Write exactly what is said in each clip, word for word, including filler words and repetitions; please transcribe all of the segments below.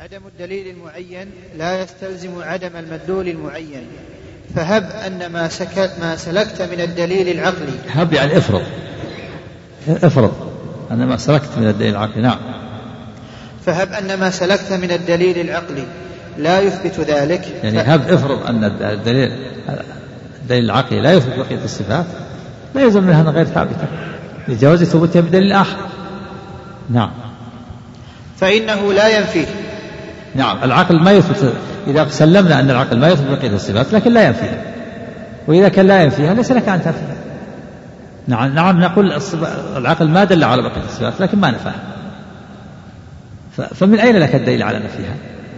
عدم الدليل المعين لا يستلزم عدم المدلول المعين، فهب أن ما, ما سلكت من الدليل العقلي. هب يعني افرض افرض أن ما سلكت من الدليل العقلي. نعم. فهب أن ما سلكت من الدليل العقلي لا يثبت ذلك، يعني هب افرض أن الدليل الدليل العقلي لا يثبت بقية الصفات، لا يلزم منها غير ثابتة لجواز ثبوتها بدليل آخر. نعم. فإنه لا ينفيه. نعم. العقل ما يثبت، إذا سلمنا أن العقل ما يثبت بقية الصفات لكن لا ينفيها، وإذا كان لا ينفيها ليس لك أن تنفيها. نعم نعم نقول العقل ما دل على بقية الصفات لكن ما نفاها، فمن أين لك الدليل على نفيها؟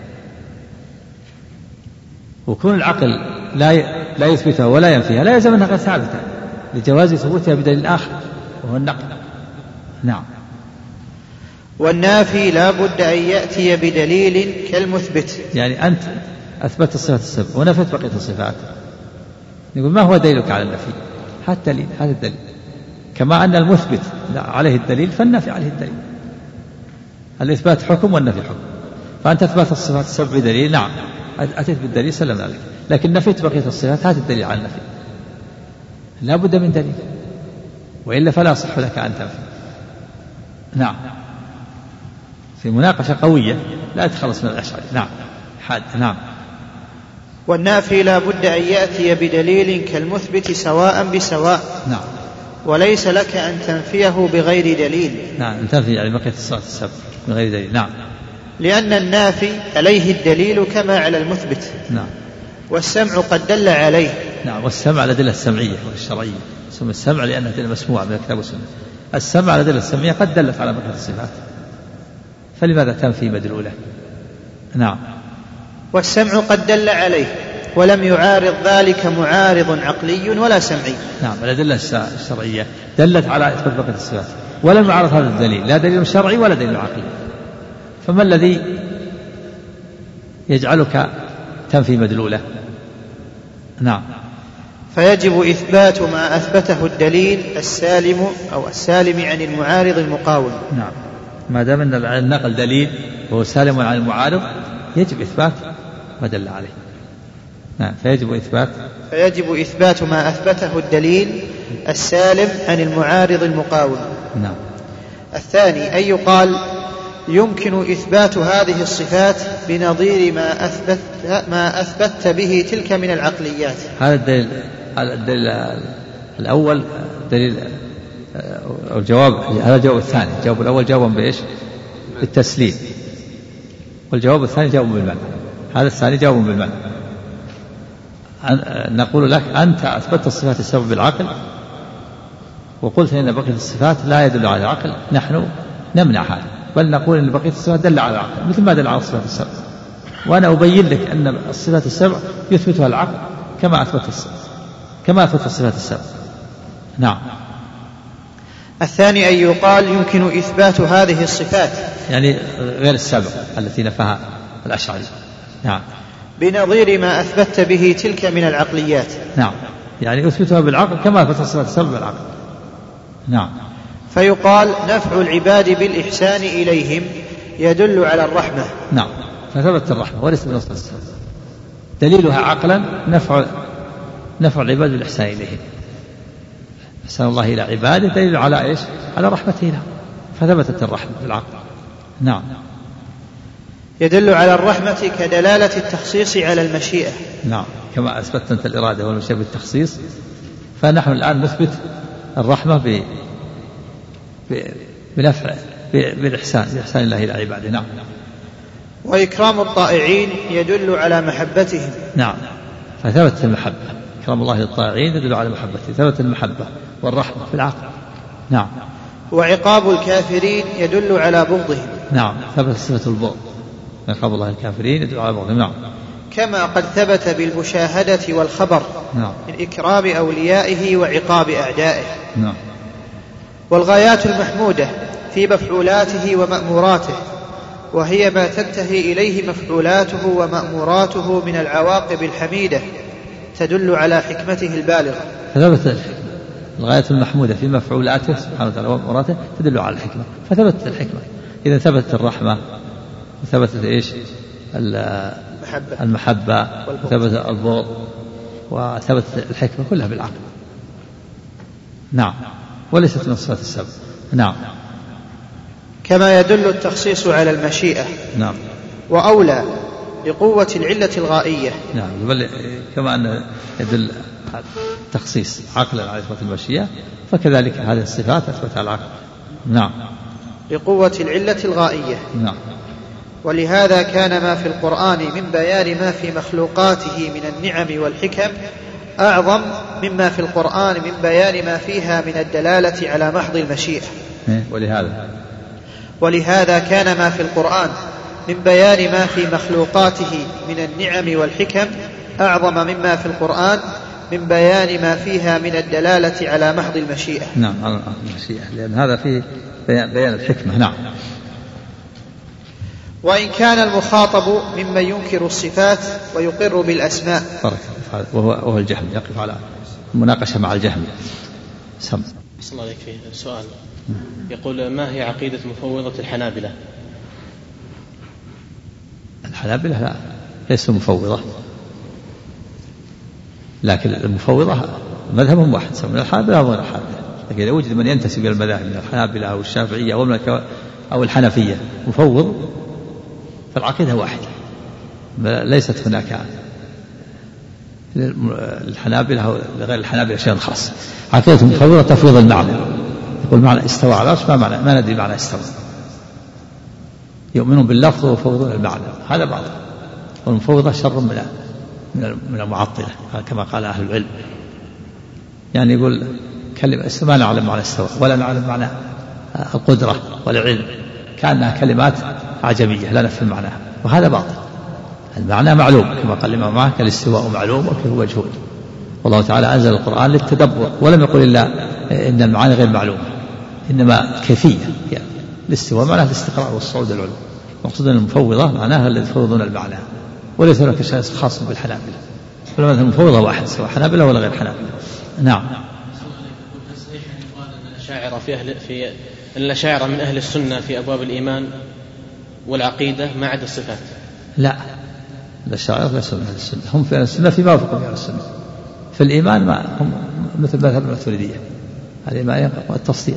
وكون العقل لا لا يثبتها ولا ينفيها لا يلزم أنها غير ثابتة لجواز ثبوتها بدليل آخر وهو النقل. نعم. والنافي لا بد أن يأتي بدليل كالمثبت. يعني أنت أثبت الصفات السبع ونفت بقية الصفات، نقول ما هو دليلك على النفي؟ هذا الدليل، هذا الدليل. كما أن المثبت عليه الدليل فالنافي عليه الدليل. الإثبات حكم والنفي حكم، فأنت أثبت الصفات السبع بدليل، نعم أتيت بالدليل سلمنا عليك، لكن نفيت بقية الصفات، هذا الدليل على النفي، لا بد من دليل وإلا فلا يصح لك أن تنفي. نعم. في مناقشة قوية لا تخلص من الأشعري. نعم. حاد. نعم. والنافي لا بد أن يأتي بدليل كالمثبت سواء بسواء. نعم. وليس لك أن تنفيه بغير دليل. نعم. أن تنفي يعني بقية الصفات السبع بغير دليل. نعم. لأن النافي عليه الدليل كما على المثبت. نعم. والسمع قد دل عليه. نعم. والسمع على الأدلة السمعية والشرعية، اسم السمع لأنها أدلة مسموعة من الكتاب والسنة. السمع على الأدلة السمعية قد دلت على بقية الصفات، فلماذا تنفي مدلوله؟ نعم. والسمع قد دل عليه ولم يعارض ذلك معارض عقلي ولا سمعي. نعم. الأدلة الشرعية دلت على إثبات بقية الصفات ولم يعارض هذا الدليل، لا دليل شرعي ولا دليل عقلي، فما الذي يجعلك تنفي مدلوله؟ نعم. فيجب إثبات ما أثبته الدليل السالم أو السالم عن المعارض المقاوم. نعم. ما دام أن النقل دليل وهو سالم عن المعارض يجب إثبات ما دل عليه. نعم. فيجب إثبات فيجب إثبات ما أثبته الدليل السالم عن المعارض المقاوم. نعم. الثاني أن يقال يمكن إثبات هذه الصفات بنظير ما أثبت ما أثبت به تلك من العقليات. هذا الدليل, الدليل الأول دليل أو الجواب، هذا الجواب الثاني. الجواب الأول جواب بإيش؟ بالتسليم، والجواب الثاني جواب بالمنع. هذا الثاني جواب بالمنع. نقول لك أنت أثبتت الصفات السبع بالعقل وقلت إن بقية الصفات لا يدل على العقل، نحن نمنع هذا، بل نقول إن بقية الصفات دل على العقل مثل ما دل على الصفات السبع، وأنا أبين لك أن الصفات السبع يثبتها العقل كما أثبت الصفات كما أثبت الصفات السبع. نعم. الثاني أن يقال يمكن إثبات هذه الصفات يعني غير السبع التي نفاها الأشعري. نعم. بنظير ما أثبت به تلك من العقليات. نعم. يعني أثبتها بالعقل كما أثبت الصفات السبع بالعقل. نعم. فيقال نفع العباد بالإحسان إليهم يدل على الرحمة. نعم. فثبت الرحمة وليس بنص السبع، دليلها عقلا نفع نفع العباد بالإحسان إليهم. إحسان الله إلى عباده دليل على إيش؟ على رحمته لهم، فثبتت الرحمة بالعقل. نعم. يدل على الرحمة كدلالة التخصيص على المشيئة. نعم. كما أثبتت أنت الإرادة والمشيئة بالتخصيص، فنحن الآن نثبت الرحمة ب... ب... بنفع ب... بالإحسان بإحسان الله إلى عباده. نعم. وإكرام الطائعين يدل على محبتهم. نعم. فثبتت المحبة، إكرام الله للطائعين يدل على محبته، ثبتت المحبة والرحمة في العقل. نعم. وعقاب الكافرين يدل على بغضهم. نعم. ثبت صفة البغض، عقاب الله الكافرين يدل على بغضهم. نعم. كما قد ثبت بالمشاهدة والخبر. نعم. من إكرام أوليائه وعقاب أعدائه. نعم. والغايات المحمودة في مفعولاته ومأموراته، وهي ما تنتهي إليه مفعولاته ومأموراته من العواقب الحميدة، تدل على حكمته البالغة. فثبت الغاية المحمودة في مفعولاته سبحانه وتعالى ومأموراته تدل على الحكمة، فثبتت الحكمة. إذا ثبتت الرحمة وثبتت إيش المحبة, المحبة وثبت البغض وثبت الحكمة كلها بالعقل. نعم وليست من الصفات السبع. نعم. كما يدل التخصيص على المشيئة. نعم. وأولى لقوة العلة الغائية. نعم بل كما أن يدل تخصيص عقلا على صفة المشيئة فكذلك هذه الصفات أثبت على العقل. نعم. لقوة العلة الغائية. نعم. ولهذا كان ما في القرآن من بيان ما في مخلوقاته من النعم والحكم أعظم مما في القرآن من بيان ما فيها من الدلالة على محض المشيئة. ولهذا ولهذا كان ما في القرآن من بيان ما في مخلوقاته من النعم والحكم أعظم مما في القرآن من بيان ما فيها من الدلالة على محض المشيئة. نعم على المشيئة لأن هذا فيه بيان, بيان الحكمة. نعم. وإن كان المخاطب ممن ينكر الصفات ويقر بالأسماء وهو, وهو الجهم يقف على المناقشة مع الجهم. سم صلى الله عليك فيه سؤال يقول ما هي عقيدة مفوضة الحنابلة؟ الحنابلة لا ليسوا مفوضة لكن المفوضة مذهبهم واحد سواء من الحنابلة أو من الحنابلة. لكن إذا وجد من ينتسب إلى المذاهب من الحنابلة أو الشافعية أو, أو الحنفية مفوض فالعقيدة واحدة ليست هناك للحنابلة أو لغير الحنابلة شيء خاص. عقيدة المفوضة تفويض المعنى. يقول معنى استوى على العرش ما معنى ما ندري معنى استوى. يؤمنون باللفظ ويفوضون المعنى هذا بعض. والمفوضة شر من من المعطلة كما قال أهل العلم. يعني يقول كلمة ما نعلم معنى استوى ولا نعلم معنى القدرة والعلم كأنها كلمات عجمية لا نفهم معناها وهذا باطل. المعنى معلوم كما قال الإمام معك الاستواء معلوم وكيف وجهه. والله تعالى أنزل القرآن للتدبر ولم يقل إلا إن المعاني غير معلومة إنما كيفية يعني الاستواء معناه الاستقرار والصعود العلو. مقصود المفوضة معناها الذي يفوضون المعنى وليس هناك شيء خاص بالحنابلة. فالمذهب المفوضة واحد سواء حنابلة ولا غير حنابلة. نعم. الأشاعرة في أهل في الأشاعرة من أهل السنة في أبواب الإيمان والعقيدة ما عدا الصفات. لا الأشاعرة ليسوا من أهل السنة هم في أهل السنة فيما وافقوا من أهل السنة. في الإيمان ما هم مثل مذهب الماتريدية الإيمان والتصديق.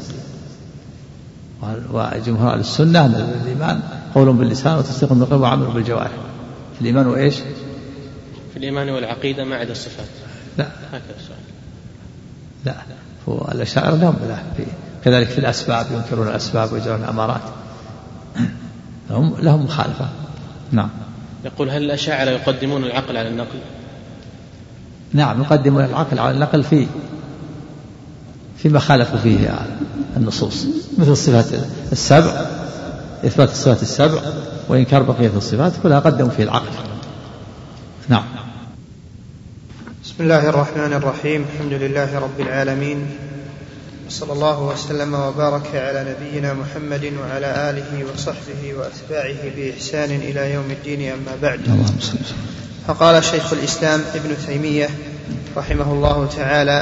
وجمهور أهل السنة أن الإيمان قول باللسان وتصديق بالقلب وعمل بالجوارح. في الإيمان وإيش؟ في الإيمان والعقيدة ما عدا الصفات. لا هكذا السؤال. لا هو الأشاعرة لهم كذلك في الأسباب ينكرون الأسباب ويجرون الأمارات لهم لهم مخالفة. نعم. يقول هل الأشاعرة يقدمون العقل على النقل؟ نعم يقدمون العقل على النقل في فيما خالفوا فيه النصوص مثل الصفات السبع إثبات الصفات السبع وإنكار بقية الصفات كلها قدموا فيه العقل. نعم. بسم الله الرحمن الرحيم. الحمد لله رب العالمين وصلى الله وسلم وبارك على نبينا محمد وعلى آله وصحبه وأتباعه بإحسان إلى يوم الدين. أما بعد فقال شيخ الإسلام ابن تيمية رحمه الله تعالى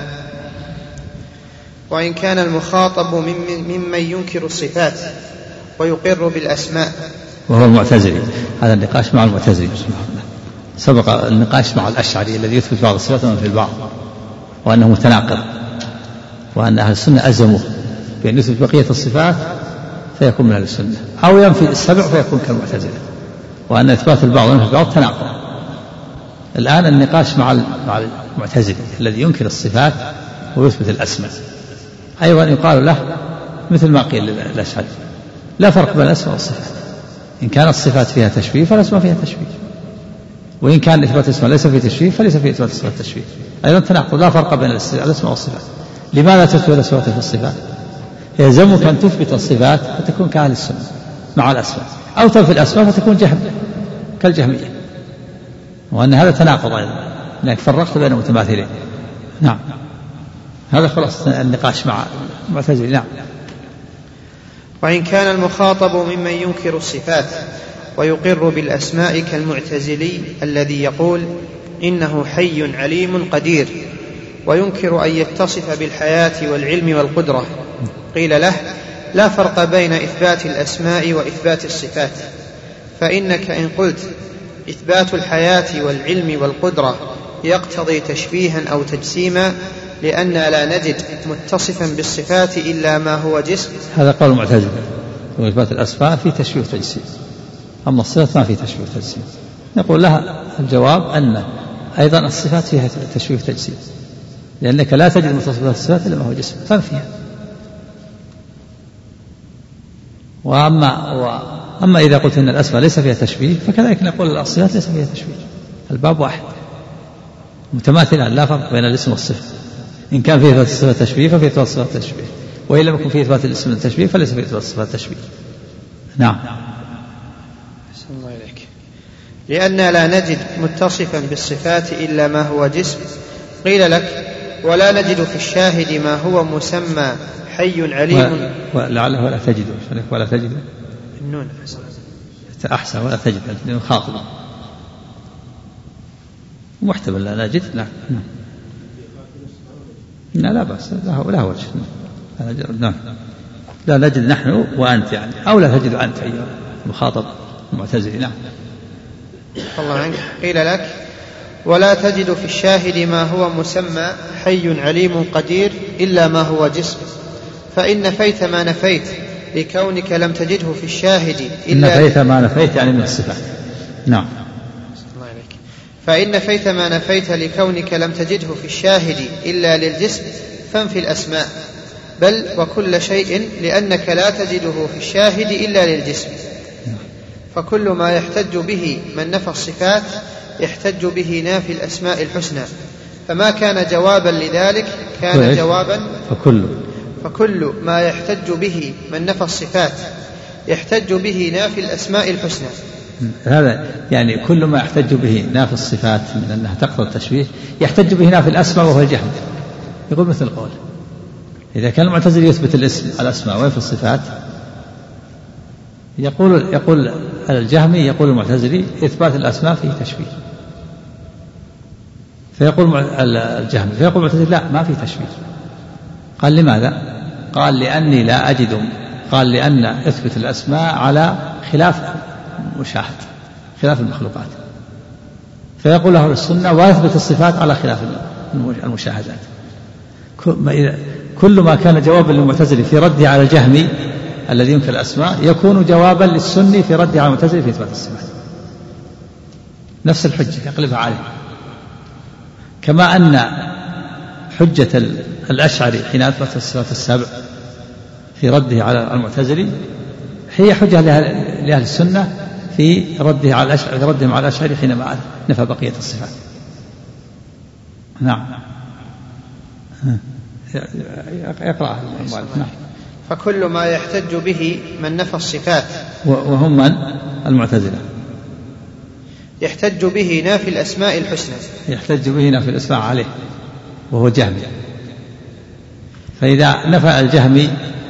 وإن كان المخاطب ممن ينكر الصفات ويقر بالأسماء وهو المعتزلي. هذا النقاش مع المعتزلي. سبق النقاش مع الأشعري الذي يثبت بعض الصفات وينفي البعض وأنه متناقض وأن أهل السنة أزموه بأن يثبت بقية الصفات فيكون من أهل السنة أو ينفي السبع فيكون كالمعتزلة وأن إثبات البعض وينفي البعض تناقض. الآن النقاش مع المعتزلي الذي ينكر الصفات ويثبت الأسماء أيضا يقال له مثل ما قيل للأشعري لا فرق بين الأسماء والصفات. إن كانت الصفات فيها تشبيه فالأسماء فيها تشبيه وإن كان إثبات الأسماء ليس فيه تشبيه فليس فيه إثبات الصفات تشبيه. أيضا تناقض لا فرق بين الأسماء والصفات. لماذا تثبت الأسماء في الصفات؟ يلزمك أن تثبت الصفات فتكون كأهل السنة مع الأسماء أو تنفي الأسماء فتكون جهم كالجهمية وأن هذا تناقض أيضا لأنك فرقت بين متماثلين. نعم. هذا خلاص النقاش مع المعتزلي. نعم. وإن كان المخاطب ممن ينكر الصفات ويقر بالأسماء كالمعتزلي الذي يقول إنه حي عليم قدير وينكر أن يتصف بالحياة والعلم والقدرة قيل له لا فرق بين إثبات الأسماء وإثبات الصفات فإنك إن قلت إثبات الحياة والعلم والقدرة يقتضي تشبيها أو تجسيما لأننا لا نجد متصفا بالصفات إلا ما هو جسم. هذا قول المعتزلة، وإثبات الأسماء في تشبيه وتجسيم، أما الصفات ما في تشبيه وتجسيم. نقول لها الجواب أن أيضا الصفات فيها تشبيه وتجسيم، لأنك لا تجد متصفا بالصفات إلا ما هو جسم، فما فيها. وأما, وأما إذا قلت أن الأسماء ليس فيها تشبيه فكذلك نقول الصفات ليس فيها تشبيه، الباب واحد متماثلة، لا فرق بين الاسم والصفة. إن كان فيه إثبات الصفة تشبيه ففيه إثبات الصفة تشبيه، وإن لم يكن فيه إثبات الاسم التشبيه فليس فيه إثبات الصفة تشبيه. نعم. أحسن الله إليك. لأننا لا نجد متصفا بالصفات إلا ما هو جسم. قيل لك ولا نجد في الشاهد ما هو مسمى حي عليم. ولعله ولا تجد ولا تجد النون أحسن ولا تجد لأنه خاطب محتمل لا نجد. لا لا لا بأس، لا وجه. نعم لا نجد نحن وأنت يعني، أو لا تجد أنت أيها المخاطب المعتزلي. نعم. الله عنك. قيل لك ولا تجد في الشاهد ما هو مسمى حي عليم قدير إلا ما هو جسم، فإن نفيت ما نفيت لكونك لم تجده في الشاهد إلا نفيت ما نفيت يعني من الصفات. نعم. فإن نفيت ما نفيت لكونك لم تجده في الشاهد إلا للجسم فانفي الأسماء، بل وكل شيء لأنك لا تجده في الشاهد إلا للجسم. فكل ما يحتج به من نفى الصفات يحتج به نافي الأسماء الحسنى، فما كان جوابا لذلك كان جوابا فكل فكل ما يحتج به من نفى الصفات يحتج به نافي الأسماء الحسنى. هذا يعني كل ما يحتج به نافي الصفات من أنها تقتضي التشبيه يحتج به نافي الأسماء وهو الجهم. يقول مثل القول إذا كان المعتزلي يثبت الاسم الأسماء وينفي الصفات، يقول يقول الجهمي يقول المعتزلي إثبات الأسماء فيه تشبيه، فيقول الجهمي فيقول المعتزلي لا ما فيه تشبيه. قال لماذا؟ قال لأني لا أجد، قال لأن أثبت الأسماء على خلاف مشاهد، خلاف المخلوقات، فيقول له السنة ويثبت الصفات على خلاف المشاهدات. كل ما كان جوابا للمعتزلي في رده على الجهمي الذي ينكر الأسماء يكون جوابا للسني في رده على المعتزلي في إثبات الصفات، نفس الحجة يقلبها عليه. كما أن حجة الأشعري حين أثبت الصفات السبع في رده على المعتزلي هي حجة لأهل السنة في رده على الأشعري في ردهم على الأشعري حينما نفى بقية الصفات. نعم. يقرأ المؤلف. نعم. فكل ما يحتج به من نفى الصفات وهم من المعتزلة يحتج به نافي الأسماء الحسنى، يحتج به نافي الأسماء عليه وهو جهمي. فإذا نفى الجهمي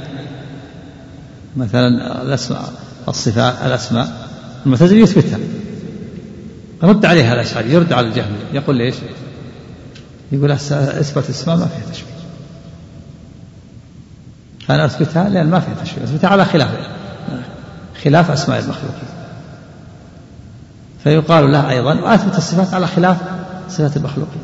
مثلا الأسماء الصفات الأسماء المعتزلي يثبتها، رد عليها الأشعري يرد على الجهمي يقول ليش؟ يقول أثبت الأسماء ما فيها تشبيه، فأنا أثبتها لأن ما فيها تشبيه، أثبتها على خلاف خلاف أسماء المخلوقين. فيقال له أيضا وأثبت الصفات على خلاف صفات المخلوقين.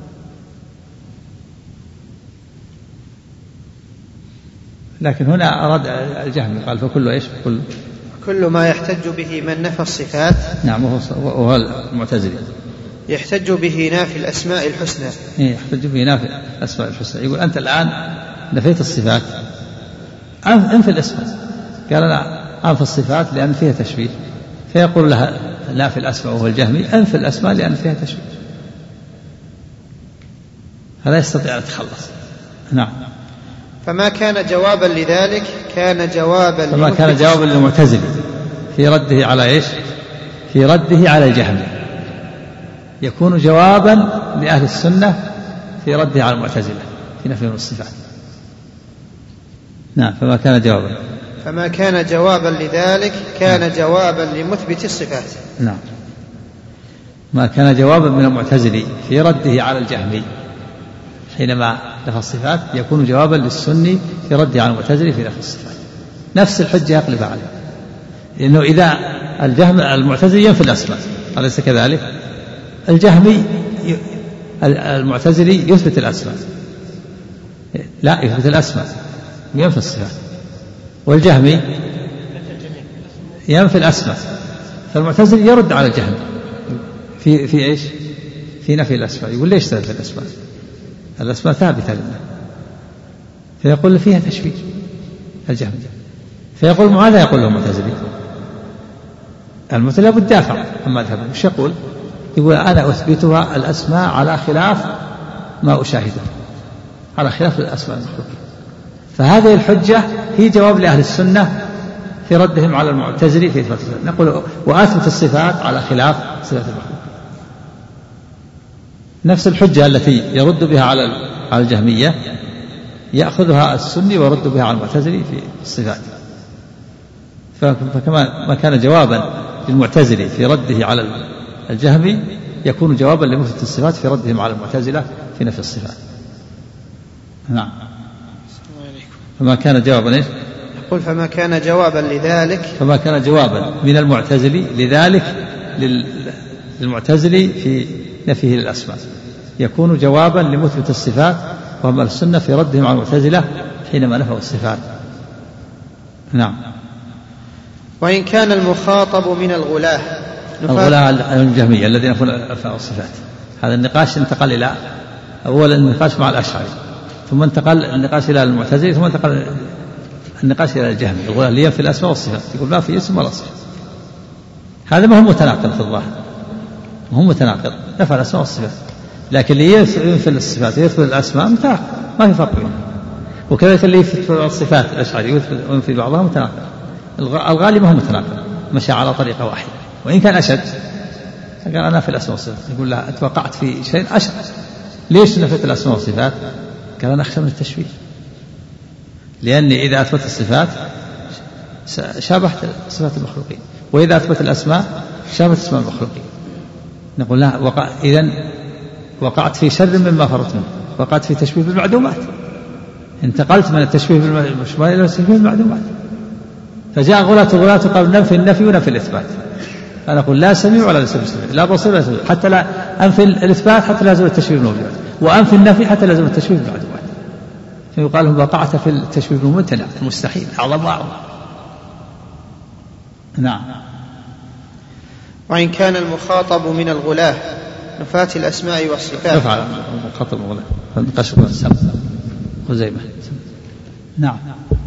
لكن هنا أراد الجهمي قال فكل إيش؟ كل كل ما يحتج به من نفى الصفات. نعم. وهو المعتزلي يحتج به نافي الأسماء الحسنى. يحتج به نافي الأسماء الحسنى. يقول أنت الآن نفيت الصفات أنفي الأسماء، قال أنا أنفي الصفات لأن فيها تشبيه، فيقول لها نافي الأسماء وهو الجهمي أنفي الأسماء لأن فيها تشبيه، فلا يستطيع أن يتخلص. نعم. فما كان جوابا لذلك كان جوابا فما كان جوابا للمعتزلي في رده على إيش؟ في رده على الجهمي يكون جوابا لأهل السنة في رده على المعتزلة في نفي الصفات. نعم. فما كان جوابا فما كان جوابا لذلك كان نعم. جوابا لمثبت الصفات. نعم. ما كان جوابا من المعتزلي في رده على الجهمي حينما نفى الصفات يكون جوابا للسني في رده على المعتزلي في نفي الصفات، نفس الحجة يقلب عليه. لأنه إذا الجهم المعتزلي ينفي الأسماء، أليس كذلك؟ الجهمي المعتزلي يثبت الأسماء، لا يثبت الأسماء ينفي الصفات، والجهمي ينفي الأسماء. فالمعتزلي يرد على الجهم في في ايش؟ في نفي الأسماء. يقول ليش تنفي الأسماء؟ الأسماء ثابتة لله. فيقول فيها تشبيه الجهم. فيقول ماذا يقول له المعتزلي؟ المعتزلي بالدافع أما ذهب مش يقول؟ يقول أنا أثبتها الأسماء على خلاف ما أشاهده، على خلاف الأسماء المخلوقة. فهذه الحجة هي جواب لأهل السنة في ردهم على المعتزلي في إثبات الصفات. نقول وأثبت الصفات على خلاف صفات المخلوق. نفس الحجة التي يرد بها على على الجهمية يأخذها السني ويرد بها على المعتزلي في الصفات. فكما ما كان جوابا للمعتزلي في رده على الجهمي يكون جوابا لمثبت الصفات في ردهم على المعتزلة في نفي الصفات. نعم. فما كان جوابا إيش؟ يقول فما كان جوابا لذلك فما كان جوابا من المعتزلي لذلك للمعتزلي في نفيه للأسماء يكون جوابا لمثبت الصفات وهم السنة في ردهم على المعتزلة حينما نفوا الصفات. نعم. وإن كان المخاطب من الغلاة الغلاة الجهمية الذين ينفون الصفات، هذا النقاش انتقل إلى أول النقاش مع الأشعري، ثم انتقل النقاش إلى المعتزلي، ثم انتقل النقاش إلى الجهمي. الغلاة اللي ينفي الأسماء والصفات يقول ما في اسم ولا صفة. هذا ما هو متناقض في الظاهر، ما هو متناقض، نفى الأسماء والصفات، لكن اللي ينفي الصفات ويثبت الأسماء متناقض، ما في فرق بينهم. وكذلك اللي يثبت الصفات الأشعري وينفي بعضها متناقض. الغالب ما هو متناقض، مشى على طريقة واحدة، وإن كان أشد قال أنا في الأسماء والصفات، يقول لا أنت وقعت في شيء أشد. ليش نفت الأسماء والصفات؟ قال أنا أخشى من التشويه، لأني إذا أثبت الصفات شابهت صفات المخلوقين، وإذا أثبت الأسماء شابهت اسماء المخلوقين. نقول لا وقع إذن وقعت في شر مما فرط منه، وقعت في تشبيه بالمعدومات، انتقلت من التشبيه بالمشبه إلى التشبيه بالمعدومات. فجاء غلاة الغلاة قالوا ننفي النفي وننفي الإثبات. أنا أقول لا سميع ولا سميع، لا بصير ولا سميع، حتى لا أنفي الإثبات حتى لا يزول التشبيه بالموجودات، وأنفي النفي حتى لا يزول التشبيه بالمعدومات. فيقال لهم وقعت في التشبيه بالممتنع المستحيل أعظم وأعظم. نعم. وإن كان المخاطب من الغلاة نفاة الأسماء والصفات. نفعل المخاطب الغلاة فنقشر السبع خزيمة. نعم.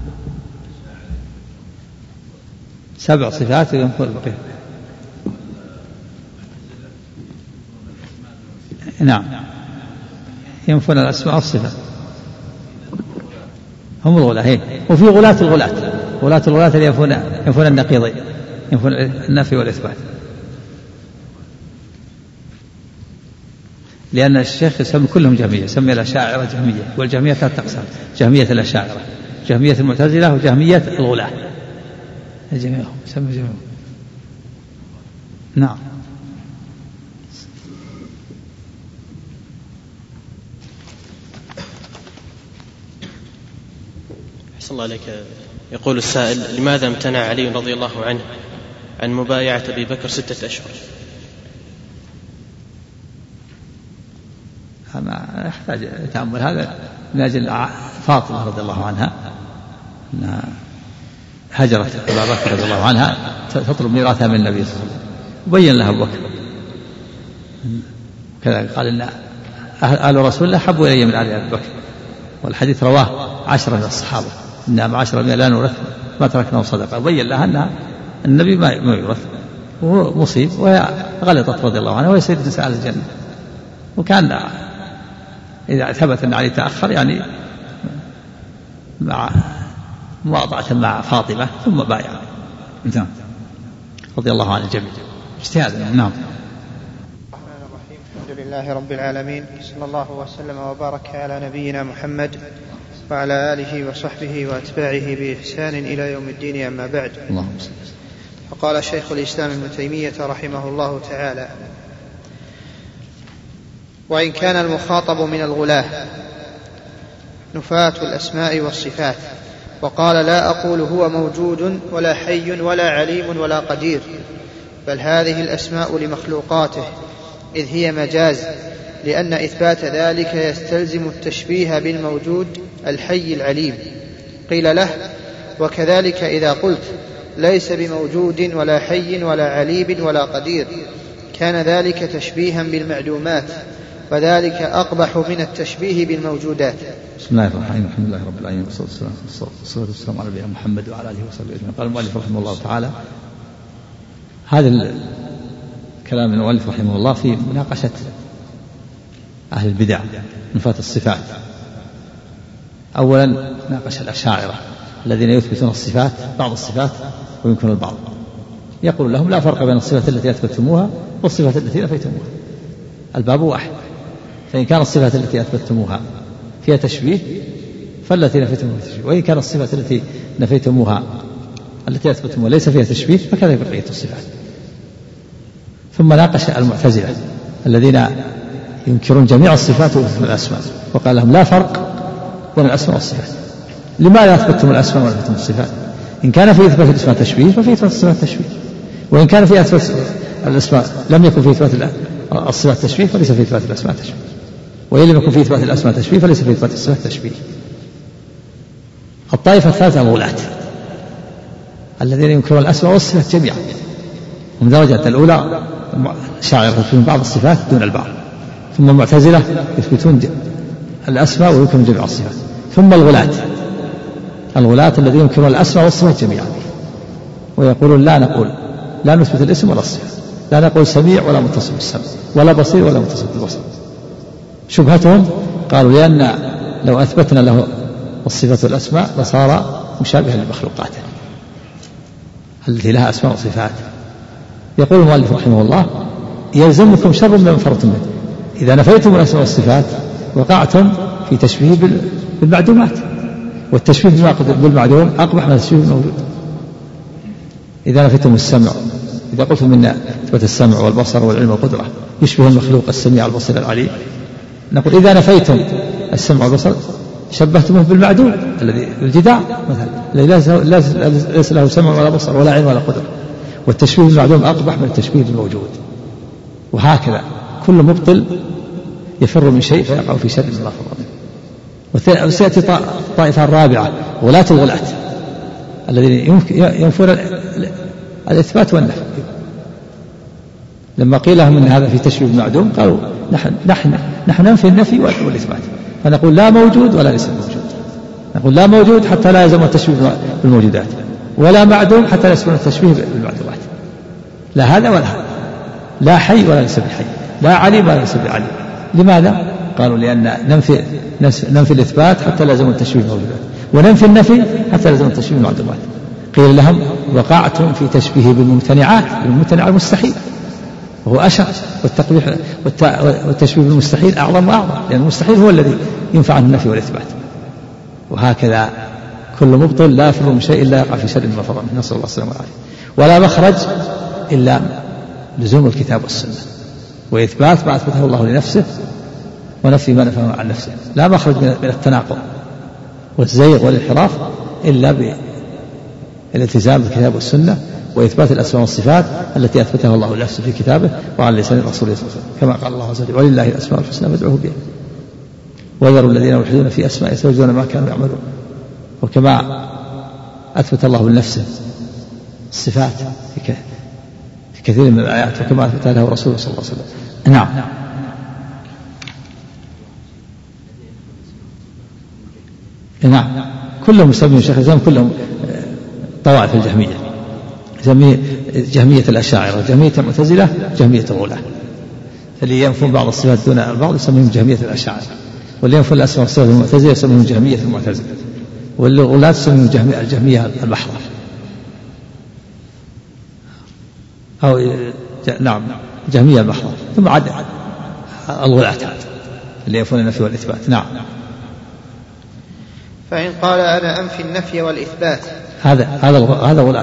سبع صفات ينفون البقية. نعم ينفون الأسماء والصفات، هم الغلاة هي. وفي غلاة الغلاة غلاة الغلاة اللي ينفون ينفون النقيضين، ينفون النفي والإثبات. لأن الشيخ يسمي كلهم جهمية، يسمي الأشاعرة جهمية، والجهمية ثلاثة أقسام: جهمية الأشاعرة، جهمية المعتزلة، وجهمية الغلاة. الجميع يسمى جميع. نعم. أحسن الله عليك. يقول السائل: لماذا امتنع علي رضي الله عنه عن مبايعة أبي بكر ستة أشهر؟ ما يحتاج تأمل هذا من أجل فاطمة رضي الله عنها أنها هجرت أبا بكر رضي الله عنها تطلب ميراثها من النبي صلى الله عليه وسلم، وبين لها أبو بكر كذا، قال إن آل رسول الله حبوا إلي من آل أبي بكر، والحديث رواه عشرة من الصحابة إنها معشر لا نورث ما تركناه صدقة. بين لها أن النبي ما يورث وهو مصيب، وهي غلطت رضي الله عنها، وهي سيدة نساء الجنة. وكان إذا ثبت أن علي تأخر يعني مع مواضعة مع فاطمة ثم بايع رضي الله عن الجميع اجتهادا. نعم. الرحمن الرحيم. الحمد لله رب العالمين، صلى الله وسلم وبارك على نبينا محمد وعلى آله وصحبه وأتباعه بإحسان إلى يوم الدين. أما بعد، اللهم صل. فقال شيخ الإسلام ابن تيمية رحمه الله تعالى: وإن كان المخاطب من الغلاة نفاة الأسماء والصفات وقال لا أقول هو موجود ولا حي ولا عليم ولا قدير، بل هذه الأسماء لمخلوقاته، إذ هي مجاز، لأن إثبات ذلك يستلزم التشبيه بالموجود الحي العليم. قيل له وكذلك إذا قلت ليس بموجود ولا حي ولا عليم ولا قدير كان ذلك تشبيها بالمعدومات، وذلك أقبح من التشبيه بالموجودات. بسم الله الرحمن الرحيم، الحمد لله رب العالمين، والصلاة والسلام على نبينا محمد وعلى آله وصحبه أجمعين. قال المؤلف رحمه الله تعالى: هذا الكلام من المؤلف رحمه الله في مناقشة أهل البدع نفاة الصفات. أولا ناقش الأشاعرة الذين يثبتون الصفات، بعض الصفات وينكرون البعض. يقول لهم لا فرق بين الصفات التي أثبتتموها والصفات التي نفيتموها، الباب واحد. فإن كان الصفات التي أثبتتموها فيها تشبيه فالتي نفيتموها تشبيه، وإن كان الصفات التي نفيتموها التي أثبتتموها ليس فيها تشبيه فكذا بقية الصفات. ثم ناقش المعتزلة الذين ينكرون جميع الصفات ويثبتون الأسماء، وقال لهم لا فرق بين الأسماء والصفات. لماذا أثبتتم الأسماء ونفيتم الصفات؟ إن كان في إثبات الأسماء تشبيه ففي إثبات الصفات تشبيه، وإن كان في إثبات الأسماء لم يكن في إثبات الصفات تشبيه فليس في إثبات الأسماء تشبيه، وإن لم يكن في إثبات الأسماء تشبيه فليس في إثبات الصفات تشبيه. الطائفة الثالثة الغلاة الذين ينكرون الأسماء والصفات جميعا، هم درجة الأولى شاعر يثبتون بعض الصفات دون البعض، ثم المعتزلة يثبتون الأسماء وينكرون جميع الصفات، ثم الغلاة الغلاة الذين ينكرون الأسماء والصفات جميعا، ويقولون لا نقول لا نثبت الاسم ولا الصفة، لا نقول سميع ولا متصل بالسمع، ولا بصير ولا متصل بالبصر. شبهتهم قالوا لأن لو أثبتنا له الصفة والأسماء لصار مشابها لمخلوقاته التي لها أسماء وصفات. يقول المؤلف رحمه الله: يلزمكم شر مما فرطتم منه. إذا نفيتم الأسماء والصفات وقعتم في تشبيه بالمعدومات، والتشبيه بالمعدوم أقبح من التشبيه بالموجود. إذا نفيتم السمع، إذا قلتم إن إثبات السمع والبصر والعلم والقدرة يشبه المخلوق السميع البصير العليم، نقول إذا نفيتم السمع والبصر شبهتموه بالمعدوم الذي الجداع مثلا الذي ليس له سمع ولا بصر ولا علم ولا قدرة، والتشبيه بالمعدوم أقبح من التشبيه بالموجود. وهكذا كل مبطل يفر من شيء فيقع في شر الله فرط. وسيأتي الطائفة الرابعة غلاة الغلاة الذين ينفون الإثبات والنفي. لما قيل لهم إن هذا في تشبيه بالمعدوم قالوا نحن نحن نحن ننفي النفي والإثبات، فنقول لا موجود ولا ليس موجود، نقول لا موجود حتى لا يلزم التشبيه بالموجودات، ولا معدوم حتى لا يلزم التشبيه بالمعدومات، لا هذا ولا هذا، لا حي ولا ليس بحي، لا عليم ولا ليس بعليم. لماذا؟ قالوا لأن ننفي ننفي الإثبات حتى لا يلزم التشبيه بالموجودات، وننفي النفي حتى لا يلزم التشبيه بالمعدومات. قيل لهم وقعتم في تشبيه بالممتنعات، بالممتنع المستحيل وهو أشر، والتقبيح والتشبيه بالمستحيل أعظم وأعظم، لأن المستحيل هو الذي ينفع عنه النفي والإثبات. وهكذا كل مبطل لا يفر من شيء إلا يقع في شر ما فر منه، نسأل الله السلامة والعافية. ولا مخرج إلا لزوم الكتاب والسنة، وإثبات ما أثبته الله لنفسه ونفي ما نفاه عن نفسه. لا مخرج من التناقض والزيغ والانحراف إلا بالالتزام بالكتاب والسنة، وإثبات الأسماء والصفات التي أثبتها الله لنفسه في كتابه وعلى لسان رسوله صلى الله عليه وسلم، كما قال الله عز وجل: ولله الأسماء الحسنى فادعوه بها وذروا الذين يلحدون في أسمائه سيجزون ما كانوا يعملون. وكما أثبت الله لنفسه الصفات في كثير من الآيات، وكما أثبت له رسوله صلى الله عليه وسلم. نعم. نعم كلهم مسمين شيخ الإسلام، كلهم طوائف الجهمية، جهمية الأشاعرة، جهمية المعتزلة، جهمية الغلاة. فاللي ينفون بعض الصفات دون البعض يسميهم جهمية الأشاعرة، واللي ينفون الأسماء والصفات المعتزلة يسميهم جهمية المعتزلة، والغلاة يسميهم الجهمية المحضة أو نعم جهمية المحضة. ثم عاد الغلاة اللي ينفون النفي والإثبات. نعم. فإن قال أنا أنفي النفي والإثبات، هذا هذا هذا غلاة،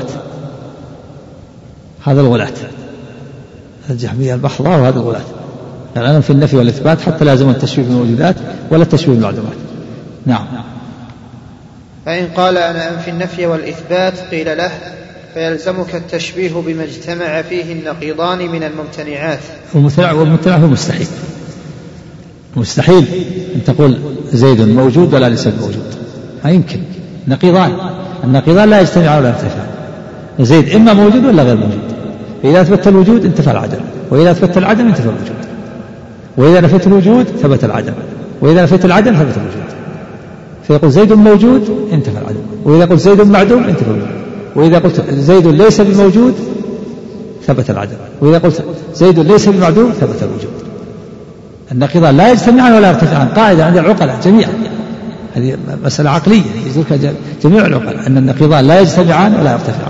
هذا الغلاة الجهمية المحضة، وهذا الغلاة. يعني أنا في النفي والإثبات حتى لازم التشبيه بالموجودات ولا التشبيه بالمعدومات. نعم. فإن قال أنا أنفي النفي والإثبات قيل له فيلزمك التشبيه بما اجتمع فيه النقيضان من الممتنعات. والممتنع هو مستحيل. مستحيل أن تقول زيد موجود ولا ليس موجود، ما يمكن. نقيضان، النقيضان لا يجتمعان ولا يرتفعان. زيد إما موجود ولا غير موجود. إذا أثبت الوجود انتفى العدم، وإذا أثبت العدم انتفى الوجود، وإذا نفيت الوجود ثبت العدم، وإذا نفيت العدم ثبت الوجود. فيقول زيد موجود انتفى العدم، وإذا قلت زيد معدوم انتفى الوجود، وإذا قلت زيد ليس بموجود ثبت العدم، وإذا قلت زيد ليس بمعدوم ثبت الوجود. النقيضان لا يجتمعان ولا يرتفعان، قاعدة عند العقلاء جميعا، هذه مسألة عقلية يدركها جميع العقلاء أن النقيضان لا يجتمعان ولا يرتفعان.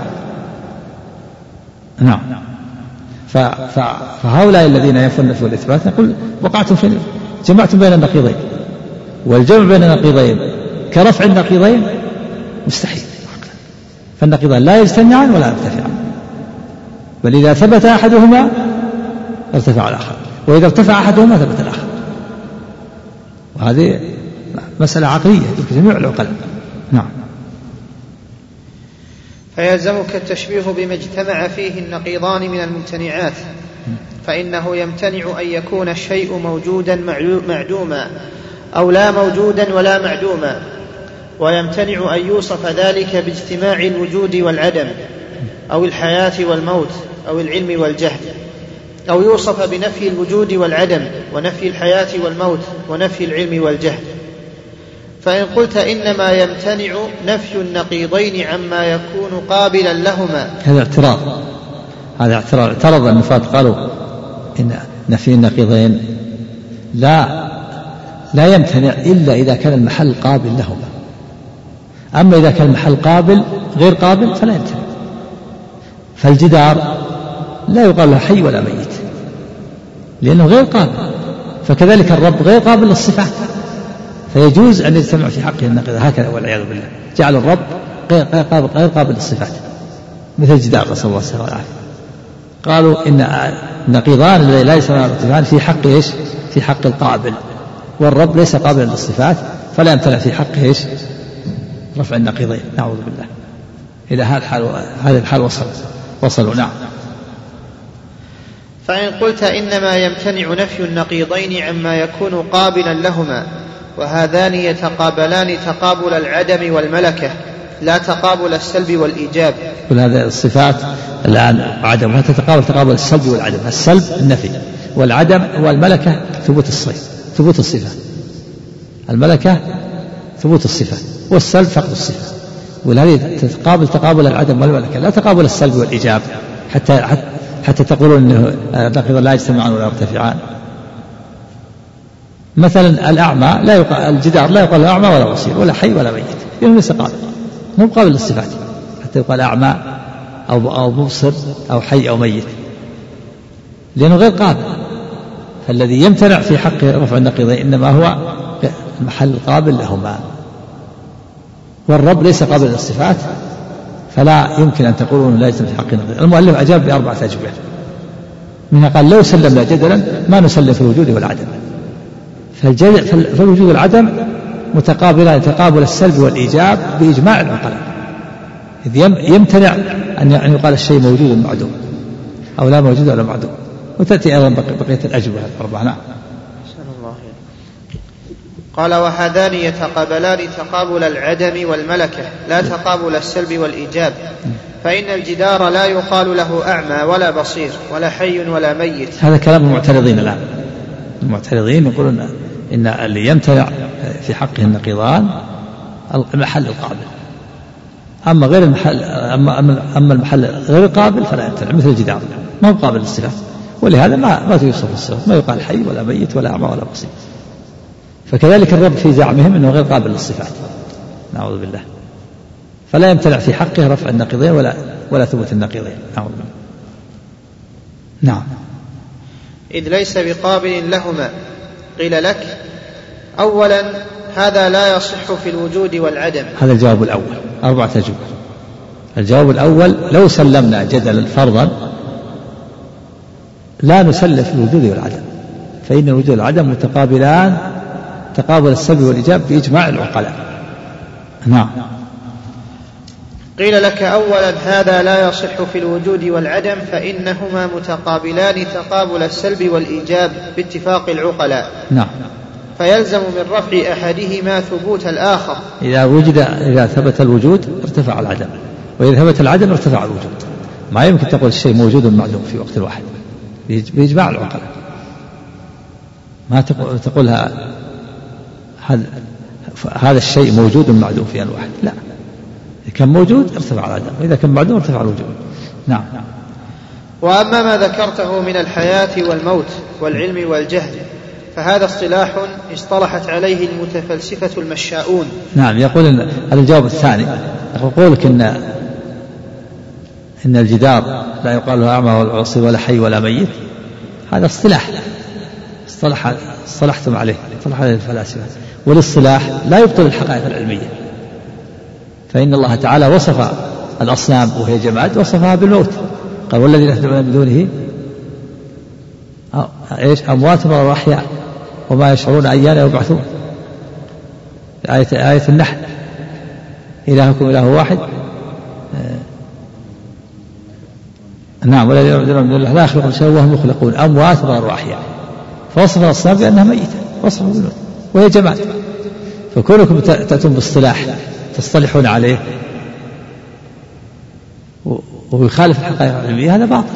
نعم. فهؤلاء الذين ينفون النفي والإثبات نقول وقعتم في جمعتم بين النقيضين، والجمع بين النقيضين كرفع النقيضين مستحيل. فالنقيضان لا يجتمعان ولا يرتفعان، بل إذا ثبت أحدهما ارتفع الآخر، وإذا ارتفع أحدهما ثبت الآخر. وهذه مسألة عقلية يدرك جميع العقلاء. نعم. فيلزمك التشبيه بما اجتمع فيه النقيضان من الممتنعات، فإنه يمتنع أن يكون الشيء موجودا معدوما أو لا موجودا ولا معدوما، ويمتنع أن يوصف ذلك باجتماع الوجود والعدم أو الحياة والموت أو العلم والجهل، أو يوصف بنفي الوجود والعدم ونفي الحياة والموت ونفي العلم والجهل. فإن قلت إنما يمتنع نفي النقيضين عما يكون قابلا لهما، هذا اعتراض. هذا اعتراض اعترض النفاة، قالوا إن نفي النقيضين لا لا يمتنع إلا إذا كان المحل قابل لهما، أما إذا كان المحل قابل غير قابل فلا يمتنع. فالجدار لا يقال له حي ولا ميت لأنه غير قابل، فكذلك الرب غير قابل للصفات، فيجوز أن يجتمع في حقه النقيض. هكذا والعياذ بالله جعل الرب غير قابل, غير قابل للصفات مثل الجدار، نسأل الله السلامة والعافية. قالوا إن النقيضان الذي لا يسمى الارتفاعان في حق إيش؟ في حق القابل، والرب ليس قابلا للصفات فلا يمتنع في حقه إيش؟ رفع النقيضين. نعوذ بالله. إلى هذا الحال هذا الحال وصل وصلوا. نعم. فإن قلت إنما يمتنع نفي النقيضين عما يكون قابلا لهما، وهذان يتقابلان تقابل العدم والملكة لا تقابل السلب والإيجاب. كل هذه الصفات الآن عدم تتقابل تقابل السلب والعدم. السلب النفي، والعدم والملكة ثبوت الصفة ثبوت الصفة الملكة ثبوت الصفة، والسلب فقد الصفة. ولهذه تتقابل تقابل العدم والملكة لا تقابل السلب والإيجاب، حتى حتى, حتى تقولون أنه النقيضان لا يجتمعان ولا يرتفعان. مثلا الأعمى لا يقال الجدار لا يقال أعمى ولا بصير ولا حي ولا ميت، لأنه ليس قابل، مو قابل للصفات حتى يقال أعمى أو أو مبصر أو حي أو ميت، لأنه غير قابل. فالذي يمتنع في حق رفع النقيضين إنما هو المحل القابل لهما، والرب ليس قابل للصفات فلا يمكن أن تقولوا لا يجتمع في حق النقيضين. المؤلف أجاب بأربعة أجوبة، منها قال لو سلمنا جدلا ما نسلم في الوجود والعدم. فالوجود والعدم متقابلان تقابل السلب والإيجاب بإجماع العقلاء، إذ يمتنع أن يقال الشيء موجود معدوم أو لا موجود ولا معدوم. وتأتي أيضا بقية الأجوبة الأربعة. نعم. قال وهذان يتقابلان تقابل العدم والملكة لا تقابل السلب والإيجاب، فإن الجدار لا يقال له أعمى ولا بصير ولا حي ولا ميت. هذا كلام المعترضين الآن. المعترضين يقولون إن اللي يمتنع في حقه النقيضان المحل القابل، أما غير المحل أما, أما المحل غير القابل فلا يمتنع، مثل الجدار ما هو قابل للصفات، ولهذا ما ما توصف الصفات، ما يقال حي ولا ميت ولا أعمى ولا بصير. فكذلك الرب في زعمهم أنه غير قابل للصفات، نعوذ بالله، فلا يمتنع في حقه رفع النقيضين ولا ولا ثبوت النقيضين، نعوذ بالله. نعم. إذ ليس بقابل لهما. قيل لك أولا هذا لا يصح في الوجود والعدم. هذا الجواب الأول، أربعة أجوبة. الجواب الأول لو سلمنا جدلا فرضا لا نسلم في الوجود والعدم، فإن الوجود والعدم متقابلان تقابل السلب والإيجاب بإجماع العقلاء. نعم. قيل لك أولا هذا لا يصح في الوجود والعدم فإنهما متقابلان تقابل السلب والإيجاب باتفاق العقلاء. نعم. فيلزم من رفع أحدهما ثبوت الآخر. إذا وجد إذا ثبت الوجود ارتفع العدم، وإذا ثبت العدم ارتفع الوجود. ما يمكن تقول الشيء موجود معدوم في وقت واحد بإجماع العقلاء. ما تقولها هذا هذا الشيء موجود معدوم في آن واحد، لا، إذا كان موجود ارتفع العدم، وإذا كان معدوم ارتفع الوجود. نعم. وأما ما ذكرته من الحياة والموت والعلم والجهل فهذا اصطلاح اصطلحت عليه المتفلسفة المشاؤون. نعم. يقول إن هذا الجواب الثاني، يقول لك إن إن الجدار لا يقال له أعمى ولا عصي ولا حي ولا ميت، هذا اصطلاح اصطلح اصطلحتم عليه اصطلح عليه الفلاسفة، والاصطلاح لا يبطل الحقائق العلمية. فإن الله تعالى وصف الأصنام وهي جماد وصفها بالموت، قال والذين يدعون من دونه ايش أموات ولا أحياء وما يشعرون أيان يبعثون. آية, آية النحل إلهكم إله واحد. نعم. والذين يدعون من دونه لا يخلقون شيئا وهم يخلقون أموات ولا أحياء، فوصف الأصنام بأنها ميتة وصفها بالموت وهي جماد. فكونكم تأتون باصطلاح تصطلحون عليه ويخالف الحقائق العلمية هذا باطل.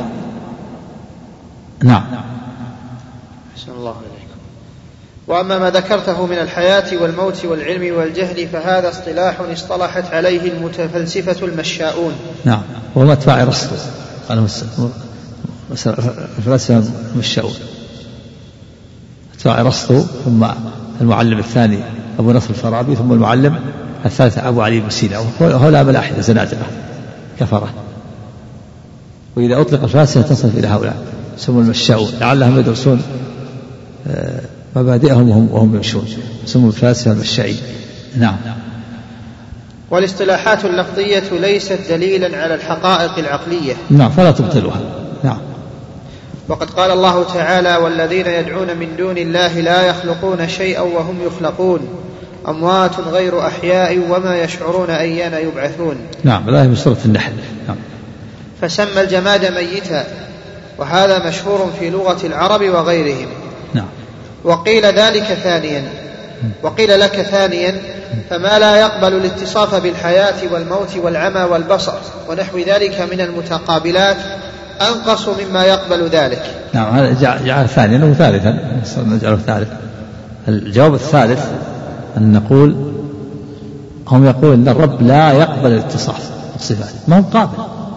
نعم. أحسن الله إليكم. وأما ما ذكرته من الحياة والموت والعلم والجهل فهذا اصطلاح اصطلحت عليه المتفلسفة المشاؤون. نعم. وهم أتباع أرسطو، قالوا الفلاسفة المشاؤون أتباع أرسطو، ثم المعلم الثاني أبو نصر الفارابي، ثم المعلم الثالث أبو علي بن سينا، وهؤلاء ملاحدة زنادقة كفرة. وإذا أطلق الفلاسفة تصف إلى هؤلاء يسمون المشاؤون، لعلهم يدرسون مبادئهم وهم, وهم يمشون، يسمون الفلاسفة المشائين. نعم. والاصطلاحات اللفظية ليست دليلا على الحقائق العقلية. نعم. فلا تبطلها. نعم. وقد قال الله تعالى والذين يدعون من دون الله لا يخلقون شيئا وهم يخلقون أموات غير أحياء وما يشعرون أيان يبعثون. نعم. لا من سورة النحل. نعم. فسمى الجماد ميتا، وهذا مشهور في لغة العرب وغيرهم. نعم. وقيل ذلك ثانيا وقيل لك ثانيا فما لا يقبل الاتصاف بالحياة والموت والعمى والبصر ونحو ذلك من المتقابلات أنقص مما يقبل ذلك. نعم. هذا جعل ثانيا وثالثا، نجعله ثالث. الجواب الثالث أن نقول هم يقول أن الرب لا يقبل الاتصاف بالصفات، ما هو قابل.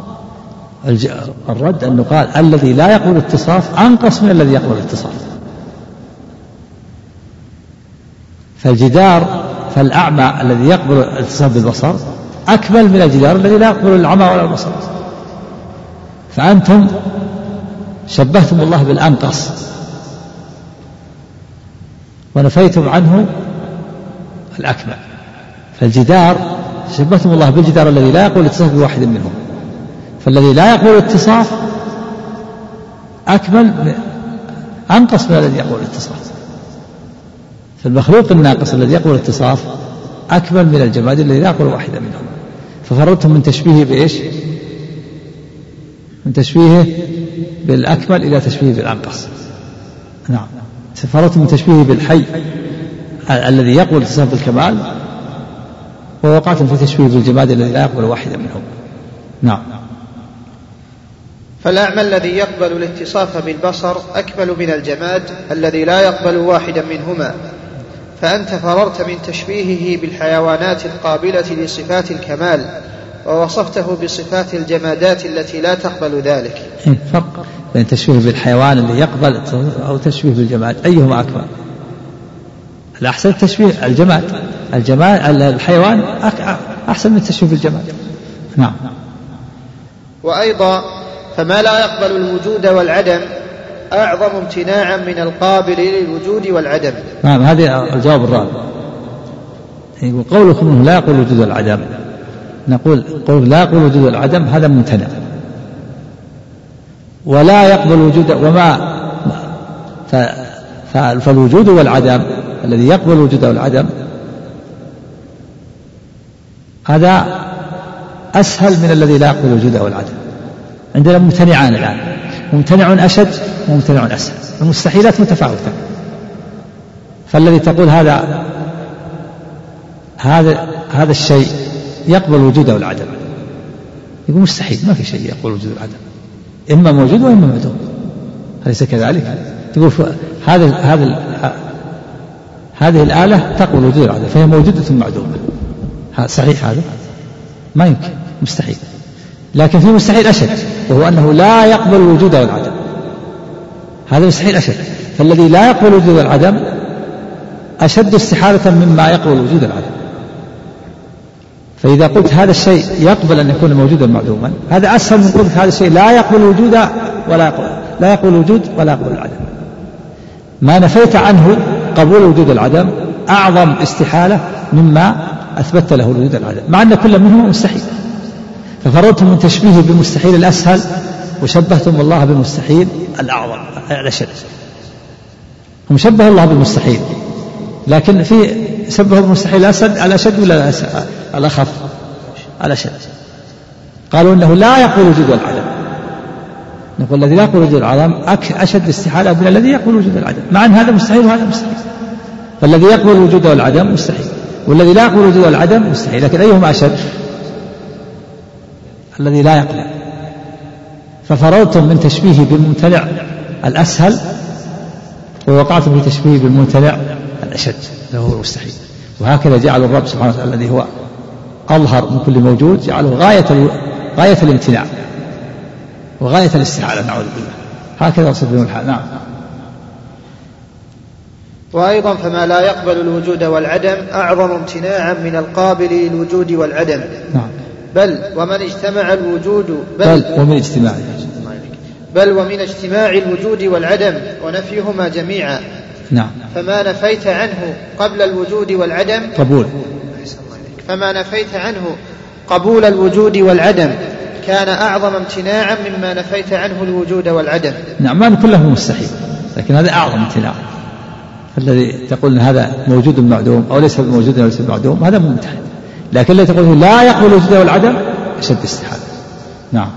الرد أنه قال الذي لا يقبل الاتصاف أنقص من الذي يقبل الاتصاف. فالجدار فالأعمى الذي يقبل الاتصاف بالبصر أكمل من الجدار الذي لا يقبل العمى ولا البصر. فأنتم شبهتم الله بالأنقص ونفيتم عنه الأكمل. فالجدار شبهتم الله بالجدار الذي لا يقبل الاتصاف بواحد منهم، فالذي لا يقبل الاتصاف أكمل أنقص من الذي يقبل الاتصاف. فالمخلوق الناقص الذي يقبل الاتصاف أكمل من الجماد الذي لا يقبل واحدا منهم. ففررتم من تشبيهه بإيش؟ من تشبيهه بالأكمل إلى تشبيهه بالأنقص. نعم. فررتم من تشبيهه بالحي الذي يقبل الاتصاف بالكمال، ووقعتم في تشبيه بالجماد الذي لا يقبل واحدا منهم. نعم. فالأعمى الذي يقبل الاتصاف بالبصر أكمل من الجماد الذي لا يقبل واحدا منهما، فأنت فررت من تشبيهه بالحيوانات القابلة لصفات الكمال ووصفته بصفات الجمادات التي لا تقبل ذلك. فرق بين تشبيه بالحيوان اللي يقبل أو تشبيه بالجماد، أيهما أكبر؟ الأحسن تشبيه الجماد، الجماد الحيوان أحسن من تشبيه بالجماد. نعم. وأيضا فما لا يقبل الوجود والعدم أعظم امتناعا من القابل للوجود والعدم. نعم. هذا الجواب الرابع. يقول قولكم انه لا يقبل الوجود والعدم، نقول قول لا يقبل الوجود والعدم هذا ممتنع، ولا يقبل الوجود وما فالوجود والعدم الذي يقبل الوجود والعدم هذا أسهل من الذي لا يقبل الوجود أو العدم. عندنا ممتنعان الآن، ممتنع أشد وممتنع أسهل، المستحيلات متفاوتة. فالذي تقول هذا هذا هذا الشيء يقبل الوجود أو العدم، يقول مستحيل، ما في شيء يقبل الوجود والعدم، إما موجود وإما معدوم، أليس كذلك؟ تقول هذا هذا هذه الآلة تقبل الوجود والعدم فهي موجودة معدومة، صحيح؟ هذا ما يمكن، مستحيل. لكن في مستحيل أشد، وهو أنه لا يقبل الوجود والعدم، هذا مستحيل أشد. فالذي لا يقبل الوجود والعدم أشد استحالة مما يقبل الوجود والعدم. فإذا قلت هذا الشيء يقبل أن يكون موجودا معدوما، هذا أسهل من قلت هذا الشيء لا يقبل الوجود ولا يقبل لا يقبل الوجود ولا يقبل العدم. ما نفيت عنه قبول الوجود والعدم أعظم استحالة مما أثبت له الوجود والعدم، مع أن كل منهما مستحيل. ففرضتم من تشبيه بالمستحيل الأسهل وشبهتم الله بالمستحيل الأعظم الأشد. هم شبه الله بالمستحيل، لكن في شبه بالمستحيل الأسد الأشد ولا الأخف؟ الأشد. قالوا إنه لا يقبل الوجود والعدم، نقول الذي لا يقبل الوجود والعدم أشد استحالة من الذي يقبل الوجود والعدم، مع أن هذا مستحيل وهذا مستحيل. فالذي يقبل الوجود والعدم مستحيل، والذي لا يقبل الوجود والعدم مستحيل. لكن أيهما أشد؟ الذي لا يقبل. ففرضتم من تشبيه بالممتنع الأسهل ووقعتم في تشبيه بالممتنع الأشد اللي هو المستحيل. وهكذا جعل الرب سبحانه وتعالى الذي هو أظهر من كل موجود جعله غاية غاية الامتناع وغاية الاستحالة، نعوذ بالله. هكذا وصف بهم الحال. نعم. وأيضا فما لا يقبل الوجود والعدم أعظم امتناعا من القابل للوجود والعدم. نعم. بل ومن اجتمع الوجود بل, بل ومن اجتماع بل ومن اجتماع الوجود والعدم ونفيهما جميعا. نعم. فما نفيت عنه قبل الوجود والعدم قبول فما نفيت عنه قبول الوجود والعدم كان أعظم امتناعا مما نفيت عنه الوجود والعدم. نعم. ما كله مستحيل، لكن هذا أعظم امتناع. الذي تقول إن هذا موجود معدوم أو ليس موجود أو ليس معدوم هذا ممتحن، لكن الذي تقول لا يقبل الوجود والعدم أشد استحالة. نعم.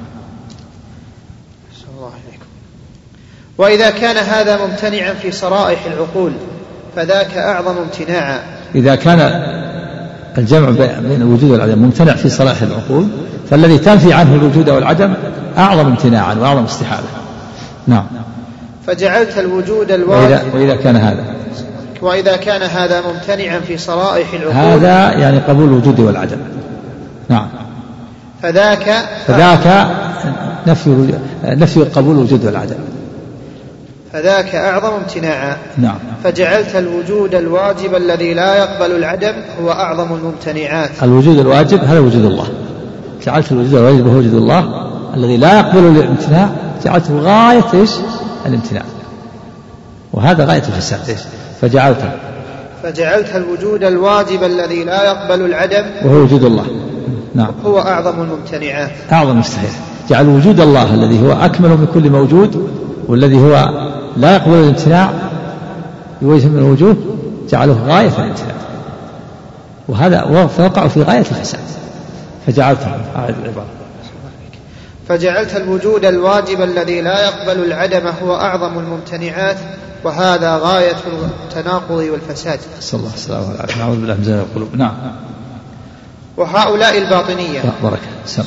وإذا كان هذا ممتنعا في صرائح العقول فذاك أعظم امتناعا. إذا كان الجمع بين الوجود والعدم ممتنع في صرائح العقول فالذي تنفي عنه الوجود والعدم أعظم امتناعا وأعظم استحالة. نعم. فجعلت الوجود الواجب وإذا, وإذا كان هذا وإذا كان هذا ممتنعا في صرائح العقول هذا يعني قبول الوجود والعدم. نعم. فذاك فذاك نفي نفي قبول الوجود والعدم، فذاك أعظم امتناعا. نعم. فجعلت الوجود الواجب الذي لا يقبل العدم هو أعظم الممتنعات. الوجود الواجب هذا وجود الله، جعلت الوجود الواجب هو وجود الله الذي لا يقبل الامتناع، جعلته غاية إيش؟ الامتناع، وهذا غاية الفساد. إيش؟ فجعلت فجعلت الوجود الواجب الذي لا يقبل العدم وهو وجود الله. نعم. هو أعظم الممتنعات، أعظم مستحيل. جعل وجود الله الذي هو أكمل من كل موجود والذي هو لا يقبل الامتناع بوجه من الوجوه جعله غاية الامتناع، وهذا وقع في غاية الفساد. فجعلته هذه العبارة فجعلت الوجود الواجب الذي لا يقبل العدم هو أعظم الممتنعات، وهذا غاية التناقض والفساد. صلى الله عليه وسلم. نعوذ بالله من زلل القلوب. نعم. وهؤلاء الباطنية بركة. سم.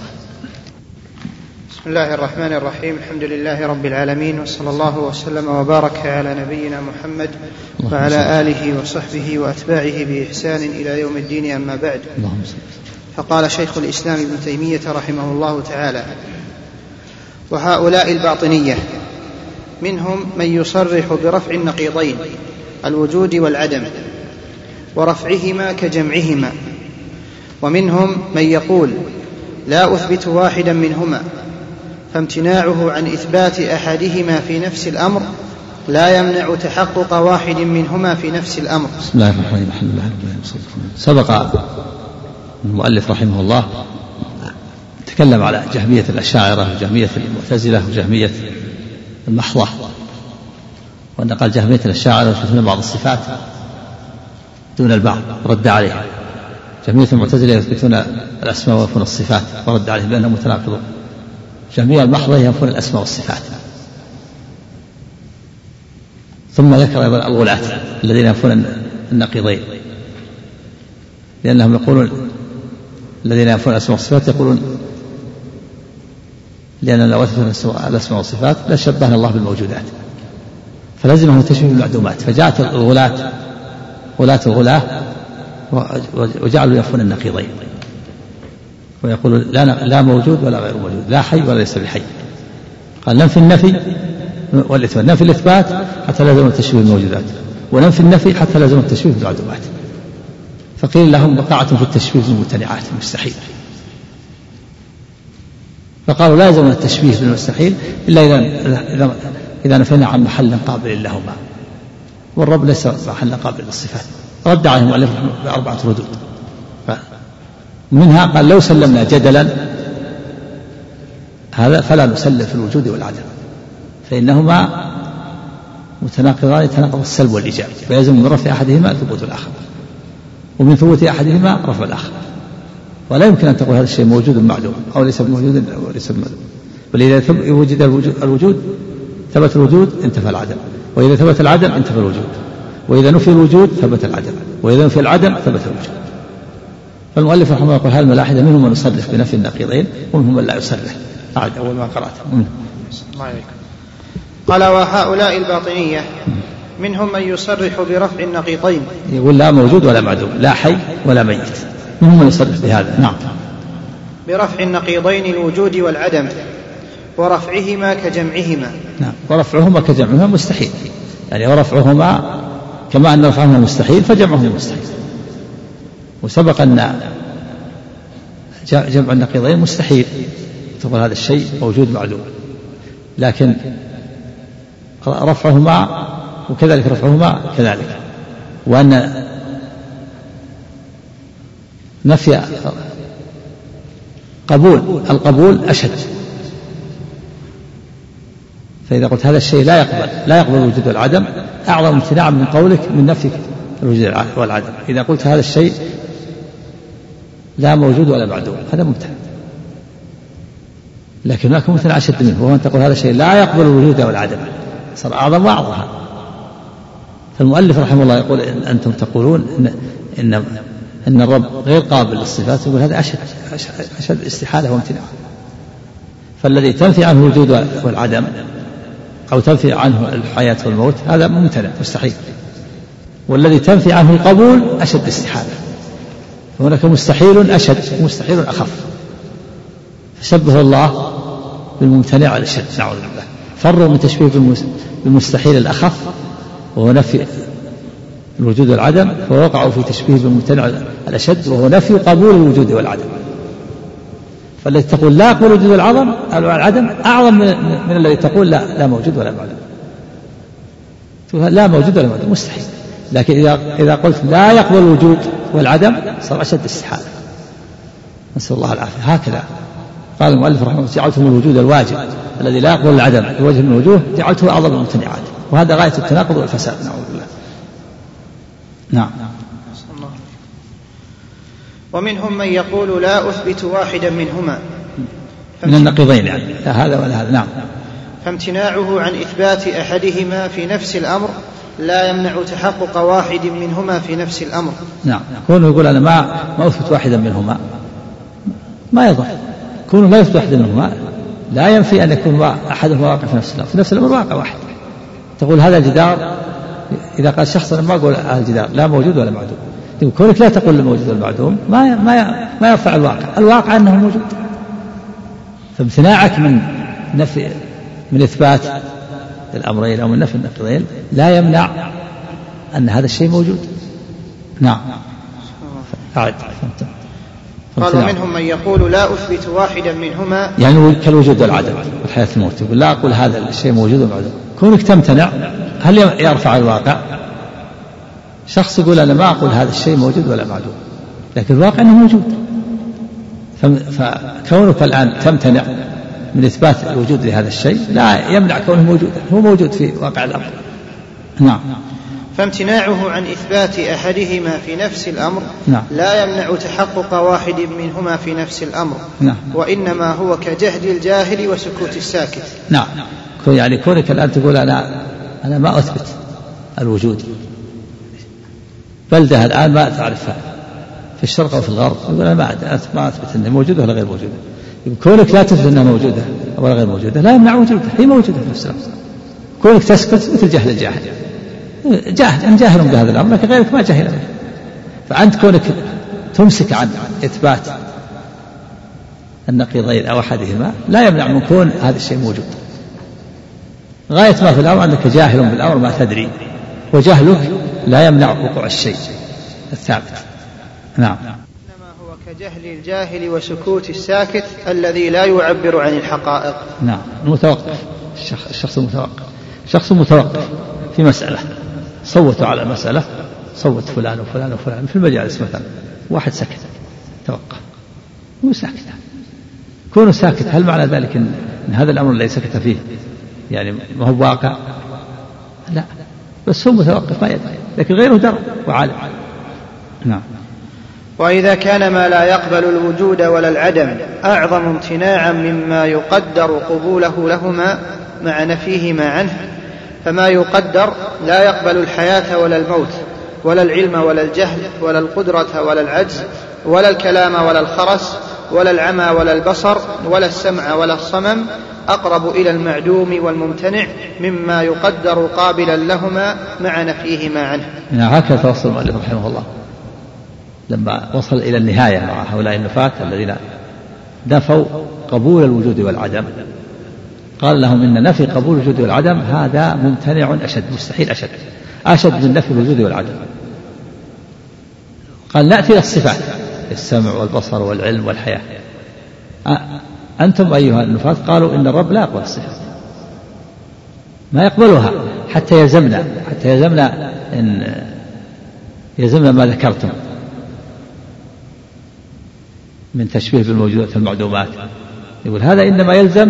بسم الله الرحمن الرحيم. الحمد لله رب العالمين، وصلى الله وسلم وبارك على نبينا محمد وعلى آله وصحبه وأتباعه بإحسان إلى يوم الدين. أما بعد، فقال شيخ الإسلام ابن تيمية رحمه الله تعالى: وهؤلاء الباطنية منهم من يصرح برفع النقيضين الوجود والعدم ورفعهما كجمعهما، ومنهم من يقول لا أثبت واحدا منهما، فامتناعه عن إثبات أحدهما في نفس الأمر لا يمنع تحقق واحد منهما في نفس الأمر. بسم الله الرحمن الرحيم. سبق المؤلف رحمه الله تكلم على جهمية الأشاعرة وجهمية المعتزلة وجهمية المحضة، وأن قال جهمية الأشاعرة يثبتون بعض الصفات دون البعض، رد عليها جميع المعتزلة يثبتون الأسماء وينفون الصفات ورد عليهم بأنهم متناقضون. جميع المحضة ينفون الأسماء والصفات. ثم ذكر أيضا الغلاة الذين ينفون النقيضين، لأنهم يقولون الذين ينفون الأسماء والصفات يقولون لأننا لو أثبتنا الأسماء والصفات لشبهنا الله بالموجودات، فلازمهم تشبيه بالمعدومات، فجاءت الغلاة غلاة الغلاة وجعلوا ينفون النقيضين ويقولون لا, لا موجود ولا غير موجود، لا حي ولا ليس بحي. قال ننفي النفي والإثبات، ننفي الإثبات حتى لازم التشبيه بالموجودات، وننفي النفي حتى لازم التشبيه بالمعدومات. فقيل لهم بقعة في التشبيه بالممتنعات مستحيل، فقالوا لا يلزم التشبيه بالمستحيل إلا إذا إذا إذا نفينا عن محل قابل لهما، والرب ليس محل قابل للصفات. رد عليهم وألف بأربعة ردود، منها قال لو سلمنا جدلا هذا فلا نسلم في الوجود والعدم، فإنهما متناقضان يتناقض السلب والإيجاب، فيلزم من رفع أحدهما ثبوت الآخر، ومن ثبوت أحدهما رفع الآخر، ولا يمكن أن تقول هذا الشيء موجود معدوم أو ليس موجود أو ليس موجود. بل إذا وجد الوجود ثبت الوجود انتفى العدم، وإذا ثبت العدم انتفى الوجود، وإذا نفي الوجود ثبت العدم، وإذا نفي العدم ثبت الوجود. فالمؤلف رحمه الله يقول هذه الملاحدة منهم من يصرح بنفي النقيضين ومنهم من لا يصرح. أعد أول ما قرأت. قال وهؤلاء الباطنية منهم من يصرح برفع النقيضين، يقول لا موجود ولا معدوم، لا حي ولا ميت، منهم من يصرح بهذا. نعم. برفع النقيضين الوجود والعدم، ورفعهما كجمعهما. نعم. ورفعهما كجمعهما مستحيل، يعني ورفعهما كما أن رفعهما مستحيل فجمعهما مستحيل. وسبق أن جمع النقيضين مستحيل، تقول هذا الشيء موجود معدوم، لكن رفعهما وكذلك رفعهما كذلك. وأن نفي قبول القبول أشد، فإذا قلت هذا الشيء لا يقبل لا يقبل الوجود والعدم أعظم امتناعا من قولك من نفي الوجود والعدم. إذا قلت هذا الشيء لا موجود ولا معدوم هذا ممتنع، لكن هناك ممتنع أشد منه، وهو أن تقول هذا الشيء لا يقبل الوجود والعدم، صار أعظم وأعظم. فالمؤلف رحمه الله يقول إن أنتم تقولون إن إن أن الرب غير قابل للصفات، يقول هذا أشد أشد استحالة وامتناع. فالذي تنفي عنه الوجود والعدم أو تنفي عنه الحياة والموت هذا ممتنع مستحيل، والذي تنفي عنه القبول أشد استحالة. هناك مستحيل أشد ومستحيل أخف، فشبه الله بالممتنع على الشد نعوذ بالله. فروا من تشبيه بالمستحيل الأخف وهو نفي الوجود والعدم، فوقعوا في تشبيه بالممتنع الأشد وهو نفي قبول الوجود والعدم. فالذي تقول لا قبول الوجود والعدم العدم أعظم من الذي تقول لا لا موجود ولا معدوم. لا موجود ولا معدوم مستحيل، لكن إذا إذا قلت لا يقبل الوجود والعدم صار أشد استحالة، نسأل الله العافية. هكذا قال المؤلف رحمه الله جعلته من الوجود الواجب الذي لا يقبل العدم بوجه من الوجوه جعلته أعظم الممتنعات، وهذا غاية التناقض والفساد نعوذ بالله. نعم. ومنهم من يقول لا أثبت واحدا منهما من النقيضين، يعني لا هذا ولا هذا. نعم. فامتناعه عن إثبات أحدهما في نفس الأمر لا يمنع تحقق واحد منهما في نفس الأمر. نعم. كونه يقول أنا ما ما أثبت واحدا منهما ما يضر، كونه لا يثبت واحدا منهما لا ينفي أن يكون أحدهما واقع في نفس الأمر، في نفس الأمر واقع واحد. تقول هذا الجدار، إذا قال شخص أنا ما أقول هذا الجدار لا موجود ولا معدوم، كونك لا تقول الموجود والمعدوم ما ما ما يرفع الواقع، الواقع أنه موجود. فامتناعك من نفي من إثبات الأمرين أو من نفي النقيضين لا يمنع أن هذا الشيء موجود. نعم. أعد. قال منهم من يقول لا أثبت واحدا منهما، يعني كالوجود والعدم والحياة الموت، يقول لا أقول هذا الشيء موجود ومعدوم. كونك تمتنع هل يرفع الواقع؟ شخص يقول أنا ما أقول هذا الشيء موجود ولا معدوم، لكن الواقع أنه موجود. فكونك الآن تمتنع من إثبات الوجود لهذا الشيء لا يمنع كونه موجودا، هو موجود في واقع الأمر. نعم. فامتناعه عن إثبات أحدهما في نفس الأمر نعم. لا يمنع تحقق واحد منهما في نفس الأمر. نعم. وإنما هو كجهل الجاهل وسكوت الساكت. نعم. يعني كونك الآن تقول أنا أنا ما أثبت الوجود، بلدة الآن ما تعرفها في الشرق أو في الغرب، يقول أنا ما أثبت أنها موجودة ولا غير موجودة. كونك لا تثبت أنها موجودة ولا غير موجودة لا يمنع وجودها، هي موجودة في نفس الأمر. كونك تسكت مثل جهل الجاهل، جاهل أن جاهل بهذا الأمر لكن غيرك ما جاهل به. فأنت كونك تمسك عن إثبات النقيضين أو أحدهما لا يمنع من كون هذا الشيء موجود. غاية ما في الأمر أنك جاهل بالأمر ما تدري، وجهلك لا يمنع وقوع الشيء الثابت. نعم. إنما هو كجهل الجاهل وسكوت الساكت الذي لا يعبر عن الحقائق. نعم. المتوقف، الشخص المتوقف، شخص متوقف في مسألة، صوتوا على مسألة، صوت فلان وفلان وفلان في المجالس مثلا، واحد سكت توقف، هو ساكت. كونه ساكت هل معنى ذلك إن, إن هذا الأمر الذي سكت فيه يعني ما هو واقع؟ لا، بس هو متوقف ما يدري، لكن غيره درى وعالم. نعم. وإذا كان ما لا يقبل الوجود ولا العدم أعظم امتناعا مما يقدر قبوله لهما مع نفيهما عنه، فما يقدر لا يقبل الحياة ولا الموت ولا العلم ولا الجهل ولا القدرة ولا العجز ولا الكلام ولا الخرس ولا العمى ولا البصر ولا السمع ولا الصمم أقرب إلى المعدوم والممتنع مما يقدر قابلا لهما مع نفيهما عنه. هكذا توصل المؤلف رحمه الله لما وصل إلى النهاية مع هؤلاء النفاة الذين نفوا قبول الوجود والعدم، قال لهم إن نفي قبول الوجود والعدم هذا ممتنع أشد، مستحيل أشد، أشد من نفي الوجود والعدم. قال نأتي إلى الصفات، السمع والبصر والعلم والحياة. أنتم أيها النفاة قالوا إن الرب لا يقبل الصفات، ما يقبلها حتى يلزمنا، حتى يلزمنا إن يلزمنا ما ذكرتم من تشبيه بالموجودات المعدومات. يقول هذا إنما يلزم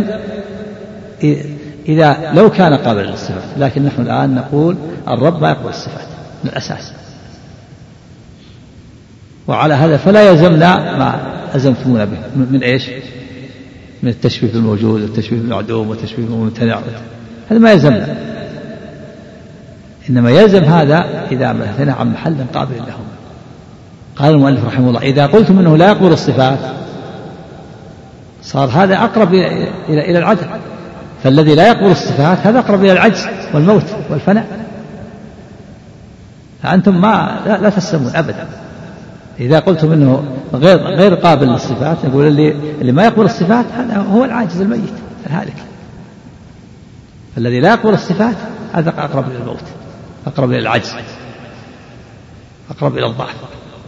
إذا لو كان قابلا للصفات، لكن نحن الآن نقول الرب ما يقبل الصفات من الأساس، وعلى هذا فلا يلزمنا ما ألزمتمونا به من إيش؟ من التشبيه بالموجود والتشبيه بالمعدوم والتشبيه بالممتنع، هذا ما يلزمنا، إنما يلزم هذا إذا مثلنا عن محل قابل لهم. قال المؤلف رحمه الله إذا قلتم إنه لا يقبل الصفات صار هذا أقرب إلى إلى العدل، فالذي لا يقبل الصفات هذا أقرب إلى العجز والموت والفناء. فأنتم ما لا, لا تسلمون أبدا إذا قلتم إنه غير غير قابل للصفات. نقول اللي اللي ما يقبل الصفات هذا هو العاجز الميت الهالك، الذي لا يقبل الصفات هذا أقرب إلى الموت، أقرب إلى العجز، أقرب إلى الضعف،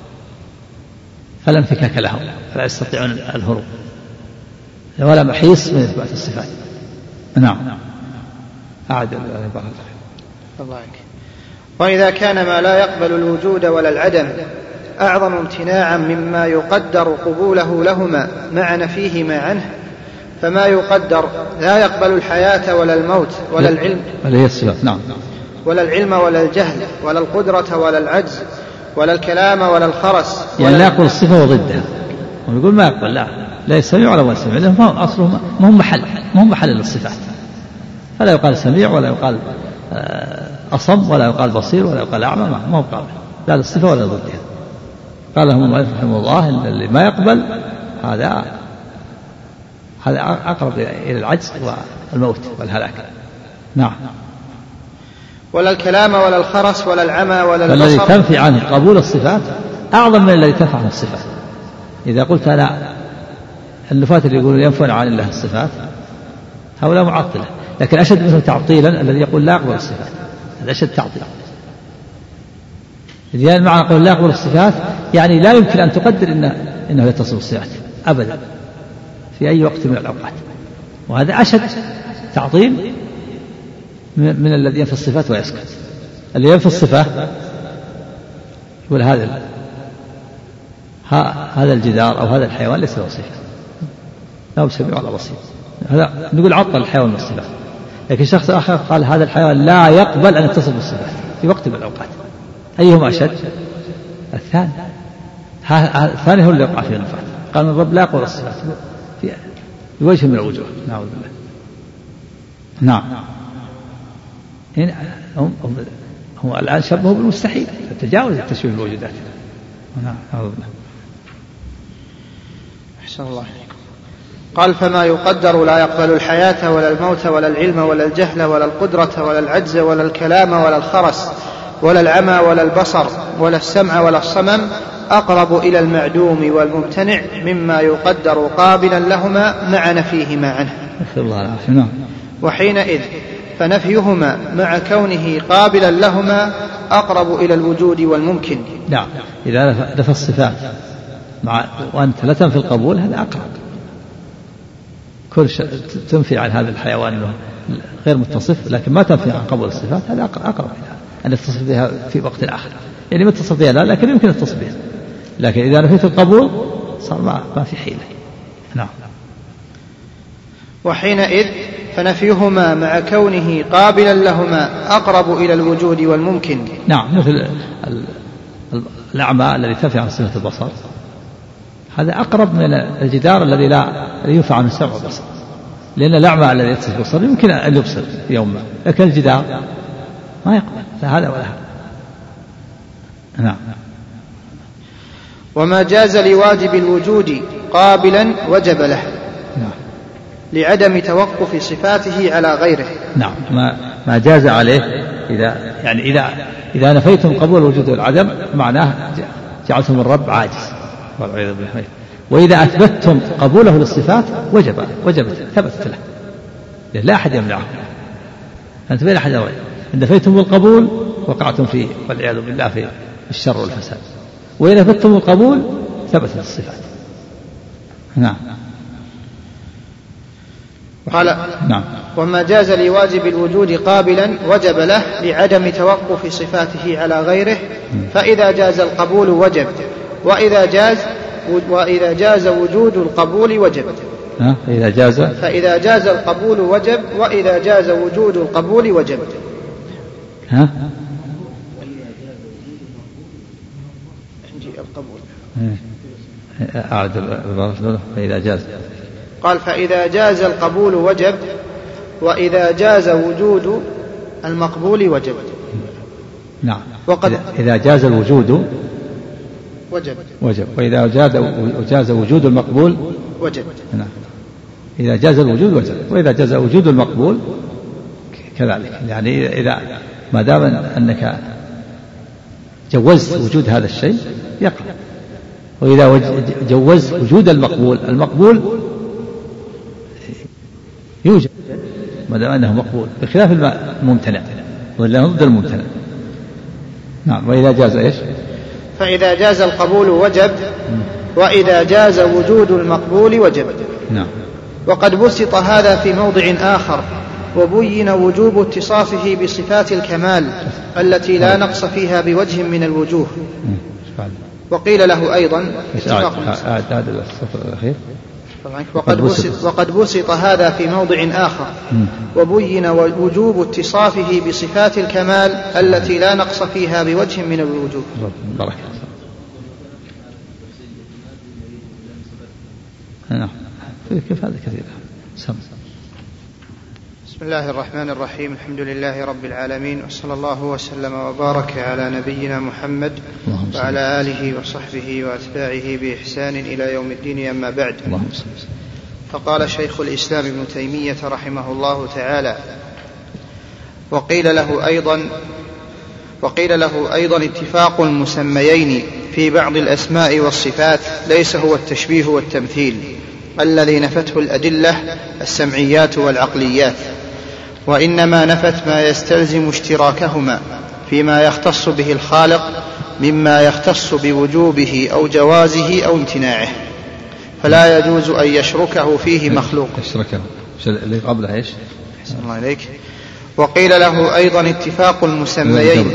فلا انفكاك لهم، فلا يستطيعون الهروب ولا محيص من إثبات الصفات. نعم. أعد الله. وإذا كان ما لا يقبل الوجود ولا العدم أعظم امتناعا مما يقدر قبوله لهما مع نفيهما عنه، فما يقدر لا يقبل الحياة ولا الموت ولا العلم نعم. ولا العلم ولا الجهل ولا القدرة ولا العجز ولا الكلام ولا الخرس ولا يعني لا يقبل الصفة وضدها، ويقول ما يقبل لا لا يسمع ولا يسمع، لأنه ما أصله ما هم محل ما هم محل للصفات، فلا يقال سميع ولا يقال أصم ولا يقال بصير ولا يقال أعمى، ما هو قابل لا للصفة ولا ضدها. قال لهم المؤلف رحمه الله إن اللي ما يقبل هذا هذا أقرب إلى العجز والموت والهلاك. نعم. ولا الكلام ولا الخرس ولا العمى ولا البصر، الذي تنفي عنه قبول الصفات أعظم من الذي تنفع عنه الصفات. إذا قلت أنا النفاة اللي يقولون ينفون عن الله الصفات هؤلاء معطلة، لكن أشد منه تعطيلا الذي يقول لا يقبل الصفات، هذا أشد تعطيلا. يعني معنى قول لا يقبل الصفات يعني لا يمكن أن تقدر إنه, إنه يتصل بالصفات أبدا في أي وقت من الأوقات، وهذا أشد تعطيل من, من الذي ينفي الصفات ويسكت. اللي ينفي الصفة يقول هذا هذا الجدار أو هذا الحيوان ليس له صفة، لا هو سميع ولا بصير، هذا نقول عطل الحيوان من الصفات. لكن شخص آخر قال هذا الحيوان لا يقبل أن يتصف بالصفات في وقت من الأوقات. أيهما أشد؟ الثاني. الثاني هو اللي يقع فيه النفاق. قال من الرب لا يقبل الصفات في وجه من الوجوه. نعوذ بالله. نعم. هم هو الآن شبهه بالمستحيل، تجاوز التشبيه بالوجودات. نعم. نعوذ بالله. أحسن الله عليكم. قال فما يقدر لا يقبل الحياة ولا الموت ولا العلم ولا الجهل ولا القدرة ولا العجز ولا الكلام ولا الخرس ولا العمى ولا البصر ولا السمع ولا الصمم أقرب إلى المعدوم والممتنع مما يقدر قابلا لهما مع نفيهما عنه. وحينئذ فنفيهما مع كونه قابلا لهما أقرب إلى الوجود والممكن. نعم. إذا نفى الصفات مع وأنت لا تنفي القبول هذا أقرب. كل شيء تنفي عن هذا الحيوان غير متصف لكن ما تنفي عن قبول الصفات هذا أقرب أن يتصف بها في وقت آخر. يعني ما تتصف بها لا لكن يمكن التصف بها، لكن إذا نفيت القبول صار ما, ما في حيلة. نعم. وحينئذ فنفيهما مع كونه قابلا لهما أقرب إلى الوجود والممكن. نعم. مثل الأعمى الذي تنفي عن صفة البصر هذا أقرب من الجدار الذي لا ينفع عنه السمع والبصر، لأن الأعمى الذي يتصف بالبصر يمكن أن يبصر يوما لكن الجدار ما يقبل لا هذا ولا هذا. نعم. وما جاز لواجب الوجود قابلا وجب له. نعم. لعدم توقف صفاته على غيره. نعم. ما ما جاز عليه إذا يعني إذا إذا نفيتم قبول الوجود والعدم معناه جعلتم الرب عاجز والعياذ بالله. وإذا أثبتتم قبوله للصفات وجب وجبت ثبتت له لا أحد يمنعه. أنت بين أحد أمرين إن نفيتم القبول وقعتم فيه والعياذ بالله في الشر والفساد، وإذا أثبتتم القبول ثبتت الصفات. نعم. قال نعم. وما جاز لواجب الوجود قابلا وجب له لعدم توقف صفاته على غيره، فإذا جاز القبول وجب، وإذا جاز وإذا جاز وجود القبول وجب. ها؟ فإذا جاز فإذا جاز القبول وجب، وإذا جاز وجود القبول وجب. ها؟ عندي القبول. أعد البرف. فإذا جاز. قال فإذا جاز القبول وجب، وإذا جاز وجود المقبول وجب. نعم. وقد إذا جاز الوجود وجب وجب، وإذا جاز جاز وجود المقبول وجب. نعم. إذا جاز الوجود وجب، وإذا جاز وجود المقبول كذلك. يعني إذا ما دام أنك جوزت وجود هذا الشيء يقع، وإذا جوزت وجود المقبول المقبول يوجد ما دام أنه مقبول، بخلاف الممتنع ولا ضد الممتنع. نعم. وإذا جاز إيش؟ فإذا جاز القبول وجب، وإذا جاز وجود المقبول وجب. نعم. وقد بسط هذا في موضع آخر وبين وجوب اتصافه بصفات الكمال التي لا نقص فيها بوجه من الوجوه. وقيل له أيضا وقد بسط, وقد بسط هذا في موضع آخر وبين وجوب اتصافه بصفات الكمال التي لا نقص فيها بوجه من الوجوه. بارك الله. كيف هذا كثير. سم. بسم الله الرحمن الرحيم. الحمد لله رب العالمين، وصلى الله وسلم وبارك على نبينا محمد وعلى آله وصحبه وأتباعه بإحسان إلى يوم الدين. أما بعد، فقال شيخ الإسلام ابن تيمية رحمه الله تعالى: وقيل له أيضا وقيل له أيضا اتفاق المسميين في بعض الأسماء والصفات ليس هو التشبيه والتمثيل الذي نفته الأدلة السمعيات والعقليات، وإنما نفت ما يستلزم اشتراكهما فيما يختص به الخالق مما يختص بوجوبه أو جوازه أو امتناعه، فلا يجوز أن يشركه فيه مخلوق. يشركه اللي قبله إيش؟ أحسن الله عليك. وقيل له أيضا اتفاق المسميين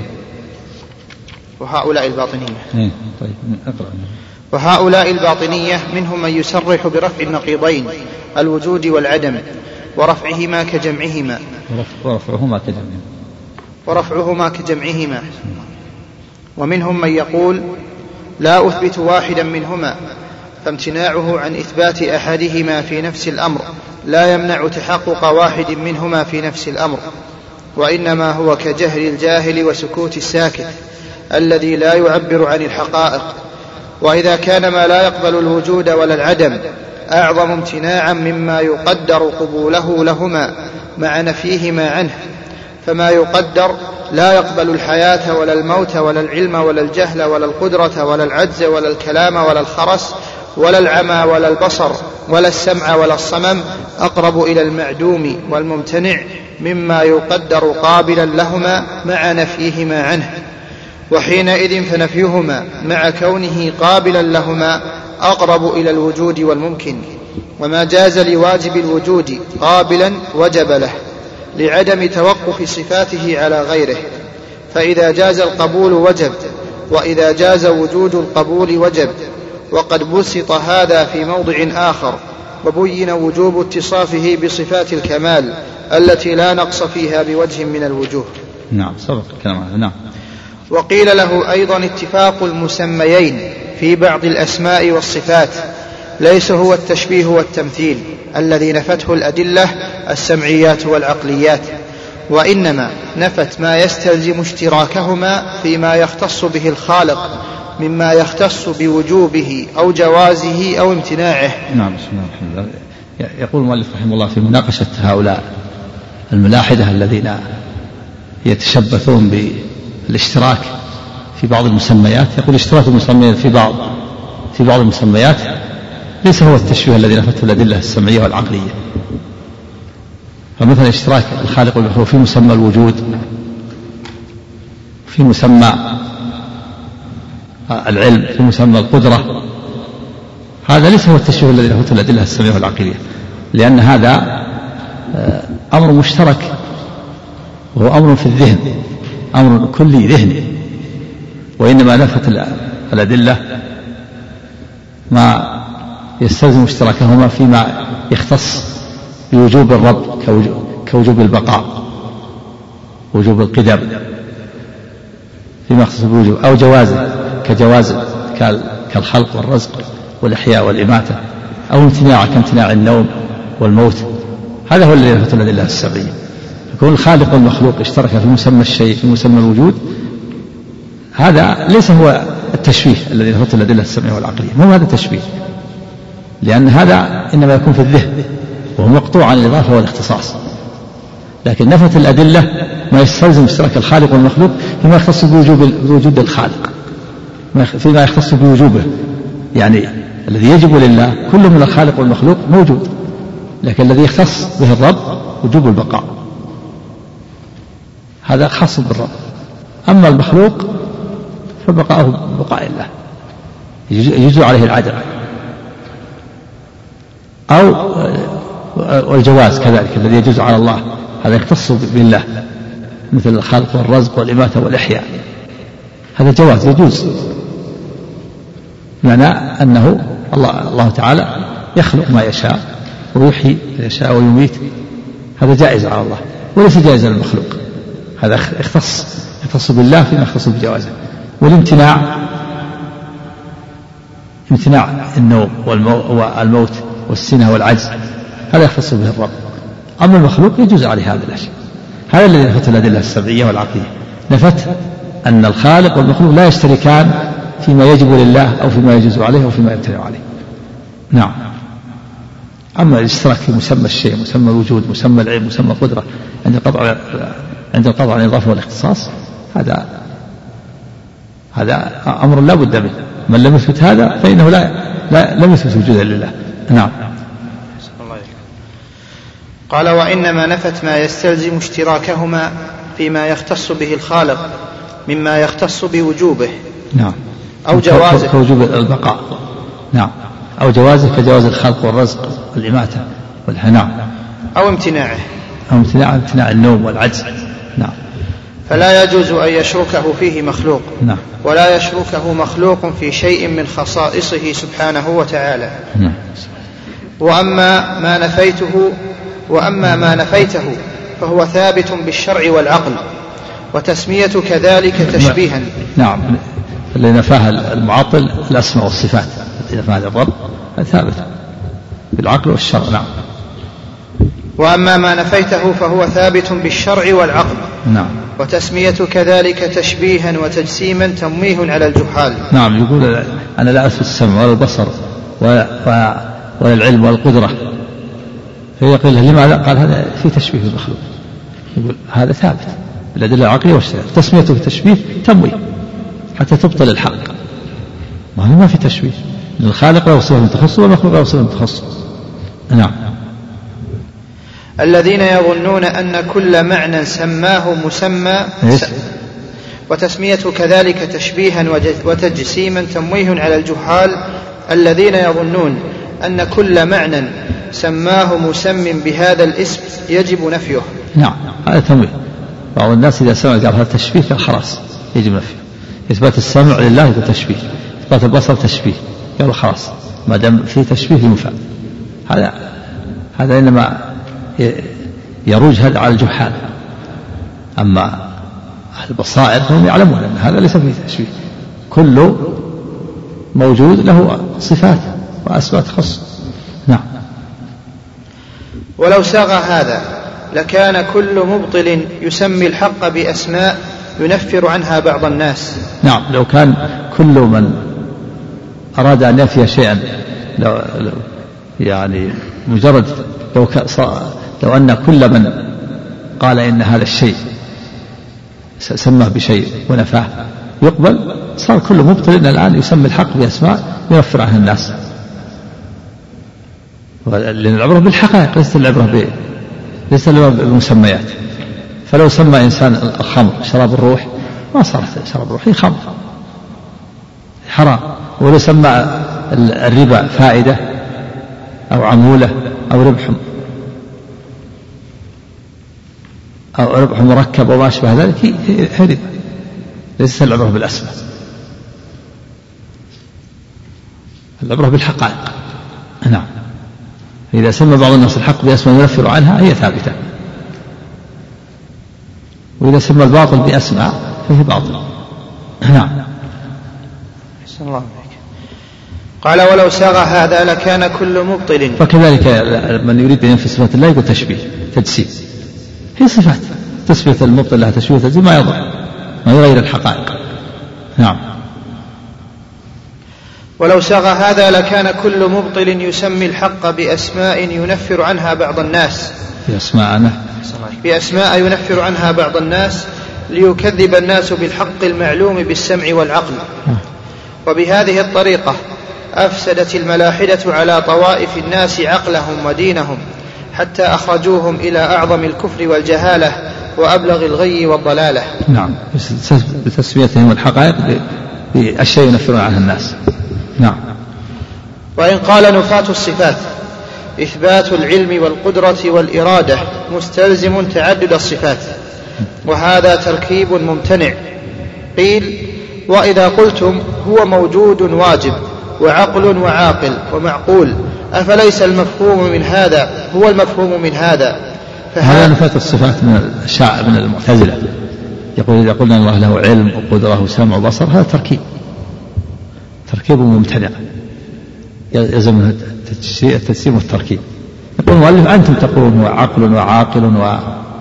وهؤلاء الباطنية طيب أقرأ. وهؤلاء الباطنية منهم من يسرح برفع النقيضين الوجود والعدم، ورفعهما كجمعهما ورفعهما كجمعهما ورفعهما كجمعهما ومنهم من يقول لا أثبت واحدا منهما، فامتناعه عن إثبات أحدهما في نفس الأمر لا يمنع تحقق واحد منهما في نفس الأمر، وإنما هو كجهل الجاهل وسكوت الساكت الذي لا يعبر عن الحقائق. وإذا كان ما لا يقبل الوجود ولا العدم أعظم امتناعا مما يقدر قبوله لهما مع نفيهما عنه، فما يقدر لا يقبل الحياة ولا الموت ولا العلم ولا الجهل ولا القدرة ولا العجز ولا الكلام ولا الخرس ولا العمى ولا البصر ولا السمع ولا الصمم أقرب إلى المعدوم والممتنع مما يقدر قابلا لهما مع نفيهما عنه، وحينئذ فنفيهما مع كونه قابلا لهما أقرب إلى الوجود والممكن. وما جاز لواجب الوجود قابلا وجب له لعدم توقف صفاته على غيره، فإذا جاز القبول وجب، وإذا جاز وجود القبول وجب. وقد بسط هذا في موضع آخر وبين وجوب اتصافه بصفات الكمال التي لا نقص فيها بوجه من الوجوه. نعم سبق الكلام هذا. نعم. وقيل له أيضا اتفاق المسميين في بعض الأسماء والصفات ليس هو التشبيه والتمثيل الذي نفته الأدلة السمعيات والعقليات، وإنما نفت ما يستلزم اشتراكهما فيما يختص به الخالق مما يختص بوجوبه أو جوازه أو امتناعه. نعم بسم الله الرحمن الرحيم. يقول المؤلف رحمه الله في مناقشة هؤلاء الملاحدة الذين يتشبثون بالاشتراك في بعض المسميات، يقول اشتراك المسميات في بعض في بعض المسميات ليس هو التشبيه الذي نفته الأدلة السمعية والعقلية. فمثلا اشتراك الخالق والمخلوق في مسمى الوجود، في مسمى العلم، في مسمى القدرة، هذا ليس هو التشبيه الذي نفته الأدلة السمعية والعقلية، لأن هذا أمر مشترك وهو أمر في الذهن، أمر كلي ذهني. وإنما نفت الأدلة ما يستلزم اشتراكهما فيما يختص بوجوب الرب كوجوب البقاء، وجوب القدم فيما يختص بوجوب، أو جوازه كجواز كالخلق والرزق والإحياء والإماتة، أو امتناع كامتناع النوم والموت. هذا هو الذي نفت الأدلة السمعية. يكون الخالق والمخلوق اشترك في مسمى الشيء في مسمى الوجود، هذا ليس هو التشبيه الذي نفت الأدلة السمعية والعقلية، مو هذا التشبيه، لأن هذا إنما يكون في الذهن وهو مقطوع عن الإضافة والاختصاص. لكن نفت الأدلة ما يستلزم اشتراك الخالق والمخلوق فيما يختص بوجود الخالق، فيما يختص بوجوبه، يعني الذي يجب لله كل من الخالق والمخلوق موجود، لكن الذي يختص به الرب وجوب البقاء، هذا خاص بالرب. أما المخلوق فبقاؤه بقاء الله يجوز عليه العدم، أو والجواز كذلك الذي يجوز على الله، هذا يختص بالله مثل الخلق والرزق والإماتة والإحياء، هذا جواز يجوز، معنى أنه الله, الله تعالى يخلق ما يشاء ويحيي ما يشاء ويميت، هذا جائز على الله وليس جائز للمخلوق، هذا يختص يختص بالله فيما يختص بجوازه. والامتناع امتناع النوم والموت والسنة والعجز، هذا يختص به الرب. أما المخلوق يجوز عليه هذا الأشياء. هذا الذي نفت الأدلة السمعية والعقلية، نفت أن الخالق والمخلوق لا يشتركان فيما يجب لله أو فيما يجوز عليه أو فيما يمتنع عليه. نعم. أما الاشتراك في مسمى الشيء، مسمى الوجود، مسمى العلم، مسمى القدرة، عند القطع عند القطع عن الإضافة والاختصاص، هذا هذا أمر لا بد منه. من لم يثبت هذا فإنه لا, لا لم يثبت وجودا لله. نعم. قال وإنما نفت ما يستلزم اشتراكهما فيما يختص به الخالق مما يختص بوجوبه. نعم. أو جوازه كوجوب البقاء. نعم. أو جوازه كجواز الخلق والرزق والإماتة والهناء. أو امتناعه أو امتناع امتناع النوم والعجز. نعم. فلا يجوز أن يشركه فيه مخلوق. نعم. ولا يشركه مخلوق في شيء من خصائصه سبحانه وتعالى. نعم. وأما ما نفيته وأما ما نفيته فهو ثابت بالشرع والعقل، وتسمية كذلك تشبيها. نعم، اللي نفاها المعطل الأسماء والصفات، إذا فعل الرب ثابت بالعقل والشرع. نعم. وأما ما نفيته فهو ثابت بالشرع والعقل. نعم. وتسمية كذلك تشبيها وتجسيما تمويه على الجحال. نعم، يقول أنا لا أثبت السمع ولا البصر ولا, ولا العلم ولا القدرة، فيقول لماذا؟ قال هذا في تشبيه المخلوق. يقول هذا ثابت بالأدلة العقلية والشرعية، تسميته تشبيه تمويه حتى تبطل الحق، ما في تشبيه، الخالق له صفة تخص والمخلوق له صفة تخص. نعم. الذين يظنون أن كل معنى سماه مسمى س... وتسمية كذلك تشبيها وتجسيما تمويه على الجحال الذين يظنون أن كل معنى سماه مسمى بهذا الاسم يجب نفيه. نعم، هذا تمويه. بعض الناس إذا سمع قال هذا تشبيه قال خلاص يجب نفيه. إثبات السمع لله يقول تشبيه، إثبات البصر تشبيه، قال خلاص ما دام في تشبيه ينفع. هذا هذا إنما يروج هذا على الجحال. أما البصائر فهم يعلمون أن هذا ليس فيه تشبيه، كل موجود له صفات وأسماء تخص. نعم. ولو ساغ هذا لكان كل مبطل يسمي الحق بأسماء ينفر عنها بعض الناس. نعم، لو كان كل من أراد أن ينفي شيئا لو يعني مجرد لو, لو أن كل من قال إن هذا الشيء سماه بشيء ونفاه يقبل، صار كل مبطل الآن يسمي الحق بأسماء ينفر عنها الناس، لأن العبرة بالحقائق ليست العبرة ب... ليست العبرة بالمسميات. فلو سمى إنسان الخمر شراب الروح ما صارت شراب الروح، هي خمر حرام. ولو سمى الربا فائدة أو عمولة أو ربح أو ربح مركب وما أشبه ذلك هي ربا، ليست العبرة بالأسماء، العبرة بالحقائق. نعم. إذا سمى بعض الناس الحق بأسماء ينفر عنها هي ثابتة، وإذا سمى الباطل بأسماء فهي باطل. نعم. أحسن الله عليك. قال ولو ساغ هذا لكان كل مبطل. فكذلك من يريد أن ينفي صفات الله يقول تشبيه تجسيم، هي صفات، تسمية المبطل لها تشبيه تجسيم ما يضر، ما يغير الحقائق. نعم. ولو ساغ هذا لكان كل مبطل يسمي الحق بأسماء ينفر عنها بعض الناس بأسماء بأسماء ينفر عنها بعض الناس ليكذب الناس بالحق المعلوم بالسمع والعقل. وبهذه الطريقة أفسدت الملاحدة على طوائف الناس عقلهم ودينهم حتى أخرجوهم إلى أعظم الكفر والجهالة وأبلغ الغي والضلالة. نعم، بتسميتهم الحقائق بأشياء ينفرون عنها الناس. نعم. وإن قال نفاة الصفات إثبات العلم والقدرة والإرادة مستلزم تعدد الصفات، وهذا تركيب ممتنع. قيل وإذا قلتم هو موجود واجب وعقل وعاقل ومعقول أفليس المفهوم من هذا هو المفهوم من هذا؟ هذا نفاة الصفات من الشاع من المعتزلة، يقول إذا قلنا الله له علم وقدرة وسمع وبصر هذا تركيب تركيب ممتنع يلزم التجسيم والتركيب. يقول المؤلف أنتم تقولون هو عقل وعاقل و...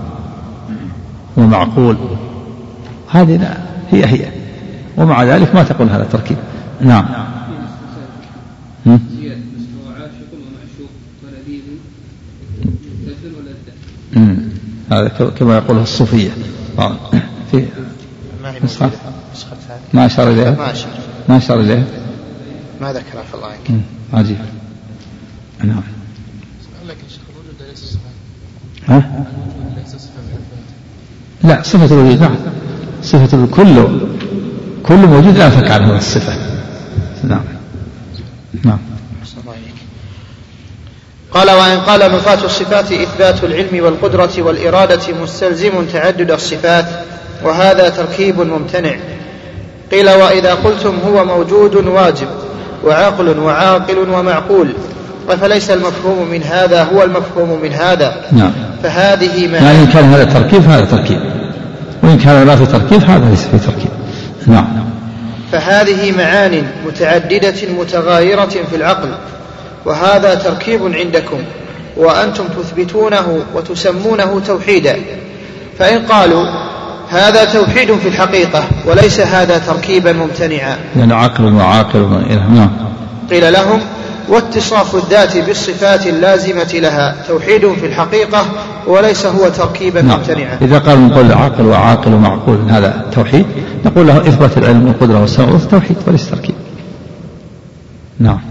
ومعقول، هذه هي هي ومع ذلك ما تقول هذا تركيب. نعم. هذا كما يقوله الصوفية في نسخة ما أشار إليها ما أشار إليها ما ذكرها في الله عنك. عجيب. نعم. ها؟ لا، صفة الوجود نعم، صفة كل كل موجود لا ينفك عنه الصفة. نعم. نعم. قال وإن قال نفاة الصفات إثبات العلم والقدرة والإرادة مستلزم تعدد الصفات، وهذا تركيب ممتنع. قيل وإذا قلتم هو موجود واجب وعقل وعاقل ومعقول فليس المفهوم من هذا هو المفهوم من هذا. نعم. فهذه معاني يعني إن كان هذا تركيب هذا تركيب، وإن كان لا في تركيب هذا ليس في تركيب. نعم. فهذه معان متعددة متغايرة في العقل، وهذا تركيب عندكم وأنتم تثبتونه وتسمونه توحيدا. فإن قالوا هذا توحيد في الحقيقة وليس هذا تركيبا ممتنعا، يعني عقل وعاقل نعم، قيل لهم واتصاف الذات بالصفات اللازمة لها توحيد في الحقيقة وليس هو تركيبا نعم. ممتنعا. إذا قال نقول عقل وعاقل ومعقول هذا توحيد، نقول له إثبات العلم والقدرة والسمع توحيد وليس تركيب. نعم.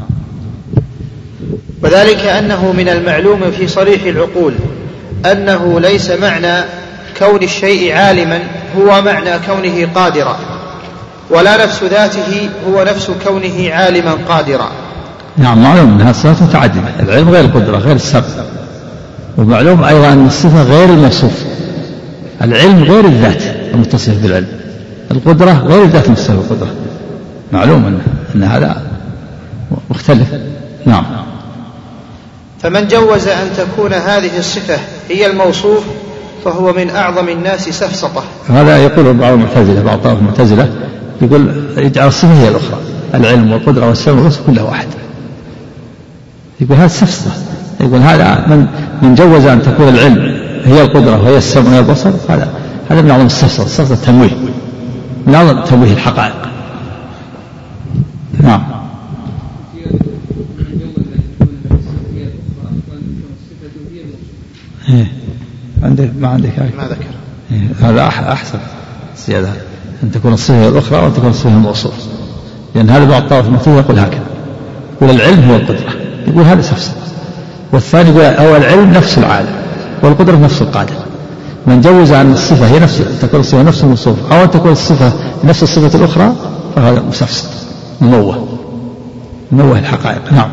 وذلك أنه من المعلوم في صريح العقول أنه ليس معنى كون الشيء عالما هو معنى كونه قادرا، ولا نفس ذاته هو نفس كونه عالما قادرا. نعم. معلوم أنها صفات متعددة، العلم غير القدرة غير السمع، ومعلوم أيضا أن الصفة غير الموصوف، العلم غير الذات المتصف بالعلم، القدرة غير الذات المتصف بالقدرة، معلوم أن, أن هذا مختلف. نعم. فمن جوز أن تكون هذه الصفة هي الموصوف فهو من أعظم الناس سفسطة. هذا يقول بعض المعتزلة، بعض طائفة المعتزلة يقول يجعل الصفة هي الأخرى، العلم والقدرة والسمع والبصر كله واحد، يقول هذا سفسطة. يقول هذا من من جوز أن تكون العلم هي القدرة وهي السمع وهي البصر، هذا هذا من أعظم السفسطة، السفسطة التمويه، من أعظم تمويه الحقائق. نعم. إيه. عندك ما عندك ما ذكر. إيه. هذا أحسن زيادة، أن تكون الصفة الأخرى وأن تكون الصفة الموصوف، لأن هذا بعض الطائفة المعتزلة يقول هكذا، يقول العلم هو القدرة، يقول هذا سفسطة. والثاني يقول هو العلم نفس العالم والقدرة نفس القادر. من جوز أن الصفة هي نفس تكون الصفة نفس الموصوف أو أن تكون الصفة نفس الصفة الأخرى فهذا مسفسط مموه مموه الحقائق. نعم.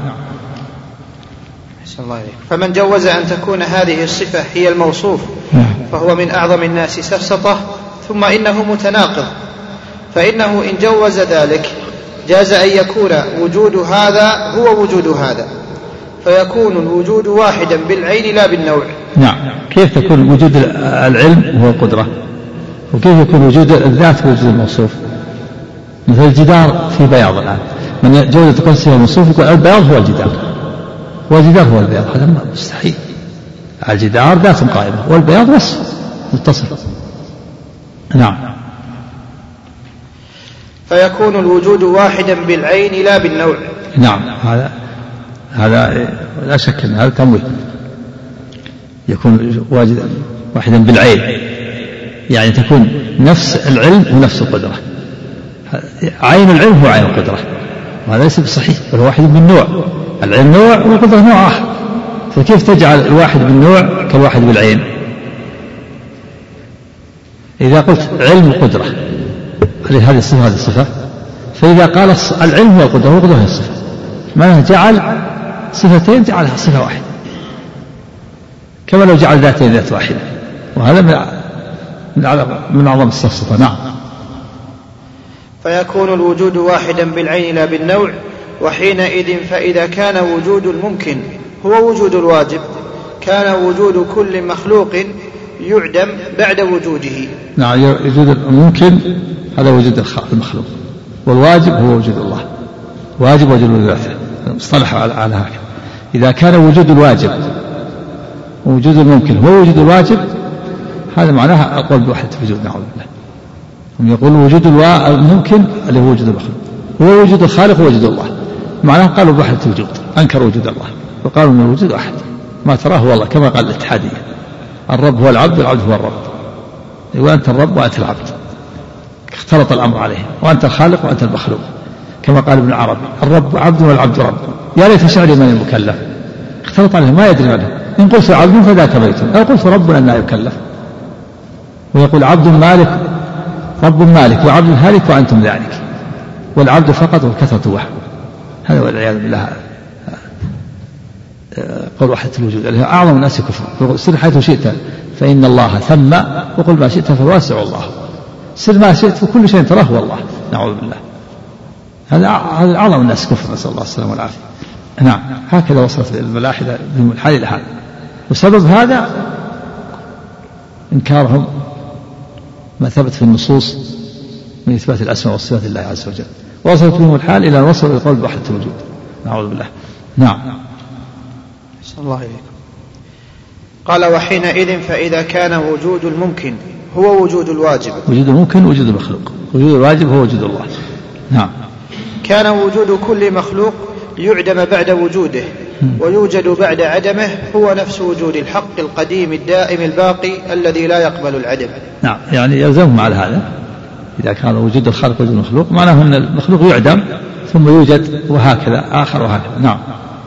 الله عليك. فمن جوز أن تكون هذه الصفة هي الموصوف فهو من أعظم الناس سفسطة. ثم إنه متناقض، فإنه إن جوز ذلك جاز أن يكون وجود هذا هو وجود هذا، فيكون الوجود واحدا بالعين لا بالنوع. نعم. كيف تكون وجود العلم هو القدرة، وكيف يكون وجود الذات هو وجود الموصوف؟ مثل الجدار في بياض الآن، من جوز تكون صفة الموصوف يقول البياض هو الجدار، والجدار هو البياض، هذا مستحيل. الجدار ذات قائمة والبياض وصف متصل. نعم. فيكون الوجود واحدا بالعين لا بالنوع. نعم. هذا هذا لا شك أن هذا تمويه، يكون واجدا واحدا بالعين، يعني تكون نفس العلم ونفس القدرة، عين العلم هو عين القدرة، وهذا ليس بصحيح، بل واحد من نوع، العلم نوع والقدرة نوع آخر، فكيف تجعل الواحد بالنوع كالواحد بالعين؟ إذا قلت علم القدرة هذه الصفة هذه الصفة، فإذا قال العلم هو القدرة والقدرة هي الصفة، معناه جعل صفتين جعلها صفة واحدة، كما لو جعل ذاتين ذات واحدة، وهذا من من أعظم السفسطة. نعم. فيكون الوجود واحدا بالعين لا بالنوع، وحينئذ فإذا كان وجود الممكن هو وجود الواجب كان وجود كل مخلوق يعدم بعد وجوده. نعم. وجود الممكن هذا وجود المخلوق، والواجب هو وجود الله، واجب وجود ذاته، مصطلح على هكذا. إذا كان وجود الواجب ووجود الممكن هو وجود الواجب، هذا معناها القول بوحدة الوجود، نعوذ بالله. هم يقولون وجود الممكن اللي هو وجود المخلوق، هو وجود الخالق ووجود الله، معناه قالوا بوحدة الوجود، أنكروا وجود الله وقالوا أن الوجود أحد، ما تراه هو الله، كما قال الاتحادية الرب هو العبد والعبد هو الرب، وأنت الرب وأنت العبد، اختلط الأمر عليه، وأنت الخالق وأنت المخلوق، كما قال ابن عربي الرب عبد والعبد رب، يا ليت شعري من المكلف، اختلط عليه ما يدري منه، إن قلت عبد فذاك بيت، أو قلت رب أن يكلف. ويقول عبد مالك رب مالك وعبد هالك وأنتم ذلك، والعبد فقط والكثرة وحده، هذا والعياذ بالله قول وحدة الوجود، أعظم الناس كفر. سر حيث شئت فإن الله ثم، وقل ما شئت فواسع الله، سر ما شئت وكل شيء تراه هو الله، نعوذ بالله. هذا هذا أعظم الناس كفر، نسأل الله السلامة والعافية. نعم هكذا وصلت الملاحدة بهم الحال إلى هذا. وسبب هذا إنكارهم ما ثبت في النصوص من إثبات الأسماء والصفات لله عز وجل، وصلت بهم الحال إلى أن وصلوا إلى القول بوحدة الوجود. نعوذ بالله. نعم. صلى الله عليكم. قال وحينئذ فإذا كان وجود الممكن هو وجود الواجب. وجود الممكن وجود المخلوق، وجود الواجب هو وجود الله. نعم. كان وجود كل مخلوق يعدم بعد وجوده ويوجد بعد عدمه هو نفس وجود الحق القديم الدائم الباقي الذي لا يقبل العدم. نعم يعني يلزمهم على هذا إذا كان وجود الخالق وجود المخلوق معناه أن المخلوق يعدم ثم يوجد وهكذا آخر وهكذا. نعم.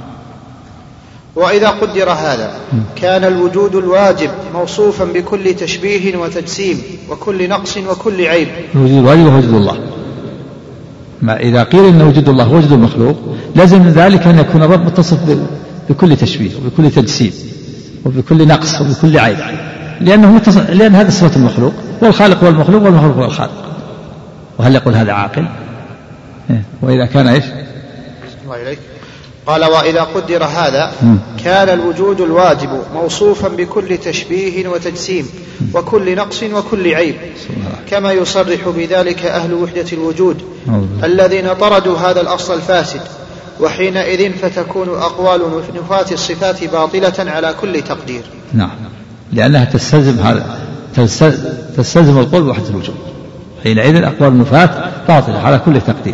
وإذا قدر هذا كان الوجود الواجب موصوفا بكل تشبيه وتجسيم وكل نقص وكل عيب. الوجود الواجب هو وجود الله. ما إذا قيل إن وجود الله هو وجود المخلوق لازم من ذلك أن يكون الرب متصف بكل تشبيه وبكل تجسيم وبكل نقص وبكل عيب، لأنه متصف، لأن هذا صفة المخلوق، والخالق هو المخلوق والمخلوق هو الخالق. وهل يقول هذا عاقل؟ وإذا كان إيش؟ الله إليك. قال وإذا قدر هذا كان الوجود الواجب موصوفا بكل تشبيه وتجسيم وكل نقص وكل عيب، كما يصرح بذلك أهل وحدة الوجود الذين طردوا هذا الأصل الفاسد. وحينئذ فتكون أقوال نفاة الصفات باطلة على كل تقدير. نعم لأنها تستلزم هذا تستلزم القول بوحدة الوجود. حينئذ أقوال النفاة باطلة على كل تقدير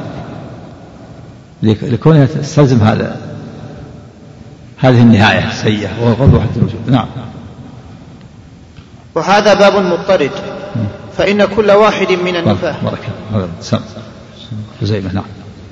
لكونها تستلزم هذا هذه النهاية السيئة وهو القول بوحدة الوجود. نعم. وهذا باب مضطرد فإن كل واحد من النفاة بركة هذا سم زيمة. نعم.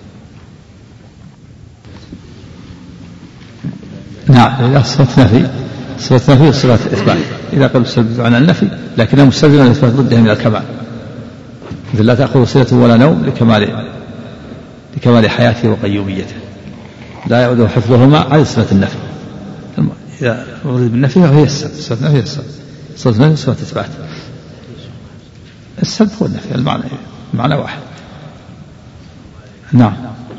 نعم إذا صفة نفي صفة نفي وصفة إثبات إذا قالوا سلب عن النفي لكنه مستلزم الإثبات ضده من الكمال، مثل لا تأخذ سنة ولا نوم لكمال لكمال حياته وقيوميته لا يعود حفظهما على صفة النفي. إذا أريد بالنفي فهي السلب، صفة النفي هي السلب، صفة نفي صفة إثبات. السلب هو النفي، المعنى المعنى واحد. نعم.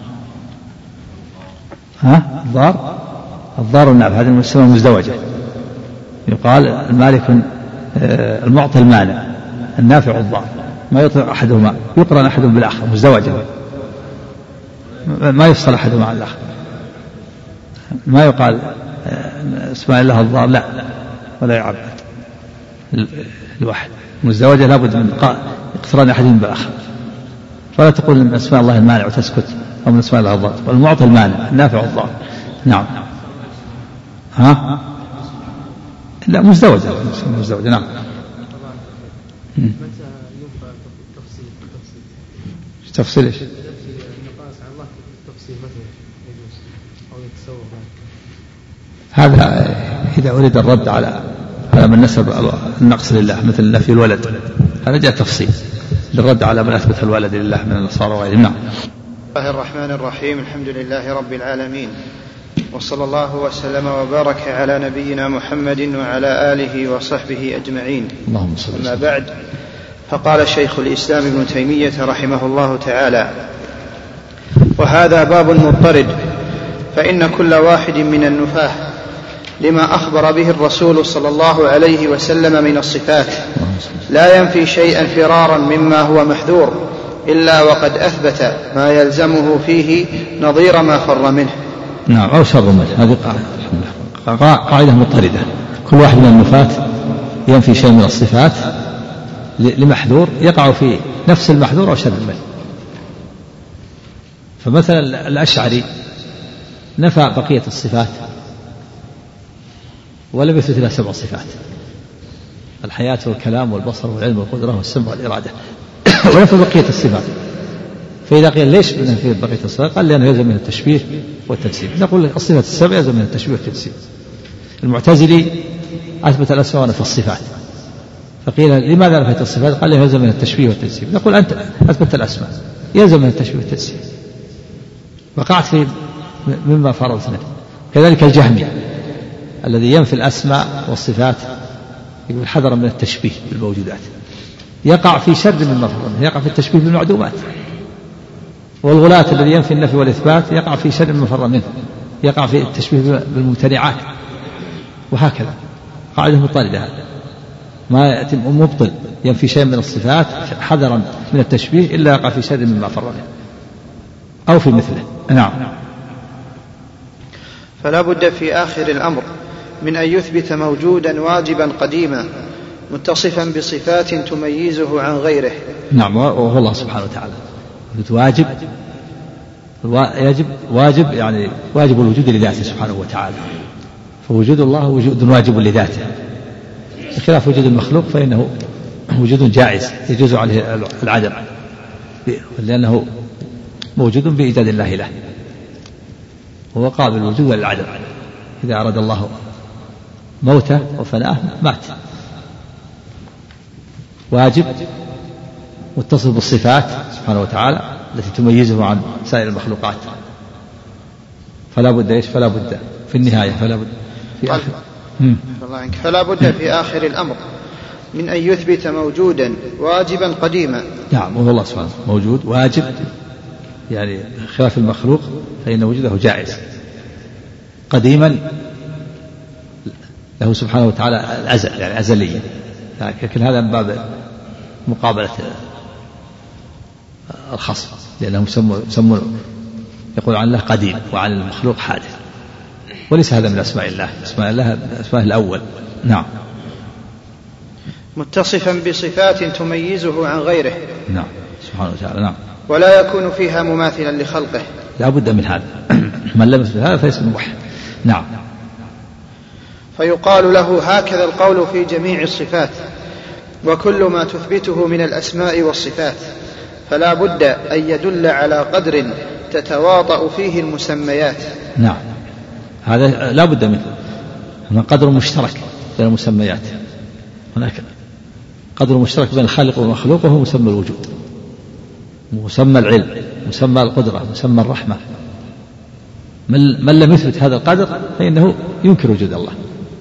ها الضار الضار والنافع هذه المسمى مزدوجة، يقال المالك المعطي المانع النافع الضار، ما يطلق أحدهما يقرن أحدهم بالآخر مزدوجة، ما يفصل أحدهما عن الآخر، ما يقال اسمع الله الضار لا ولا يعبد الواحد، مزدوجة لابد من اقتران أحدهم بالآخر، فلا تقول من اسماء الله المانع وتسكت أو من اسماء الله الضار، والمعطي المانع النافع الضار. نعم. ها لا مزدوجة مزدوجة. نعم. تفصيل ايش؟ هذا إذا أريد الرد على على من نسب النقص لله مثل نفي الولد، هذا جاء تفصيل للرد على من أثبت الولد لله من النصارى وغيرهم. نعم. بسم الله الرحمن الرحيم. الحمد لله رب العالمين، وصلى الله وسلم وبارك على نبينا محمد وعلى آله وصحبه أجمعين. اللهم صل وسلم. أما بعد، فقال شيخ الإسلام ابن تيمية رحمه الله تعالى: وهذا باب مضطرد، فإن كل واحد من النفاة لما أخبر به الرسول صلى الله عليه وسلم من الصفات لا ينفي شيئا فرارا مما هو محذور إلا وقد أثبت ما يلزمه فيه نظير ما فر منه. نعم. أو شر منه. هذه قاعدة قاعدة مضطردة، كل واحد من النفاة ينفي شيء من الصفات لمحذور يقع في نفس المحذور أو شر منه. فمثلا الأشعري نفى بقية الصفات ولم يثبت لها سبع صفات: الحياة والكلام والبصر والعلم والقدرة والسمع والإرادة ونفى بقية الصفات. فإذا قيل ليش نفي بقية الصفات؟ قال لأنه يلزم من التشبيه والتجسيم. نقول الصفات السبع يلزم من التشبيه والتجسيم. المعتزلي أثبت الأسماء ونفى الصفات، فقيل لماذا نفيت الصفات؟ قال يلزم من التشبيه والتجسيم. نقول أنت أثبت الأسماء يلزم من التشبيه والتجسيم، وقعت في مما فرضنا. كذلك الجهمي الذي ينفي الأسماء والصفات يقول حذرا من التشبيه بالموجودات، يقع في شر مما فرضنا، يقع في التشبيه بالمعدومات. والغلاة الذي ينفي النفي والإثبات يقع في شر مما فر منه، يقع في التشبيه بالممتنعات، وهكذا قاعدة مطردة، ما يأتي مبطل ينفي شيء من الصفات حذرا من التشبيه إلا يقع في شيء مما فر منه أو في مثله. نعم. فلا بد في آخر الأمر من أن يثبت موجودا واجبا قديما متصفا بصفات تميزه عن غيره. نعم، وهو الله سبحانه وتعالى واجب يجب واجب يعني واجب الوجود لذاته سبحانه وتعالى، فوجود الله وجود واجب لذاته، بخلاف وجود المخلوق فإنه وجود جائز يجوز عليه العدم، لأنه موجود بإيجاد الله له، هو قابل الوجود للعدم، إذا أراد الله موته وفناءه مات. واجب متصل بالصفات سبحانه وتعالى التي تميزه عن سائر المخلوقات، فلا بد إيش فلا بد في النهاية فلا بد في آخر فلا بد في آخر الأمر من أن يثبت موجودا واجبا قديما. نعم، وهو الله سبحانه موجود واجب، يعني خلاف المخلوق فإن وجوده جائز، قديما له سبحانه وتعالى الأزل يعني أزليا، لكن هذا من باب مقابلة الخصم، لأنهم سموا يقول عن الله قديم وعن المخلوق حادث، وليس هذا من أسماء الله، أسماء الله أسماء الأول. نعم. متصفا بصفات تميزه عن غيره. نعم سبحانه وتعالى. نعم. ولا يكون فيها مماثلا لخلقه. لا بد من هذا، من لم يثبت هذا فليس موحد. نعم. فيقال له هكذا القول في جميع الصفات وكل ما تثبته من الأسماء والصفات، فلا بد أن يدل على قدر تتواطأ فيه المسميات. نعم، هذا لا بد منه، من قدر مشترك بين المسميات، هناك قدر مشترك بين الخالق والمخلوق وهو مسمى الوجود، مسمى العلم، مسمى القدرة، مسمى الرحمة. من, من لم يثبت هذا القدر فإنه ينكر وجود الله.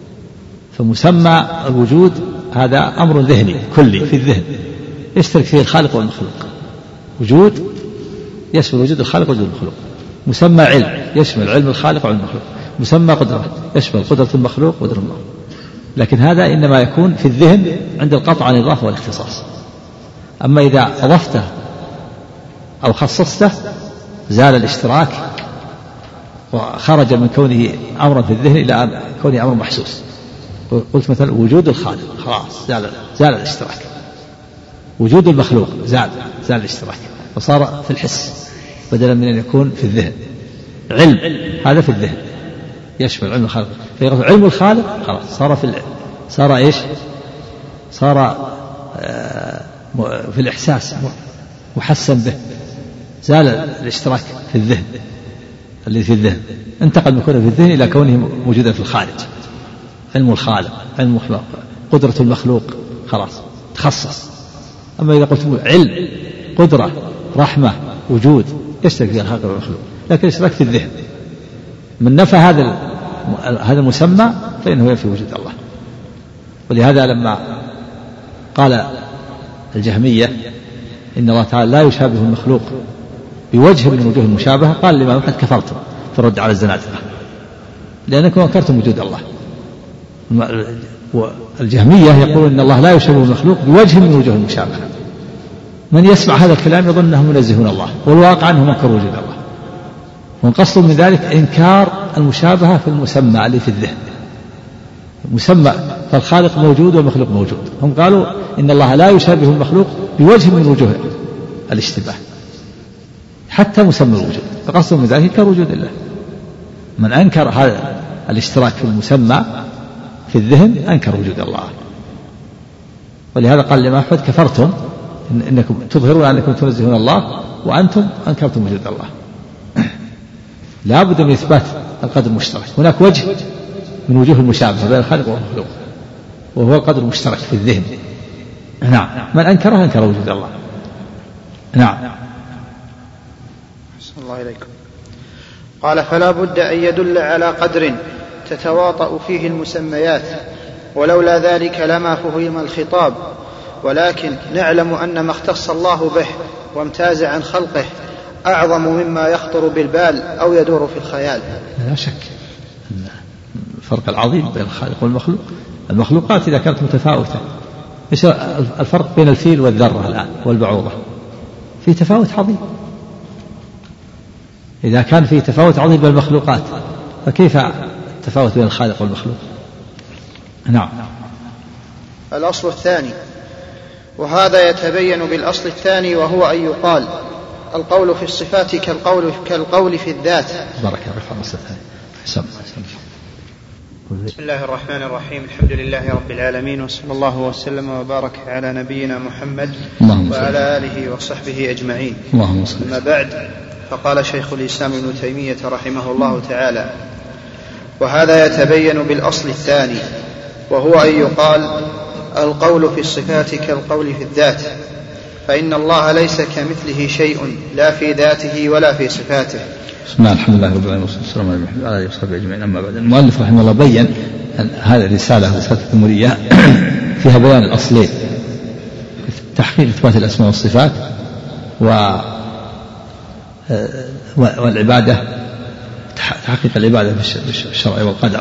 فمسمى الوجود هذا أمر ذهني كلي في الذهن يشترك فيه الخالق والمخلوق، وجود يشمل وجود الخالق ووجود المخلوق. مسمى علم يشمل علم الخالق وعلم المخلوق. مسمى قدرة يشمل قدرة المخلوق وقدرة الله. لكن هذا إنما يكون في الذهن عند القطع عن الإضافة والاختصاص. أما إذا أضفته أو خصصته زال الاشتراك وخرج من كونه أمرا في الذهن إلى كونه أمر محسوس. قلت مثلا وجود الخالق خلاص زال, زال الاشتراك، وجود المخلوق زال زال الاشتراك وصار في الحس بدلا من أن يكون في الذهن. علم هذا في الذهن يشمل علم الخالق، فيغفر علم الخالق خلاص صار في صار إيش صار في الإحساس محسن به، زال الاشتراك في الذهن الذي في الذهن، انتقل من كونه في الذهن إلى كونه موجودا في الخارج. علم الخالق، علم المخلوق، قدرة المخلوق خلاص تخصص. أما إذا قلت علم قدرة رحمة وجود يشترك فيها الخالق والمخلوق، لكن الاشتراك في الذهن. من نفى هذا هذا المسمى فإنه ينفي وجود الله. ولهذا لما قال الجهمية إن الله تعالى لا يشابه المخلوق بوجه من وجوه المشابهة، قال الإمام أحمد كفرتم في الرد على الزنادقة لأنكم أنكرتم وجود الله. والجهمية يقول إن الله لا يشابه المخلوق بوجه من وجوه المشابهة. من يسمع هذا الكلام يظن أنهم منزهون الله، والواقع أنهم أنكروا وجود الله، والقصد من ذلك إنكار المشابهة في المسمى اللي في الذهن. مسمى فالخالق موجود والمخلوق موجود، هم قالوا إن الله لا يشابه المخلوق بوجه من وجوه الاشتباه حتى مسمى الوجود، فقصد من ذلك إنكار وجود الله. من أنكر هذا الاشتراك في المسمى في الذهن أنكر وجود الله. ولهذا قال الإمام أحمد كفرتم إن إنكم تظهرون أنكم تنزهون الله وأنتم أنكرتم وجود الله. لا بد من إثبات القدر المشترك. هناك وجه من وجوه المشابهة بين الخالق والمخلوق وهو القدر المشترك في الذهن. نعم، من أنكره أنكر وجود الله. نعم. أحسن الله إليكم. قال فلا بد أن يدل على قدر تتواطأ فيه المسميات، ولولا ذلك لما فهم الخطاب، ولكن نعلم أن ما اختص الله به وامتاز عن خلقه أعظم مما يخطر بالبال أو يدور في الخيال. لا شك الفرق العظيم بين الخالق والمخلوق. المخلوقات إذا كانت متفاوتة، إيش الفرق بين الفيل والذرة الآن والبعوضة؟ في تفاوت عظيم. إذا كان في تفاوت عظيم بين المخلوقات فكيف التفاوت بين الخالق والمخلوق؟ نعم. الأصل الثاني، وهذا يتبين بالأصل الثاني، وهو أن يقال القول في الصفات كالقول, كالقول في الذات. بارك الله في الأصل الثاني. حسن. بسم الله الرحمن الرحيم. الحمد لله رب العالمين، وصلى الله وسلم وبارك على نبينا محمد وعلى آله وصحبه أجمعين. أما بعد، فقال شيخ الإسلام ابن تيمية رحمه الله تعالى: وهذا يتبين بالأصل الثاني، وهو أن يقال القول في الصفات كالقول في الذات، فإن الله ليس كمثله شيء لا في ذاته ولا في صفاته. بسم الله الحمد لله رب العالمين والصلاة والسلام على آله وصحبه أجمعين. أما بعد، المؤلف رحمه الله بين أن هذه الرسالة رسالة التمورية فيها بيان الأصلين: تحقيق إثبات الأسماء والصفات و والعبادة، تحقيق العبادة بالشرع والقدر،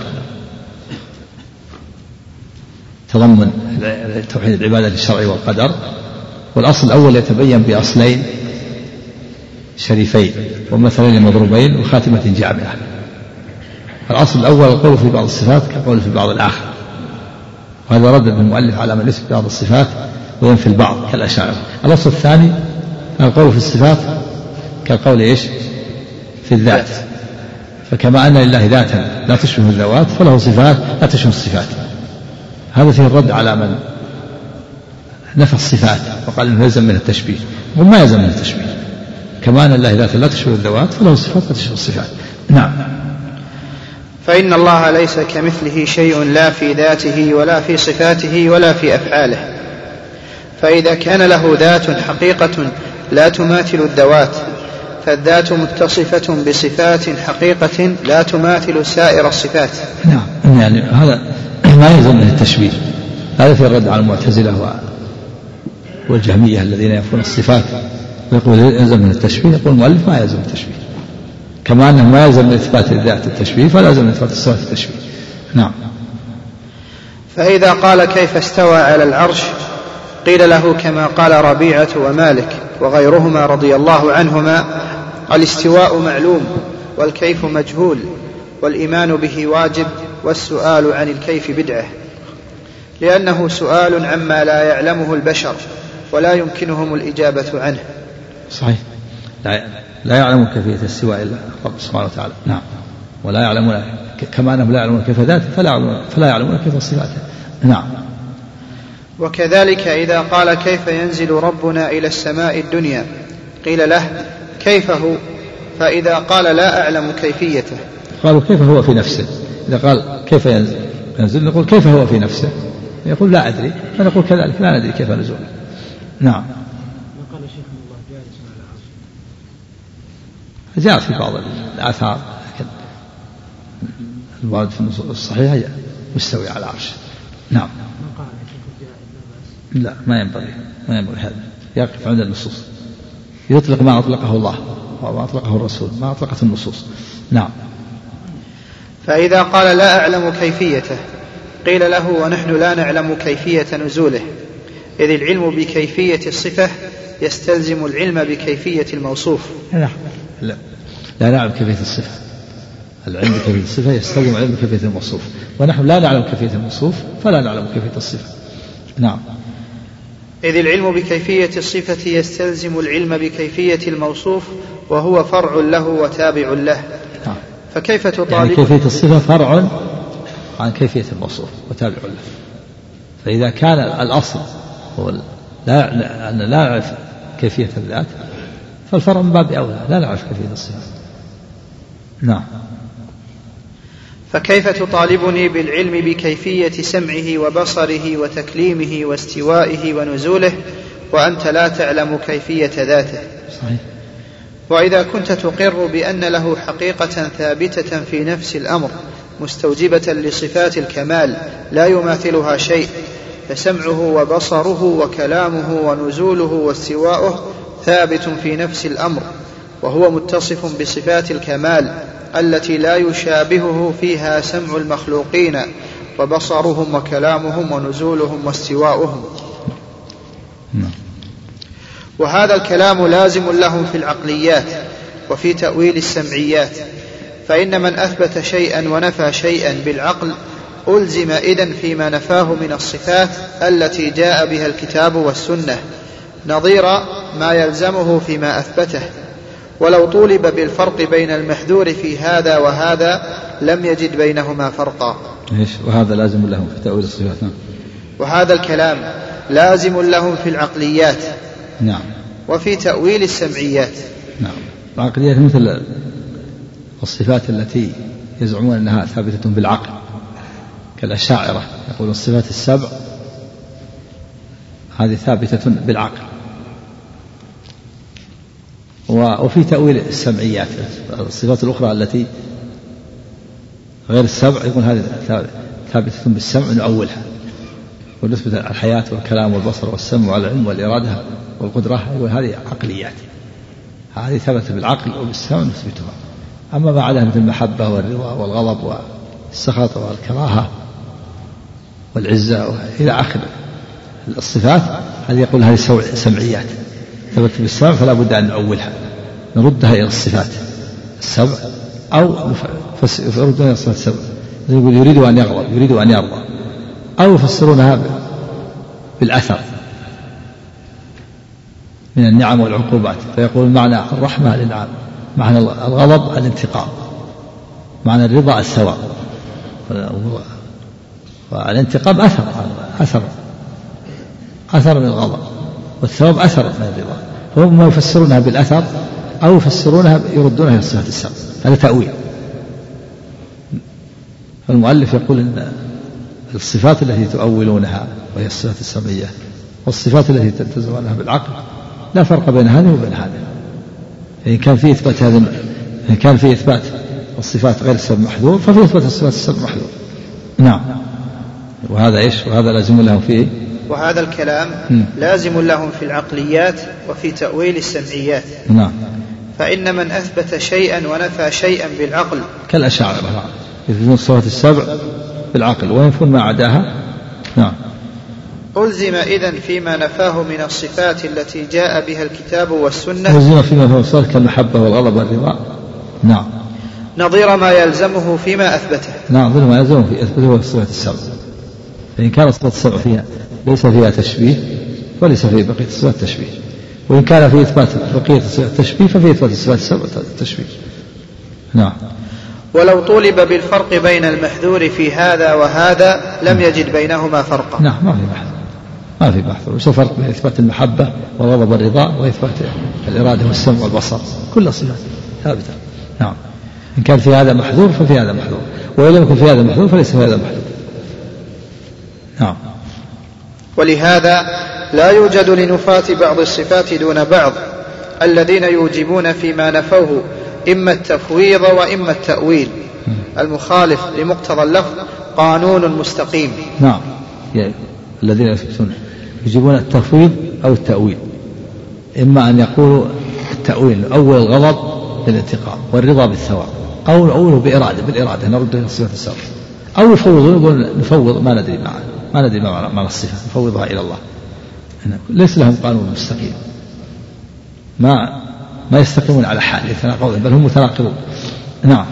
تضمن توحيد العبادة للشرع والقدر. والأصل الأول يتبين بأصلين شريفين ومثلين مضروبين وخاتمة جامعة. الأصل الأول القول في بعض الصفات كالقول في بعض الآخر، وهذا رد المؤلف على من يثبت بعض الصفات وينفي البعض كالأشاعرة. الأصل الثاني القول في الصفات كالقول إيش في الذات، فكما أن لله ذاتا لا تشبه الذوات فله صفات لا تشبه الصفات. هذا فيه الرد على من نفى الصفات وقال إنه يلزم من التشبيه، وما يلزم من التشبيه. كما أن الله ذاتا لا تشبه الذوات فله صفات لا تشبه الصفات. نعم. فإن الله ليس كمثله شيء لا في ذاته ولا في صفاته ولا في أفعاله، فإذا كان له ذات حقيقة لا تماثل الذوات، فالذات متصفة بصفات حقيقة لا تماثل سائر الصفات. نعم، يعني هذا ما يلزم من التشبيه. هذا في الرد على المعتزلة والجهمية الذين ينفون الصفات ويقول يلزم من التشبيه. يقول المؤلف ما يلزم التشبيه، كما أنه ما يلزم من إثبات الذات التشبيه فلا يلزم من إثبات الصفات التشبيه. نعم. فإذا قال كيف استوى على العرش، قيل له كما قال ربيعة ومالك وغيرهما رضي الله عنهما: الاستواء معلوم والكيف مجهول، والإيمان به واجب، والسؤال عن الكيف بدعة، لأنه سؤال عما لا يعلمه البشر ولا يمكنهم الإجابة عنه. صحيح، لا يعلم كيفية الاستواء إلا رب سبحانه وتعالى. نعم. ولا يعلمون كما أنهم لا يعلمون كيف ذاته فلا يعلمون كيف صفاته. نعم. وكذلك إذا قال كيف ينزل ربنا إلى السماء الدنيا، قيل له كيف هو، فإذا قال لا أعلم كيفيته قالوا كيف هو في نفسه. إذا قال كيف ينزل, ينزل نقول كيف هو في نفسه، يقول لا أدري، فنقول كذلك لا ندري كيف نزوله. نعم. وقال شيخ الله جالس على العرش، جاء في بعض الآثار، لكن الوارد في النصوص الصحيحة مستوي على العرش. نعم. لا، ما ينبغي ما ينبغي هذا، يقف عند النصوص، يطلق ما أطلقه الله وما أطلقه الرسول، ما أطلقت النصوص. نعم. فإذا قال لا أعلم كيفيته، قيل له ونحن لا نعلم كيفية نزوله، إذ العلم بكيفية الصفة يستلزم العلم بكيفية الموصوف. لا لا, لا نعلم كيفية الصفة، العلم بكيفية الصفة يستلزم العلم بكيفية الموصوف، ونحن لا نعلم كيفية الموصوف فلا نعلم كيفية الصفة. نعم. إذ العلم بكيفية الصفة يستلزم العلم بكيفية الموصوف، وهو فرع له وتابع له. نعم. فكيف تطالب يعني كيفية الصفة فرع عن كيفية الموصوف وتابع له. فإذا كان الأصل هو لا أن لا نعرف كيفية الذات، فالفرع من باب أولى لا نعرف كيفية الصفة. نعم. فكيف تطالبني بالعلم بكيفية سمعه وبصره وتكليمه واستوائه ونزوله وأنت لا تعلم كيفية ذاته؟ صحيح. وإذا كنت تقر بأن له حقيقة ثابتة في نفس الأمر مستوجبة لصفات الكمال لا يماثلها شيء، فسمعه وبصره وكلامه ونزوله واستواؤه ثابت في نفس الأمر وهو متصف بصفات الكمال التي لا يشابهه فيها سمع المخلوقين وبصرهم وكلامهم ونزولهم واستواؤهم. وهذا الكلام لازم لهم في العقليات وفي تأويل السمعيات، فإن من أثبت شيئا ونفى شيئا بالعقل ألزم إذن فيما نفاه من الصفات التي جاء بها الكتاب والسنة نظير ما يلزمه فيما أثبته. ولو طولب بالفرق بين المحذور في هذا وهذا لم يجد بينهما فرقا. وهذا لازم لهم في تأويل الصفات. وهذا الكلام لازم لهم في العقليات نعم وفي تأويل السمعيات. نعم. العقليات مثل الصفات التي يزعمون أنها ثابتة بالعقل كالأشاعرة، يقول الصفات السبع هذه ثابتة بالعقل. وفي تأويل السمعيات الصفات الأخرى التي غير السبع يقول هذه ثابتة بالسمع نؤولها، ونثبت الحياة والكلام والبصر والسمع والعلم والإرادة والقدرة يقول هذه عقليات، هذه ثبتت بالعقل وبالسمع نثبتها. أما ما عدا مثل المحبة والرضا والغضب والسخط والكراهة والعزة إلى آخر الصفات هذه يقول هذه سمعيات ثبتت بالسمع فلا بد أن نؤولها نردها إلى الصفات السبع أو يردونها إلى الصفات السبع، يقول يريد أن يغضب يريد أن يرضى، أو يفسرونها بالأثر من النعم والعقوبات، فيقول معنى الرحمة الإنعام، معنى الغضب الانتقام، معنى الرضا الثواب، والانتقام أثر أثر أثر من الغضب، والثواب أثر من الرضا، فهم يفسرونها بالأثر أو يفسرونها يردونها إلى الصفات السبع، هذا تأويل. المؤلف يقول إن الصفات التي تؤولونها وهي الصفات السمعية والصفات التي تلتزمونها بالعقل لا فرق بين هذه وبين هذه. إن كان في إثبات هذا إن كان في إثبات الصفات غير السبع محذور ففي إثبات الصفات السبع محذور. نعم. وهذا إيش؟ وهذا لازم لهم فيه. وهذا الكلام م. لازم لهم في العقليات وفي تأويل السمعيات. نعم. فإن من أثبت شيئا ونفى شيئا بالعقل كالأشاعرة يثبتون الصفات السبع بالعقل وينفون ما عداها. نعم. ألزم إذن فيما نفاه من الصفات التي جاء بها الكتاب والسنة ألزم فيما نفاه الصفات كالمحبة والغضب والرضا. نعم. نظير ما يلزمه فيما أثبته. نعم نظير ما يلزمه في إثباته الصفات السبع. فإن كان الصفات السبع فيها ليس فيها تشبيه وليس في بقية الصفات تشبيه، وإن كان في إثبات بقية الصفات تشبيه ففي إثبات الصفات السبع تشبيه. نعم. ولو طولب بالفرق بين المحذور في هذا وهذا لم يجد بينهما فرقا. نعم ما في بحث ما في بحث. وش الفرق بين إثبات المحبة والغضب والرضا وإثبات الإرادة والسمع والبصر؟ كل الصفات ثابتة. نعم. إن كان في هذا محذور ففي هذا محذور، وإن لم يكن في هذا محذور فليس في هذا محذور. نعم. ولهذا لا يوجد لنفاة بعض الصفات دون بعض الذين يوجبون فيما نفوه إما التفويض وإما التأويل المخالف لمقتضى اللفظ قانون مستقيم. نعم. يعني الذين يثبتون يجيبون التفويض أو التأويل، إما أن يقولوا التأويل أول الغضب بالانتقام والرضا بالثواب، أو نأوله بإرادة بالإرادة نرد إلى الصفات السبع، أو يفوضون يقول نفوض ما ندري معه ما ندري ما معنى الصفة نفوضها إلى الله. ليس لهم قانون مستقيم، ما ما يستقيمون على حال يتناقضون بل هم متناقضون. نعم.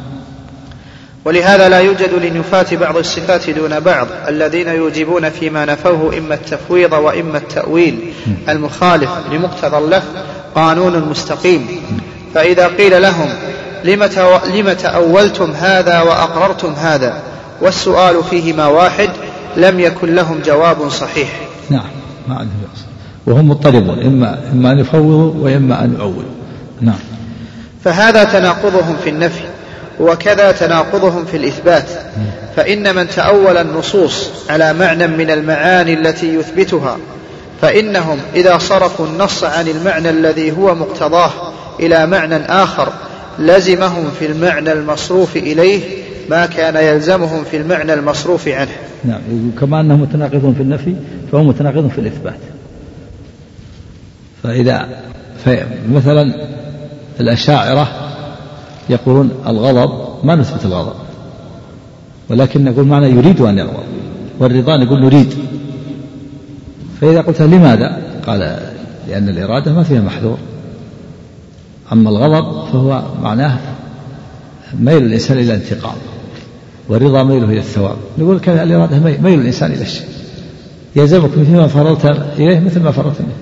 ولهذا لا يوجد لنفاة بعض الصفات دون بعض الذين يوجبون فيما نفوه إما التفويض وإما التأويل المخالف لمقتضى اللفظ قانون مستقيم. فإذا قيل لهم لم تأولتم هذا وأقررتم هذا والسؤال فيهما واحد لم يكن لهم جواب صحيح. نعم ما عندهم يقصد، وهم مضطربون إما إما أن يفوضوا وإما أن يؤولوا. نعم. فهذا تناقضهم في النفي وكذا تناقضهم في الإثبات. فإن من تأول النصوص على معنى من المعاني التي يثبتها فإنهم إذا صرفوا النص عن المعنى الذي هو مقتضاه إلى معنى آخر لزمهم في المعنى المصروف إليه ما كان يلزمهم في المعنى المصروف عنه. نعم. كما أنهم متناقضون في النفي فهم متناقضون في الإثبات. فإذا مثلا الأشاعرة يقولون الغضب ما نثبت الغضب، ولكن نقول معنى يريد أن يغضب، والرضا نقول نريد. فإذا قلت لماذا؟ قال لأن الإرادة ما فيها محذور، أما الغضب فهو معناه ميل الإنسان إلى الانتقام، والرضا ميله إلى الثواب. نقول كان الإرادة ميل الإنسان إلى الشيء، يلزمكم فيما فرضت إليه مثل ما فرضت منه.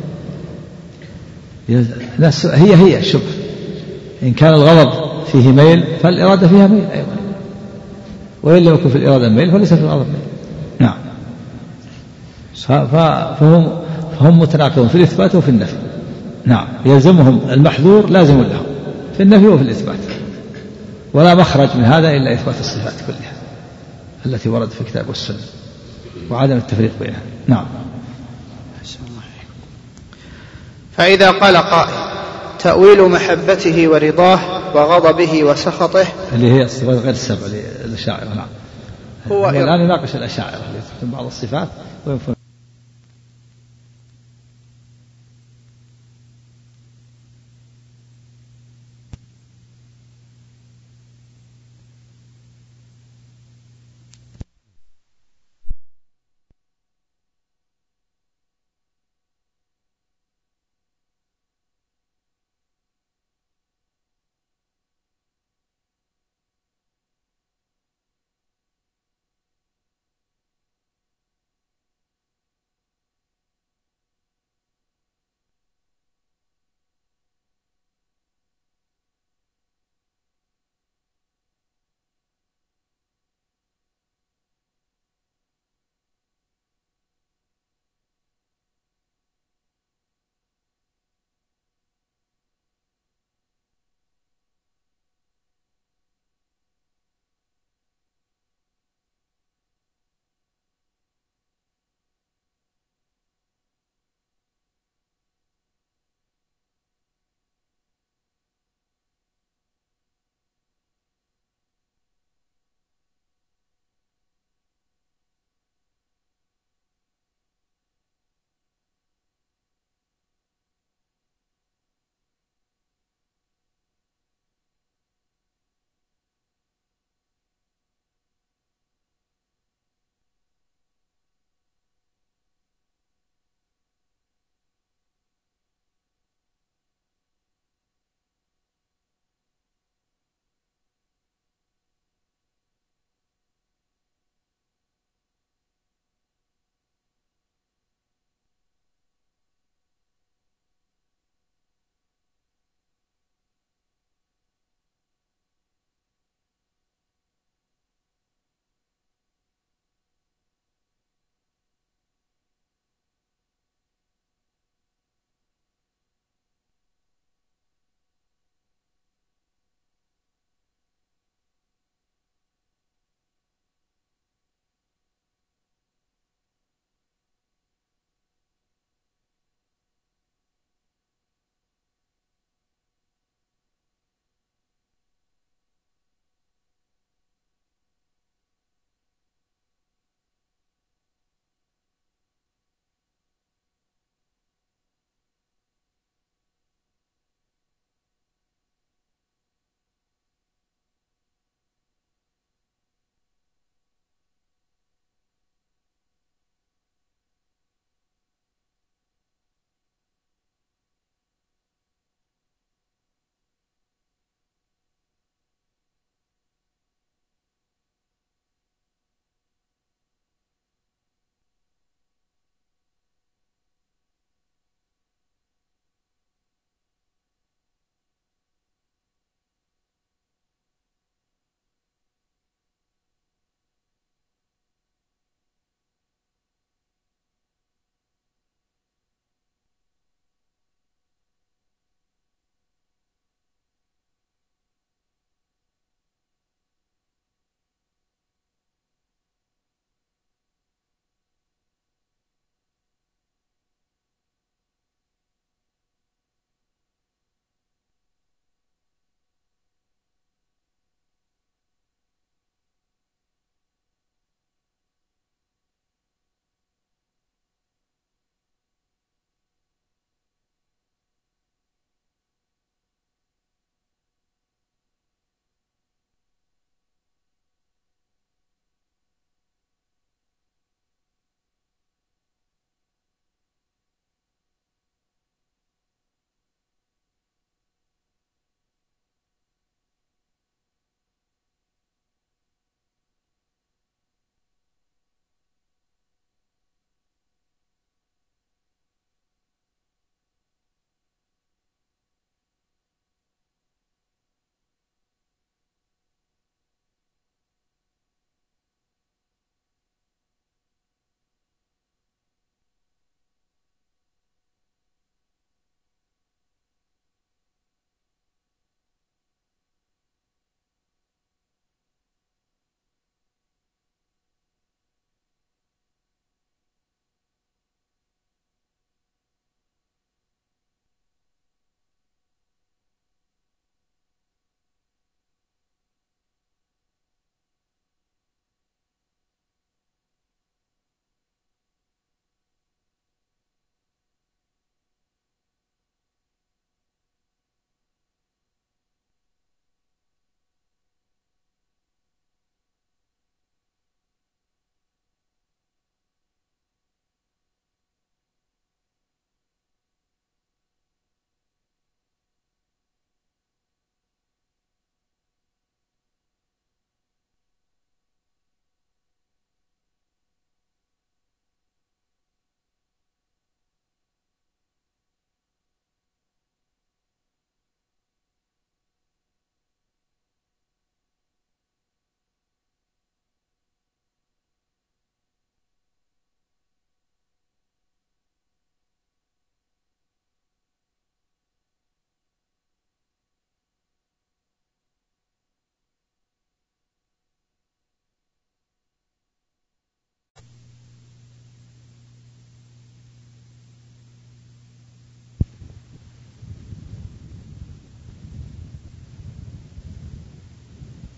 هي هي الشبه، إن كان الغضب فيه ميل فالإرادة فيها ميل أيضا، وإن لم يكن في الإرادة ميل فليس في الغضب ميل. نعم. فهم, فهم متناقضون في الإثبات وفي النفي. نعم، يلزمهم المحذور لازم لهم في النفي وفي الإثبات، ولا مخرج من هذا إلا إثبات الصفات كلها التي وردت في الكتاب والسنة وعدم التفريق بينها. نعم. فإذا قال قائل تأويل محبته ورضاه وغضبه وسخطه اللي هي الصفات غير السبع للأشاعرة. نعم. هو الآن يناقش الأشاعرة في بعض الصفات وينفون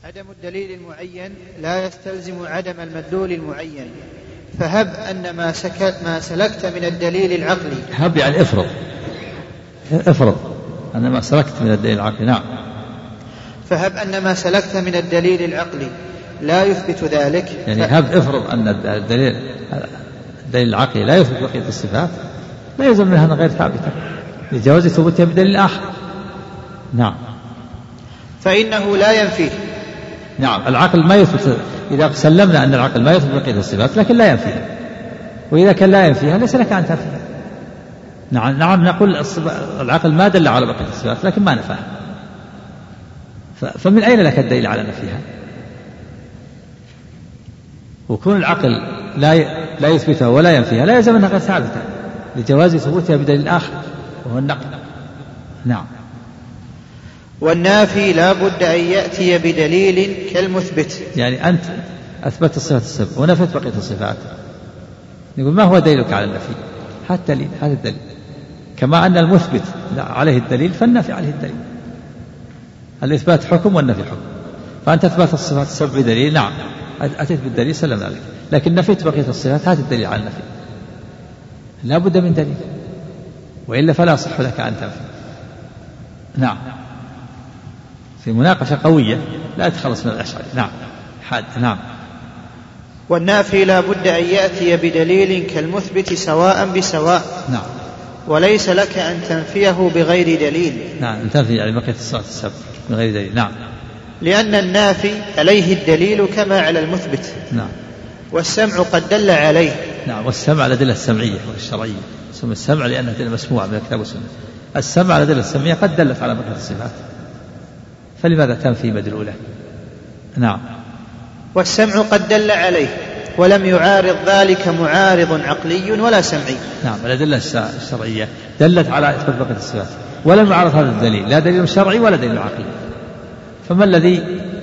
عدم الدليل المعين لا يستلزم عدم المدلول المعين، فهب أن ما, ما سلكت من الدليل العقلي. هب يعني افرض افرض أن ما سلكت من الدليل العقلي. نعم. فهب أن ما سلكت من الدليل العقلي لا يثبت ذلك، يعني هب افرض أن الدليل الدليل العقلي لا يثبت بقية الصفات، لا يلزم منها غير ثابتة لجواز ثبوتها بدليل آخر. نعم. فإنه لا ينفيه. نعم. العقل ما يثبت، إذا سلمنا أن العقل ما يثبت بقية الصفات لكن لا ينفيها، وإذا كان لا ينفيها ليس لك أن تنفيها. نعم. نعم نقول العقل ما دل على بقية الصفات لكن ما نفاها، فمن أين لك الدليل على نفيها؟ وكون العقل لا لا يثبتها ولا ينفيها لا يلزم أنها غير ثابتة لجواز ثبوتها بدليل آخر وهو النقل. نعم. والنافي لا بد أن يأتي بدليل كالمثبت. يعني أنت أثبت الصفات السبع ونفت بقية الصفات، يقول ما هو دليلك على النفي؟ هذا الدليل، هذا الدليل. كما أن المثبت عليه الدليل فالنفي عليه الدليل. الإثبات حكم والنفي حكم، فأنت أثبت الصفات السبع بدليل، نعم أتيت بالدليل سلم عليك، لكن نفيت بقية الصفات، هذا الدليل على النفي، لا بد من دليل وإلا فلا يصح لك أن تنفي. نعم. في مناقشة قوية لا تخلص من الأشعري. نعم. حاد. نعم. والنافي لا بد أن يأتي بدليل كالمثبت سواء بسواء. نعم. وليس لك أن تنفيه بغير دليل. نعم. تنفي يعني بقية الصفات السبع بغير دليل. نعم. لأن النافي عليه الدليل كما على المثبت. نعم. والسمع قد دل عليه. نعم. والسمع على الأدلة السمعية والشرعية، اسم السمع لأنها أدلة مسموعة من الكتاب والسنة. السمع على الأدلة السمعية قد دلت على بقية الصفات، فلماذا تنفي مدلوله؟ نعم. والسمع قد دل عليه ولم يعارض ذلك معارض عقلي ولا سمعي. نعم. الأدلة الشرعية دلت على إثبات بقية الصفات ولم يعارض هذا الدليل، لا دليل شرعي ولا دليل عقلي، فما الذي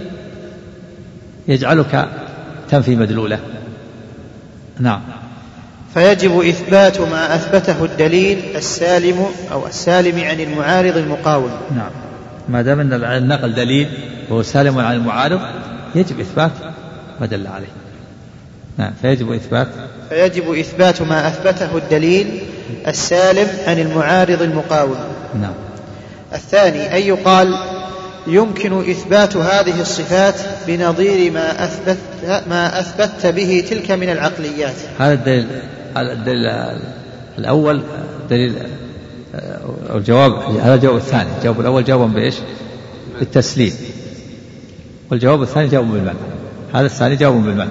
يجعلك تنفي مدلوله؟ نعم. فيجب إثبات ما أثبته الدليل السالم أو السالم عن المعارض المقاوم. نعم. ما دام أن النقل دليل وهو سالم عن المعارض يجب إثبات ما دل عليه. نعم. فيجب إثبات فيجب إثبات ما أثبته الدليل السالم عن المعارض المقاوم. نعم. الثاني أن يقال يمكن إثبات هذه الصفات بنظير ما أثبت ما أثبت به تلك من العقليات. هذا الدليل, الدليل الأول دليل أو الجواب، هذا الجواب الثاني. الجواب الأول جواب بإيش؟ بالتسليم، والجواب الثاني جواب بالمنع. هذا الثاني جواب بالمنع.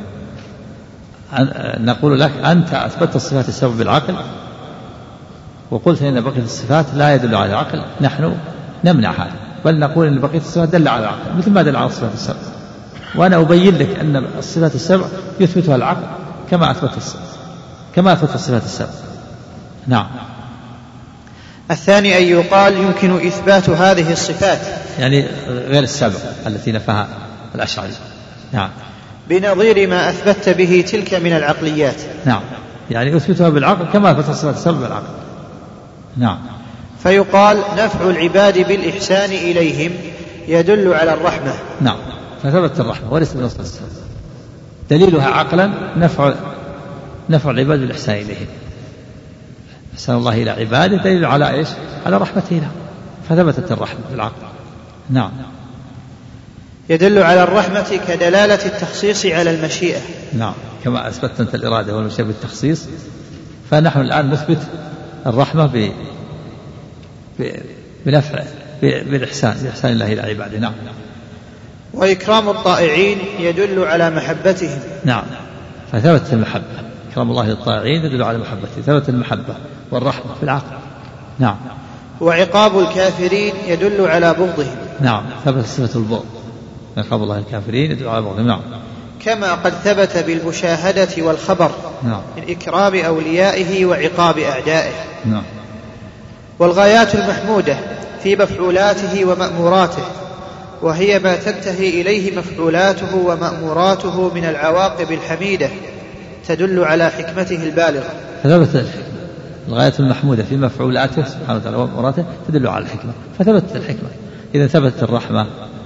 نقول لك أنت أثبتت الصفات السبع بالعقل وقلت إن بقية الصفات لا يدل على العقل، نحن نمنع هذا، بل نقول إن بقية الصفات دل على العقل مثل ما دل على الصفات السبع، وأنا أبين لك أن الصفات السبع يثبتها العقل كما أثبت الصفات كما أثبت الصفات السبع. نعم. الثاني أن يقال يمكن إثبات هذه الصفات يعني غير السبع التي نفاها الأشعري. نعم. بنظير ما أثبت به تلك من العقليات. نعم. يعني أثبتها بالعقل كما أثبت الصفات السبع بالعقل. نعم. فيقال نفع العباد بالإحسان إليهم يدل على الرحمة. نعم. فثبت الرحمة وليس من أصل الصفات، دليلها عقلا نفع نفع العباد بالإحسان إليهم. إحسان الله إلى عباده دليل على إيش؟ على رحمته له، فثبتت الرحمة بالعقل. نعم. يدل على الرحمة كدلالة التخصيص على المشيئة. نعم. كما أثبتت أنت الإرادة والمشيئة بالتخصيص، فنحن الآن نثبت الرحمة ب... ب... بنفع ب... بالإحسان بإحسان الله إلى عباده. نعم. وإكرام الطائعين يدل على محبتهم. نعم. فثبتت المحبة، إكرام الله للطائعين يدل على محبته، ثبتت المحبة والرحمة في العقل. نعم. وعقاب الكافرين يدل على بغضهم. نعم. ثبت صفة البغض، عقاب الله الكافرين يدل على بغضهم. نعم. كما قد ثبت بالمشاهدة والخبر. نعم. من إكرام أوليائه وعقاب أعدائه. نعم. والغايات المحمودة في مفعولاته ومأموراته، وهي ما تنتهي إليه مفعولاته ومأموراته من العواقب الحميدة، تدل على حكمته البالغة. فثبت الحكمة، الغاية المحمودة في مفعولاته سبحانه وتعالى ومأموراته تدل على الحكمة، فثبتت الحكمة. إذا ثبتت الرحمة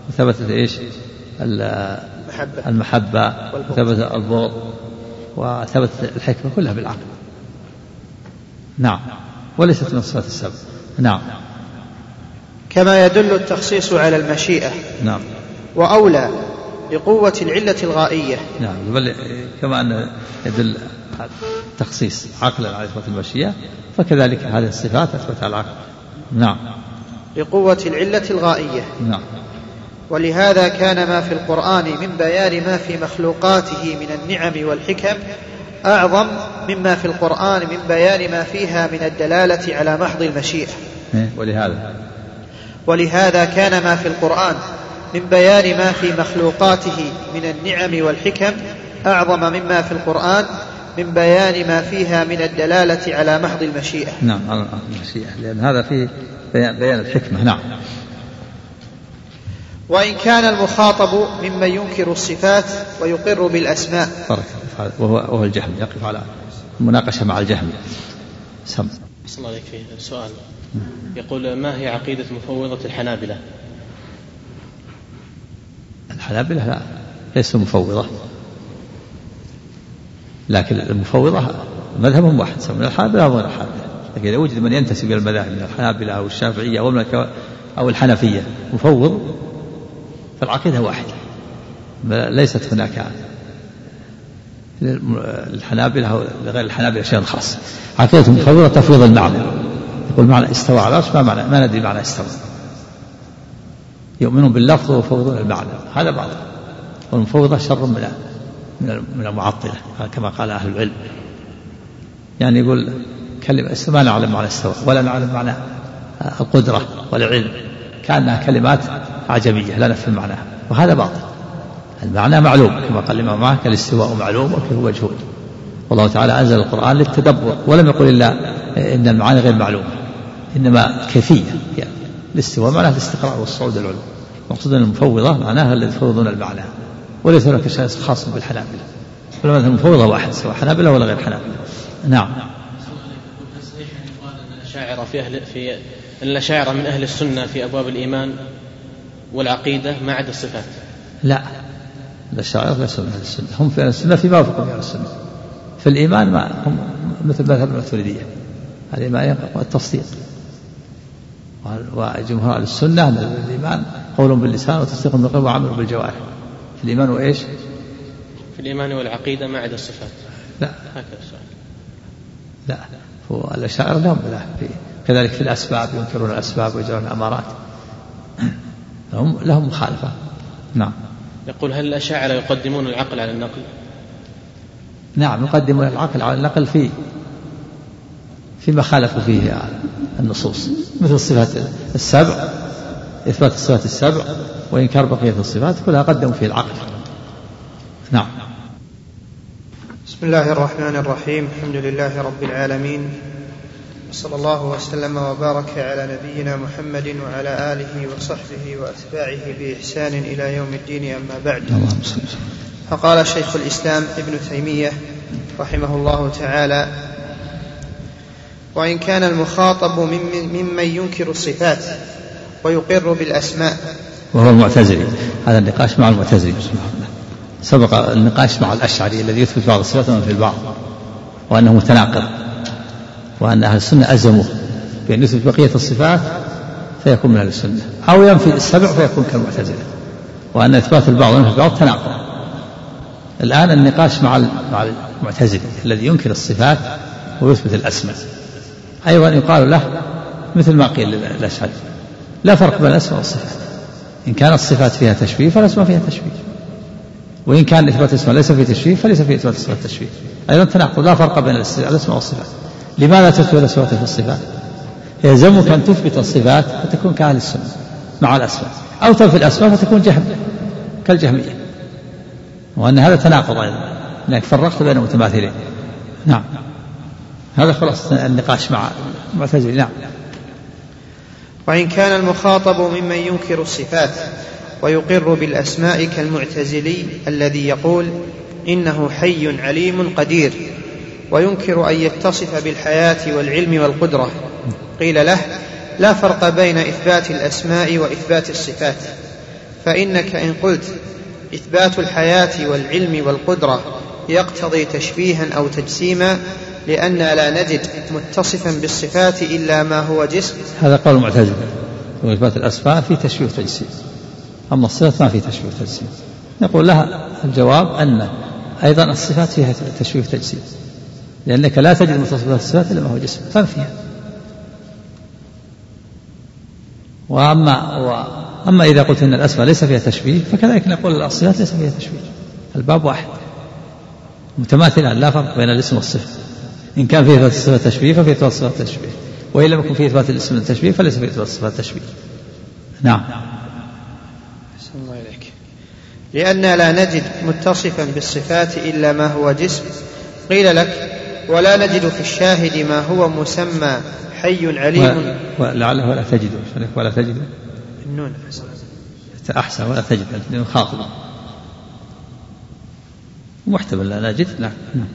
وثبتت إيش المحبة, المحبة وثبت البغض وثبت الحكمة كلها بالعقل. نعم وليست من الصفات السبع. نعم كما يدل التخصيص على المشيئة. نعم وأولى لقوة العلة الغائية. نعم بل كما أن يدل التخصيص عقلا على إثبات المشيئة فكذلك هذه الصفات أثبت على العقل. نعم لقوة العلة الغائية. نعم ولهذا كان ما في القرآن من بيان ما في مخلوقاته من النعم والحكم أعظم مما في القرآن من بيان ما فيها من الدلالة على محض المشيئة. ولهذا ولهذا كان ما في القرآن من بيان ما في مخلوقاته من النعم والحكم أعظم مما في القرآن من بيان ما فيها من الدلالة على محض المشيئة. نعم على المشيئة لأن هذا فيه بيان الحكمة. نعم وإن كان المخاطب ممن ينكر الصفات ويقر بالأسماء وهو, وهو الجهم يقف على المناقشة مع الجهم. سم بسم الله عليك فيه سؤال يقول ما هي عقيدة مفوضة الحنابلة؟ الحنابلة لا ليسوا مفوضة لكن المفوضة مذهبهم واحد سواء من الحنابلة أو من الحنابلة. لكن إذا وجد من ينتسب إلى المذاهب من الحنابلة أو الشافعية أو, أو الحنفية مفوض فالعقيدة واحدة ليست هناك للحنابلة أو لغير الحنابلة شيء خاص. عقيدة المفوضة تفويض المعنى يقول معنى استوى على العرش ما معنى ما ندري معنى استوى يؤمنون باللفظ ويفوضون المعنى هذا بعض. والمفوضة شر من من المعطلة كما قال أهل العلم يعني يقول كلمة ما نعلم معنى استوى ولا نعلم معنى القدرة والعلم كأنها كلمات عجمية لا نفهم معناها وهذا باطل. المعنى معلوم كما قال الإمام معك الاستواء معلوم وكيف مجهول. والله تعالى أنزل القرآن للتدبر ولم يقل إلا إن المعاني غير معلومة إنما كيفية يعني الاستواء معناه الاستقرار والصعود العلو. مقصود المفوضة معناها الذي يفوضون المعنى وليس هناك شيء خاص بالحنابلة فالمذهب المفوضة واحد سواء حنابلة ولا غير حنابلة. نعم الأشاعرة في أهل في الأشاعرة من أهل السنة في أبواب الإيمان والعقيدة ما عدا الصفات. لا الأشاعرة ليسوا من أهل السنة هم في أهل السنة فيما وفقوا من أهل السنة في الإيمان ما هم مثل مذهب الماتريدية الإيمان والتصديق وجمهور أهل السنة أن الإيمان قول باللسان وتصديق بالقلب وعمل بالجوارح. في الإيمان وإيش؟ في الإيمان والعقيدة ما عدا الصفات. لا هكذا السؤال. لا هو الأشاعرة لهم كذلك في الأسباب ينكرون الأسباب ويجرون الأمارات لهم لهم مخالفة. نعم يقول هل الأشاعرة يقدمون العقل على النقل؟ نعم يقدمون العقل على النقل في فيما خالفوا فيه النصوص مثل صفات السبع إثبات الصفات السبع وإنكار بقية الصفات كلها قدموا فيه العقل. نعم بسم الله الرحمن الرحيم الحمد لله رب العالمين وصلى الله وسلم وبارك على نبينا محمد وعلى آله وصحبه وأتباعه بإحسان إلى يوم الدين أما بعد. فقال شيخ الإسلام ابن تيمية رحمه الله تعالى وإن كان المخاطب ممن ينكر الصفات ويقر بالأسماء وهو المعتزلي هذا النقاش مع المعتزلي سبق النقاش مع الأشعري الذي يثبت بعض الصفات ومنفي البعض وأنه متناقض وأن أهل السنة أزموه بأن يثبت بقية الصفات فيكون من أهل السنة أو ينفي السبع فيكون كالمعتزلة وأن إثبات البعض ومنفي البعض تناقض. الآن النقاش مع مع المعتزلي الذي ينكر الصفات ويثبت الأسماء أيضا يقال له مثل ما قيل للأشعري لا فرق بين الأسماء والصفات إن كان الصفات فيها تشبيه فالأسماء فيها تشبيه وإن كان إثبات الأسماء ليس فيه تشبيه فليس فيه إثبات الصفات تشبيه أيضا تناقض لا فرق بين الأسماء والصفات. لماذا تثبت الأسماء في الصفات؟ يلزمك أن تثبت الصفات فتكون كأهل السنة مع الأسماء أو تنفي الأسماء فتكون جهم كالجهمية وأن هذا تناقض أيضا أنك فرقت بين متماثلين. نعم هذا خلاص النقاش مع المعتزلي. نعم وإن كان المخاطب ممن ينكر الصفات ويقر بالأسماء كالمعتزلي الذي يقول إنه حي عليم قدير وينكر أن يتصف بالحياة والعلم والقدرة قيل له لا فرق بين إثبات الأسماء وإثبات الصفات فإنك إن قلت إثبات الحياة والعلم والقدرة يقتضي تشبيها أو تجسيما لأننا لا نجد متصفا بالصفات إلا ما هو جسم. هذا قول المعتزلة، وإثبات الأسماء في تشبيه وتجسيم، أما الصفات ما في تشبيه وتجسيم. نقول لها الجواب أن أيضا الصفات فيها تشبيه وتجسيم، لأنك لا تجد متصفا بالصفات إلا ما هو جسم فيها. وأما, وأما إذا قلت أن الأسماء ليس فيها تشبيه فكذلك نقول الصفات ليس فيها تشبيه، الباب واحد متماثلان لا فرق بين الاسم والصفة. إن كان فيه إثبات الصفة تشبيه ففيه إثبات الصفة تشبيه، وإن لم يكن فيه إثبات الاسم التشبيه فليس فيه إثبات الصفة تشبيه. نعم. الله إليك. لأننا لا نجد متصفا بالصفات إلا ما هو جسم. قيل لك ولا نجد في الشاهد ما هو مسمى حي عليم. ولعله ولا تجد ولا تجد النون أحسن ولا تجد لأنه خاطب محتمل لا نجد. لا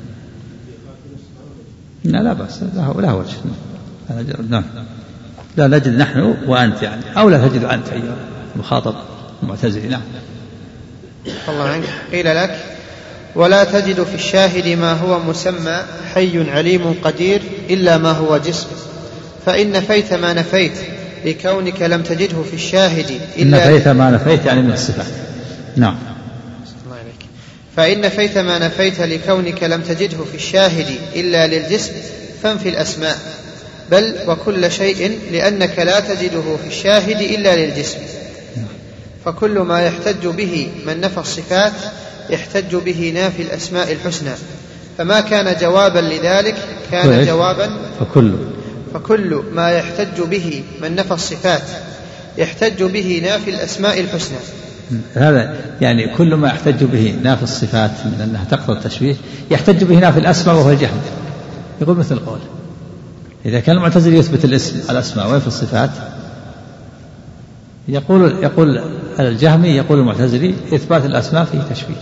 لا لا بأس لا وجه. نعم لا نجد نحن وأنت يعني، أو لا تجد أنت أيها المخاطب المعتزلي. نعم. الله عنك. قيل لك ولا تجد في الشاهد ما هو مسمى حي عليم قدير إلا ما هو جسم، فإن نفيت ما نفيت لكونك لم تجده في الشاهد إلا نفيت ما نفيت يعني من الصفات. نعم. الله عليك. فإن نفيت ما نفيت لكونك لم تجده في الشاهد إلا للجسم فانفي الأسماء، بل وكل شيء لأنك لا تجده في الشاهد إلا للجسم. فكل ما يحتج به من نفى الصفات يحتج به نافي الأسماء الحسنى، فما كان جوابا لذلك كان جوابا فكل فكل ما يحتج به من نفى الصفات يحتج به نافي الأسماء الحسنى. هذا يعني كل ما يحتج به نافي الصفات من أنها تقتضي التشبيه يحتج به نافي الأسماء وهو الجهم. يقول مثل القول إذا كان المعتزلي يثبت الاسم الأسماء وينفي الصفات، يقول يقول الجهمي يقول المعتزلي إثبات الأسماء فيه تشبيه،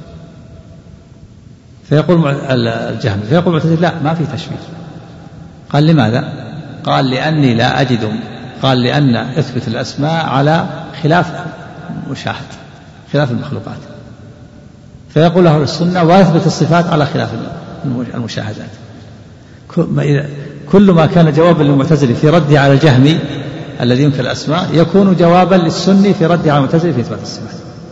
فيقول الجهمي فيقول المعتزلي لا ما فيه تشبيه. قال لماذا؟ قال لأني لا أجد قال لأن أثبت الأسماء على خلاف مشاهد خلاف المخلوقات، فيقول له السنة ويثبت الصفات على خلاف المشاهدات. كل ما كان جوابا للمعتزلي في رده على الجهمي الذي ينكر الأسماء يكون جوابا للسني في رده على المعتزلي في إثبات الصفات،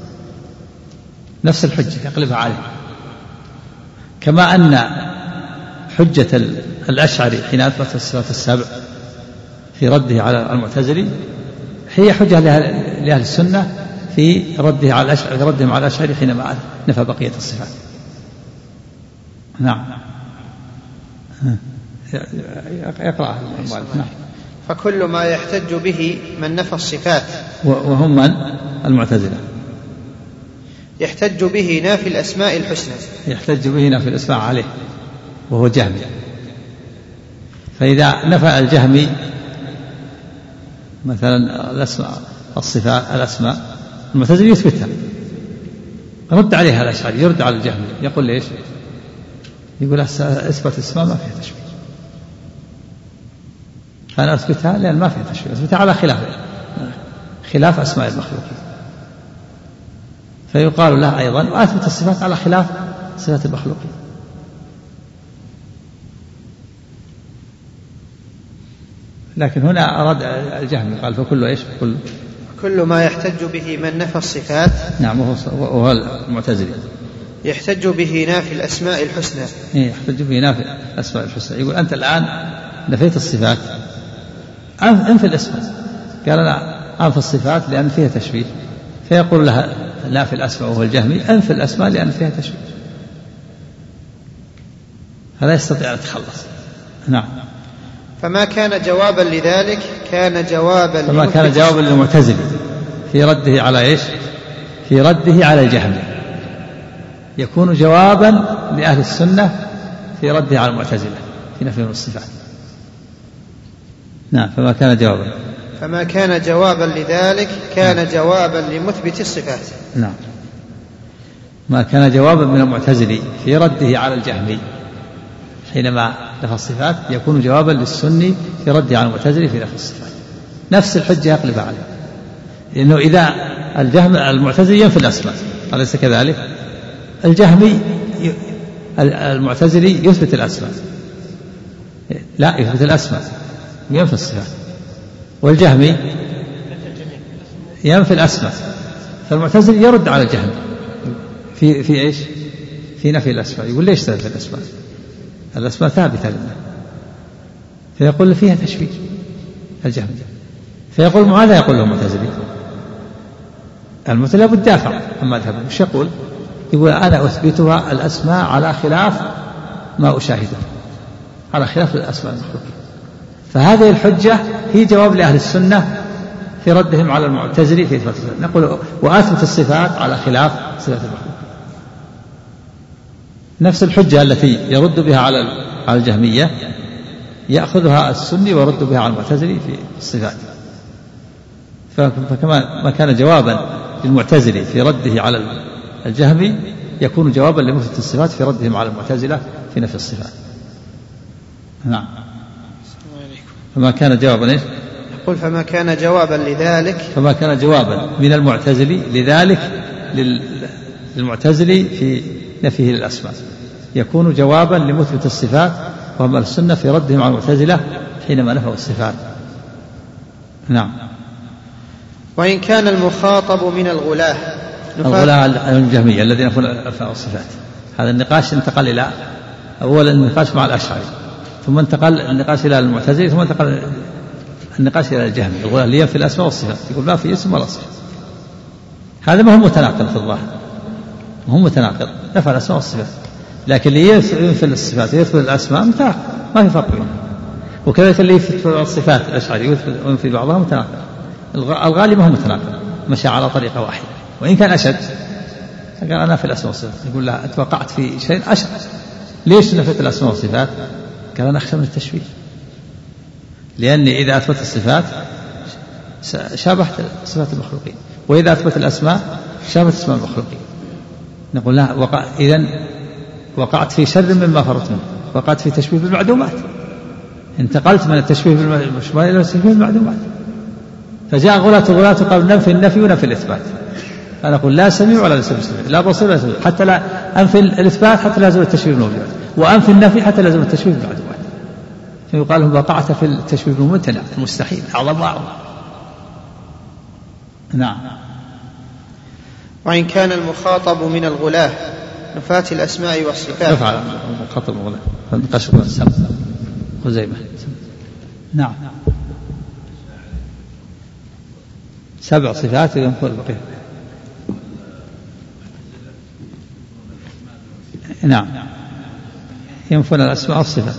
نفس الحجة يقلبها عليه. كما أن حجة الأشعري حين أثبت الصفات السبع في رده على المعتزلي هي حجة لأهل السنة في رده على الأشعري في ردهم على الأشعري حينما نفى بقية الصفات. نعم. يقرأ المؤلف. نعم. فكل ما يحتج به من نفى الصفات وهم من المعتزلة يحتج به نافي الأسماء الحسنى يحتج به نافي الأسماء عليه وهو جهمي. فإذا نفى الجهمي مثلا الأسماء الصفات الأسماء المعتزلي يثبتها، رد عليها الأشعري يرد على الجهمي يقول ليش؟ يقول أثبت الأسماء ما فيها تشبيه، فأنا أثبتها لأن ما فيها تشبيه، أثبتها على خلاف خلاف أسماء المخلوقين. فيقال له أيضا وأثبت الصفات على خلاف صفات المخلوقين. لكن هنا أراد الجهمي قال فكل إيش؟ كل كل ما يحتج به من نفى الصفات. نعم وهو المعتزلي يحتج به نافي الأسماء الحسنى. يحتج به نافي الأسماء الحسنى. يقول أنت الآن نفيت الصفات أنفي الأسماء، قال أنا أنفي الصفات لأن فيها تشبيه، فيقول لها نافي الأسماء وهو الجهمي أنفي الأسماء لأن فيها تشبيه، فلا يستطيع أن يتخلص. نعم. فما كان جوابا لذلك كان جوابا فما كان جوابا للمعتزلي في رده على إيش؟ في رده على الجهمي يكون جوابا لأهل السنة في رده على المعتزلة في نفي الصفات. نعم. فما كان جوابا فما كان جوابا لذلك كان جوابا لمثبت الصفات. نعم. ما كان جوابا من المعتزلي في رده على الجهمي حينما نفى الصفات يكون جوابا للسني في رده على المعتزلي في نفي الصفات، نفس الحجة يقلب عليه. لأنه إذا الجهم المعتزلي ينفي الأسماء، أليس كذلك؟ الجهمي المعتزلي يثبت الأسماء، لا يثبت الأسماء ينفي الصفات، والجهمي ينفي الأسماء. فالمعتزلي يرد على الجهم في في ايش؟ في نفي الأسماء. يقول ليش تنفي الأسماء؟ الأسماء ثابتة لله. فيقول فيها تشبيه الجهم. فيقول ماذا يقول له المعتزلي؟ المعتزلي لابد دافع عما ذهب. مش يقول؟ يقول أنا أثبتها الأسماء على خلاف ما أشاهده، على خلاف الأسماء المخلوقة. فهذه الحجة هي جواب لأهل السنة في ردهم على المعتزلي في إثبات الصفات. نقول وأثبت الصفات على خلاف صفات المخلوق. نفس الحجة التي يرد بها على على الجهمية يأخذها السني ويرد بها على المعتزلي في الصفات. فكما ما كان جوابا للمعتزلي في رده على الجهمي يكون جوابا لمثبت الصفات في ردهم على المعتزلة في نفي الصفات. نعم. فما كان جوابا إيش؟ يقول فما كان جوابا لذلك فما كان جوابا من المعتزلي لذلك للمعتزلي في نفيه للأسماء يكون جوابا لمثبت الصفات وهم السنة في ردهم على المعتزلة حينما نفوا الصفات. نعم. وإن كان المخاطب من الغلاة الغلاة الجهمية الذين ينفون الأسماء والصفات. هذا النقاش انتقل إلى أول النقاش مع الأشعري، ثم انتقل النقاش إلى المعتزلي، ثم انتقل النقاش إلى الجهمي. الغلاة اللي ينفي الأسماء والصفات يقول ما في اسم ولا صفة. هذا ما هو متناقض في الظاهر، ما هو متناقض، نفى الأسماء والصفات، لكن اللي ينفي الصفات ويثبت الأسماء متناقض، ما في فرق بينهم. وكذلك اللي يثبت الصفات الأشعري وينفي بعضها متناقض. الغالي ما هو متناقض، مشى على طريقة واحدة، وإن كان أشد قال أنا في الأسماء والصفات. يقول لا أنت وقعت في شيء أشد. ليش نفت الأسماء والصفات؟ قال أنا أخشى من التشويه، لأني إذا أثبت الصفات شابهت صفات المخلوقين، وإذا أثبت الأسماء شابهت اسماء المخلوقين. نقول لا وقع إذن وقعت في شر مما فرط منه، وقعت في تشبيه بالمعدومات، انتقلت من التشبيه بالمشبه إلى التشبيه بالمعدومات. فجاء غلاة غلاة قالوا ننفي النفي وننفي الإثبات. أنا أقول لا سميع ولا سميع، لا بصير ولا سميع، حتى لا أنفي الإثبات حتى لا يزول التشبيه بالموجودات، وأنفي النفي حتى لا يزول التشبيه بالمعدومات. فيقال لهم وقعت في التشبيه بالممتنع المستحيل أعظم وأعظم. نعم. وإن كان المخاطب من الغلاة نفاة الأسماء والصفات. نفعل المخاطب الغلاة فنقشر السبع خزيمة. نعم. سبع صفات ينفون البقية. نعم ينفون الأسماء والصفات،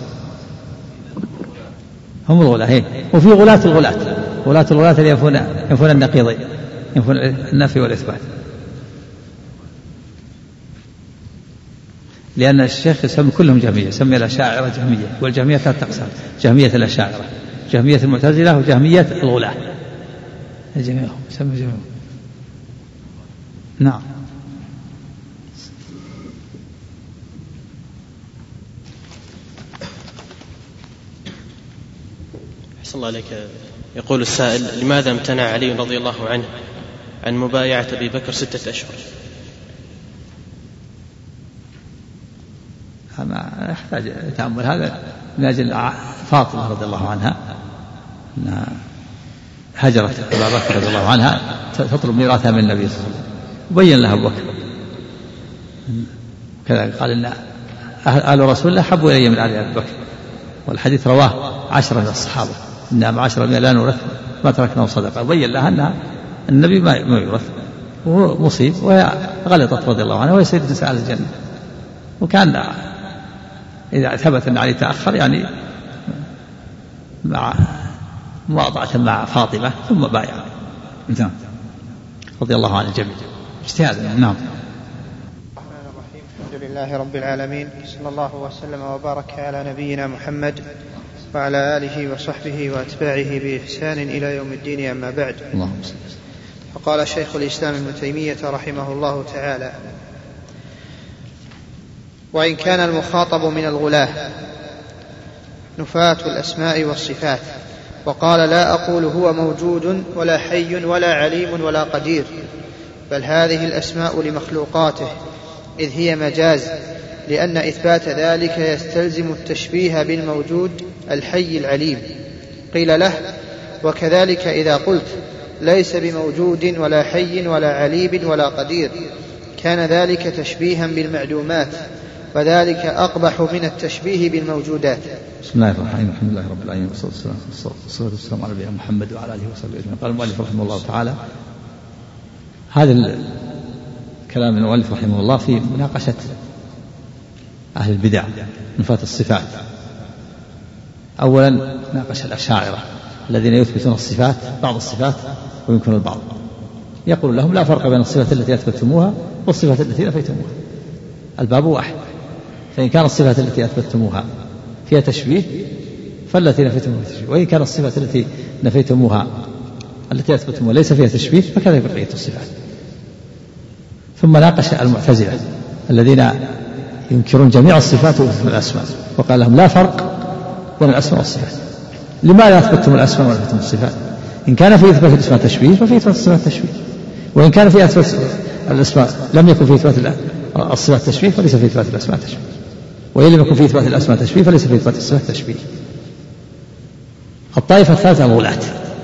هم الغلاة هي. وفي غلاة الغلاة غلاة الغلاة اللي ينفون ينفون النقيضين، ينفون النفي والإثبات. لأن الشيخ يسمي كلهم جهمية، يسمي الأشاعرة جهمية، والجهمية ثلاث أقسام: جهمية الأشاعرة، جهمية المعتزلة، وجهمية الغلاة. جميعهم يسمي جميعهم. نعم. أحسن الله عليك. يقول السائل: لماذا امتنع علي رضي الله عنه عن مبايعة أبي بكر ستة أشهر؟ ما يحتاج تأمل هذا من أجل فاطمة رضي الله عنها أنها هجرت أبا بكر رضي الله عنها تطلب ميراثها من النبي صلى الله عليه وسلم، وبين لها أبو بكر كذا، قال إن آل رسول الله حبوا إلي من آل أبي بكر. والحديث رواه عشرة من الصحابة: إنها معشر لا نورث ما تركناه صدقة. وبين لها أن النبي ما يورث، وهو مصيب، وهي غلطت رضي الله عنها، وهي سيدة نساء الجنة. وكان إذا ثبت أن علي تأخر يعني مع مواضعة مع فاطمة ثم بايع رضي الله عن الجميع اجتهادا. نعم. الرحمن الرحيم. الحمد لله رب العالمين، صلى الله وسلم وبارك على نبينا محمد وعلى آله وصحبه وأتباعه بإحسان إلى يوم الدين. أما بعد، اللهم صل. فقال شيخ الإسلام ابن تيمية رحمه الله تعالى: وإن كان المخاطب من الغلاة نفاة الأسماء والصفات وقال لا أقول هو موجود ولا حي ولا عليم ولا قدير، بل هذه الأسماء لمخلوقاته، إذ هي مجاز، لأن إثبات ذلك يستلزم التشبيه بالموجود الحي العليم. قيل له وكذلك إذا قلت ليس بموجود ولا حي ولا عليم ولا قدير كان ذلك تشبيها بالمعدومات، وذلك أقبح من التشبيه بالموجودات. بسم الله الرحمن الرحيم، الحمد لله رب العالمين، والصلاة والسلام على نبينا محمد وعلى آله وصحبه أجمعين. قال المؤلف رحمه الله تعالى: هذا الكلام المؤلف رحمه الله في مناقشة أهل البدع نفاة الصفات. أولا ناقش الأشاعرة الذين يثبتون الصفات، بعض الصفات ويمكن البعض، يقول لهم لا فرق بين الصفات التي أثبتتموها والصفات التي نفيتموها، الباب واحد. فإن كان الصفات التي أثبتتموها فيها تشبيه فالتي نفيتموها تشبيه، وإن كان الصفات التي نفيتموها التي أثبتتموها ليس فيها تشبيه فكذا بقية الصفات. ثم ناقش المعتزلة الذين ينكرون جميع الصفات ويثبتون الأسماء، وقال لهم لا فرق بين الأسماء والصفات. لماذا أثبتتم الأسماء ولم الصفات؟ إن كان في إثبات الأسماء تشبيه ففي إثبات الصفات تشبيه، وإن كان في إثبات الأسماء لم يكن في إثبات الصفات تشبيه فليس في إثبات الأسماء تشبيه، وإن لم يكن في إثبات الأسماء تشبيه فليس في إثبات الصفات تشبيه. الطائفة الثالثة الغلاة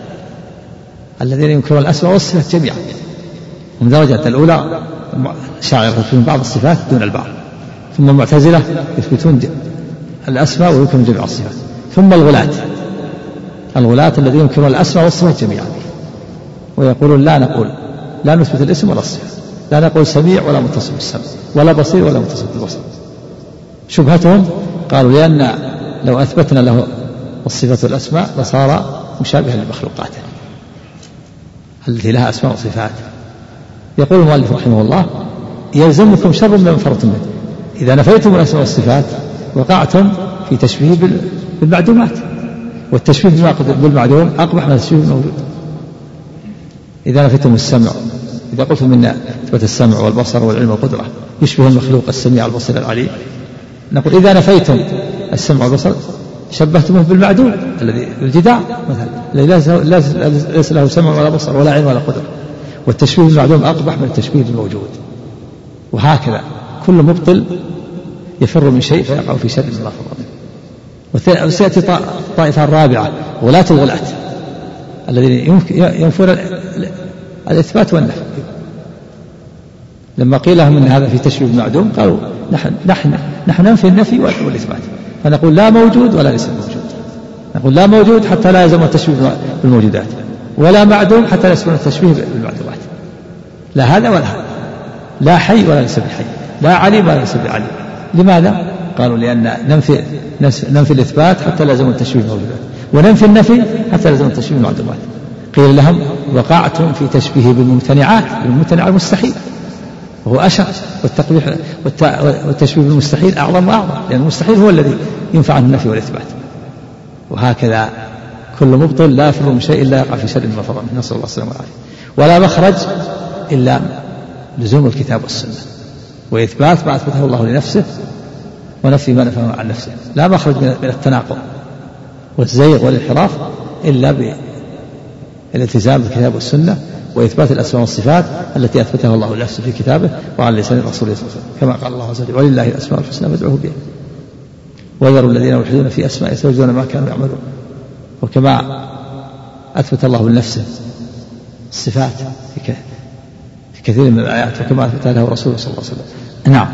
الذين ينكرون الأسماء والصفات جميعا، هم درجة الأولى شاعر يثبتون بعض الصفات دون البعض، ثم المعتزلة يثبتون الأسماء وينكرون جميع الصفات، ثم الغلاة الغلاة الذين ينكرون الأسماء والصفات جميعا ويقولون لا نقول لا نثبت الاسم ولا الصفة، لا نقول سميع ولا متصل بالسمع، ولا بصير ولا متصل بالبصر. شبهتهم قالوا لأن لو أثبتنا له الصفة والأسماء لصار مشابها لمخلوقاته التي لها أسماء وصفات. يقول المؤلف رحمه الله: يلزمكم شر من فرط منه، إذا نفيتم الأسماء والصفات وقعتم في تشبيه بالمعدومات، والتشبيه بالمعدوم أقبح من التشبيه بالموجود. إذا نفيتم السمع، إذا قلتم إن إثبات السمع والبصر والعلم والقدرة يشبه المخلوق السميع البصير العليم، نقول إذا نفيتم السمع والبصر شبهتموه بالمعدوم الذي الجداع مثلا الذي ليس له سمع ولا بصر ولا علم ولا قدرة، والتشبيه بالمعدوم أقبح من التشبيه بالموجود. وهكذا كل مبطل يفر من شيء فيقع في شر الله فضله. وسيأتي طائفة الرابعة غلاة الغلاة الذين ينفون الإثبات والنفي. لما قيل لهم ان هذا في تشبيه بالمعدوم قالوا نحن نحن نحن ننفي النفي والإثبات، فنقول لا موجود ولا ليس موجود، نقول لا موجود حتى لا يلزم التشبيه بالموجودات، ولا معدوم حتى لا يلزم التشبيه بالمعدومات، لا هذا ولا هذا، لا حي ولا ليس بحي، لا عليم ولا ليس بعليم. لماذا؟ قالوا لأن ننفي ننفي الإثبات حتى لا يلزم التشبيه بالموجودات، وننفي النفي حتى لا يلزم التشبيه بالمعدومات. قيل لهم وقعتم في تشبيه بالممتنعات، بالممتنع المستحيل وهو أشر، والتقبيح والتشبيه بالمستحيل أعظم وأعظم، لأن المستحيل هو الذي ينفع عنه النفي والإثبات. وهكذا كل مبطل لا يفر من شيء إلا يقع في شر ما فر منه، نسأل الله السلامة والعافية. ولا مخرج إلا لزوم الكتاب والسنة، وإثبات ما أثبته الله لنفسه ونفي ما نفاه عن نفسه. لا مخرج من التناقض والزيغ والانحراف إلا بالالتزام بالكتاب والسنة وإثبات الأسماء والصفات التي أثبتها الله لنفسه في كتابه وعلى لسان رسوله صلى الله عليه وسلم، كما قال الله عز وجل: ولله الأسماء الحسنى فادعوه بها وذروا الذين يلحدون في أسمائه سيجزون ما كانوا يعملون. وكما أثبت الله لنفسه الصفات في كثير من الآيات، وكما أثبت له رسوله صلى الله عليه وسلم. نعم.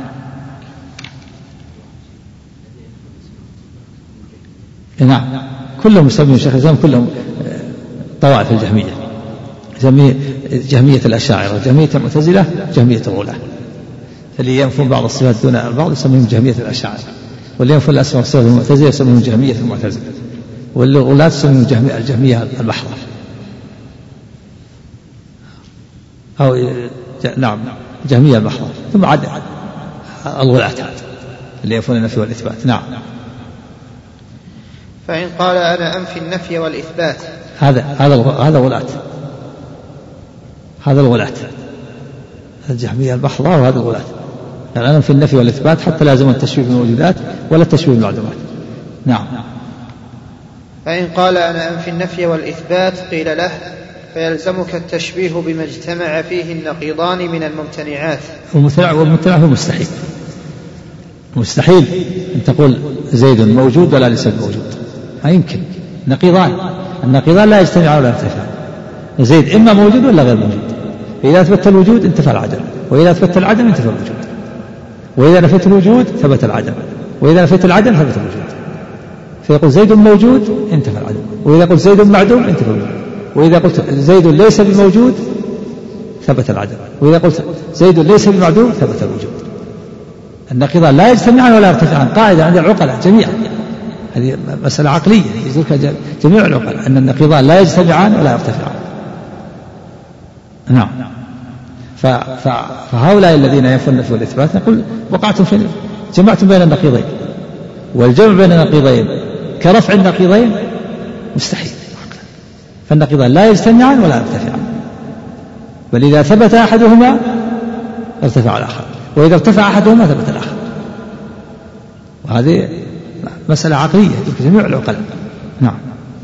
نعم كلهم مسمين شيخ الإسلام، كلهم طوائف الجهمية، جهمية الأشاعرة، جهمية المعتزلة، جهمية الغلاة. اللي ينفون بعض الصفات دون البعض يسميهم جهمية الأشاعرة، واللي ينفون الأسماء والصفات المعتزلة يسميهم جهمية المعتزلة، والغلاة يسميهم الجهمية البحرة أو نعم جهمية البحرة. ثم عاد الغلاة اللي ينفون النفي والإثبات. نعم. فإن قال أنا أنفي النفي والإثبات، هذا هذا هذا غلاة، هذا الغلاة الجهمية البحرة، وهذا الغلاة. يعني أنا في النفي والإثبات حتى لازم التشبيه بالموجودات ولا التشبيه بالمعدومات. نعم. فإن قال أنا أنفي النفي والإثبات قيل له فيلزمك التشبيه بما اجتمع فيه النقيضان من الممتنعات. والممتنع هو مستحيل. مستحيل أن تقول زيد موجود ولا ليس موجود، ما يمكن. نقيضان، النقيضان لا يجتمعان ولا يرتفعان. زيد إما موجود ولا غير موجود. إذا أثبت الوجود انتفى العدم، وإذا أثبت العدم انتفى الوجود، وإذا نفيت الوجود ثبت العدم، وإذا نفيت العدم ثبت الوجود. فيقول زيد موجود انتفى العدم، وإذا قلت زيد معدوم انتفى الوجود، وإذا قلت زيد ليس بموجود ثبت العدم، وإذا قلت زيد ليس بمعدوم ثبت الوجود. النقيضان لا يجتمعان ولا يرتفعان، قاعدة عند العقلاء جميعا، هذه مسألة عقلية يدركها جميع العقلاء أن النقيضان لا يجتمعان ولا يرتفعان. نعم. فهؤلاء الذين ينفون النفي والإثبات نقول وقعتم في جمعتم بين النقيضين، والجمع بين النقيضين كرفع النقيضين مستحيل. فالنقيضان لا يجتمعان ولا يرتفعان، بل إذا ثبت أحدهما ارتفع الآخر، وإذا ارتفع أحدهما ثبت الآخر. وهذه مسألة عقلية جميع العقلاء. نعم.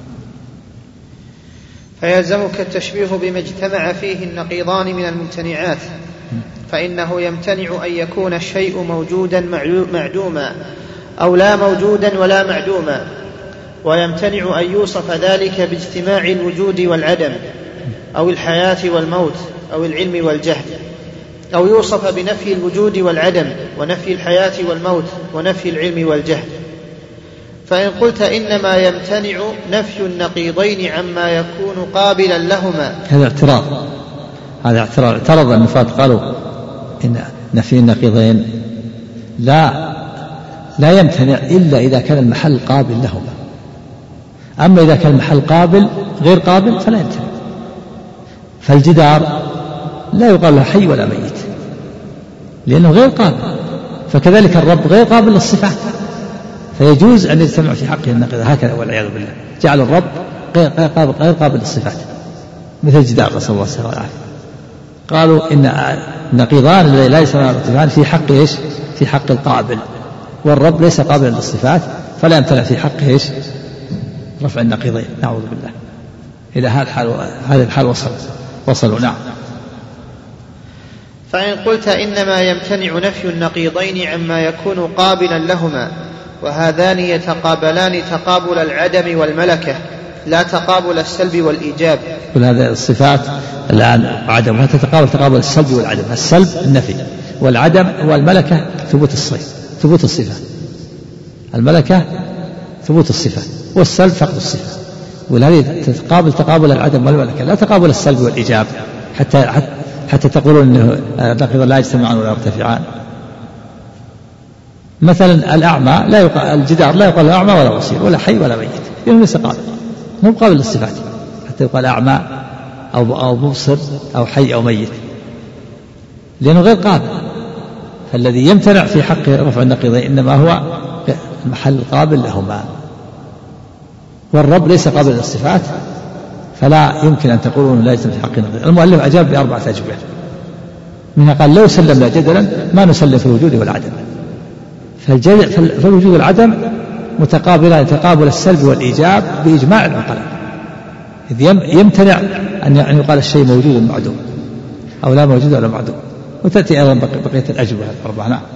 فيلزمك التشبيه بما اجتمع فيه النقيضان من الممتنعات، فإنه يمتنع أن يكون الشيء موجودا معدوما أو لا موجودا ولا معدوما، ويمتنع أن يوصف ذلك باجتماع الوجود والعدم أو الحياة والموت أو العلم والجهل، أو يوصف بنفي الوجود والعدم ونفي الحياة والموت ونفي العلم والجهل. فإن قلت إنما يمتنع نفي النقيضين عما يكون قابلا لهما، هذا اعتراض. هذا اعتراض اعترض النفاة قالوا إن نفي النقيضين لا لا يمتنع إلا إذا كان المحل قابل لهما، أما إذا كان المحل قابل غير قابل فلا يمتنع. فالجدار لا يقال له حي ولا ميت لأنه غير قابل، فكذلك الرب غير قابل للصفات، فيجوز أن يجتمع في حقه النقيض هكذا والعياذ بالله. جعل الرب غير قابل, غير قابل للصفات مثل الجدار، نسأل الله السلامة والعافية. قالوا إن النقيضان الذي لا يسمى ارتفاعان في حق إيش؟ في حق القابل، والرب ليس قابلا للصفات فلا يمتنع في حقه إيش؟ رفع النقيضين. نعوذ بالله. إلى هذا الحال هذا الحال وصل وصلوا. نعم. فإن قلت إنما يمتنع نفي النقيضين عما يكون قابلا لهما، وهذان يتقابلان تقابل العدم والملكة لا تقابل السلب والإيجاب. كل هذه الصفات الآن عدم تتقابل تقابل السلب والعدم. السلب النفي، والعدم والملكة ثبوت الصفة ثبوت الصفة الملكة ثبوت الصفة، والسلب فقد الصفة. وهذه تتقابل تقابل العدم والملكة لا تقابل السلب والإيجاب، حتى حتى, حتى تقولون أنه النقيضان لا يجتمعان ولا يرتفعان. مثلا الأعمى لا يقال الجدار لا يقال أعمى ولا بصير ولا حي ولا ميت، لأنه ليس قابل، مو قابل للصفات حتى يقال أعمى أو أو مبصر أو حي أو ميت، لأنه غير قابل. فالذي يمتنع في حق رفع النقيضين إنما هو المحل القابل لهما، والرب ليس قابل للصفات فلا يمكن أن تقولوا لا يجتمع في حق النقيضين. المؤلف أجاب بأربعة أجوبة، منها قال لو سلمنا جدلا ما نسلم في الوجود والعدم. فالوجود والعدم متقابلان تقابل السلب والإيجاب بإجماع العقلاء، إذ يمتنع أن يقال الشيء موجود معدوم أو لا موجود ولا معدوم. وتأتي أيضا بقية الأجوبة الأربعة. نعم.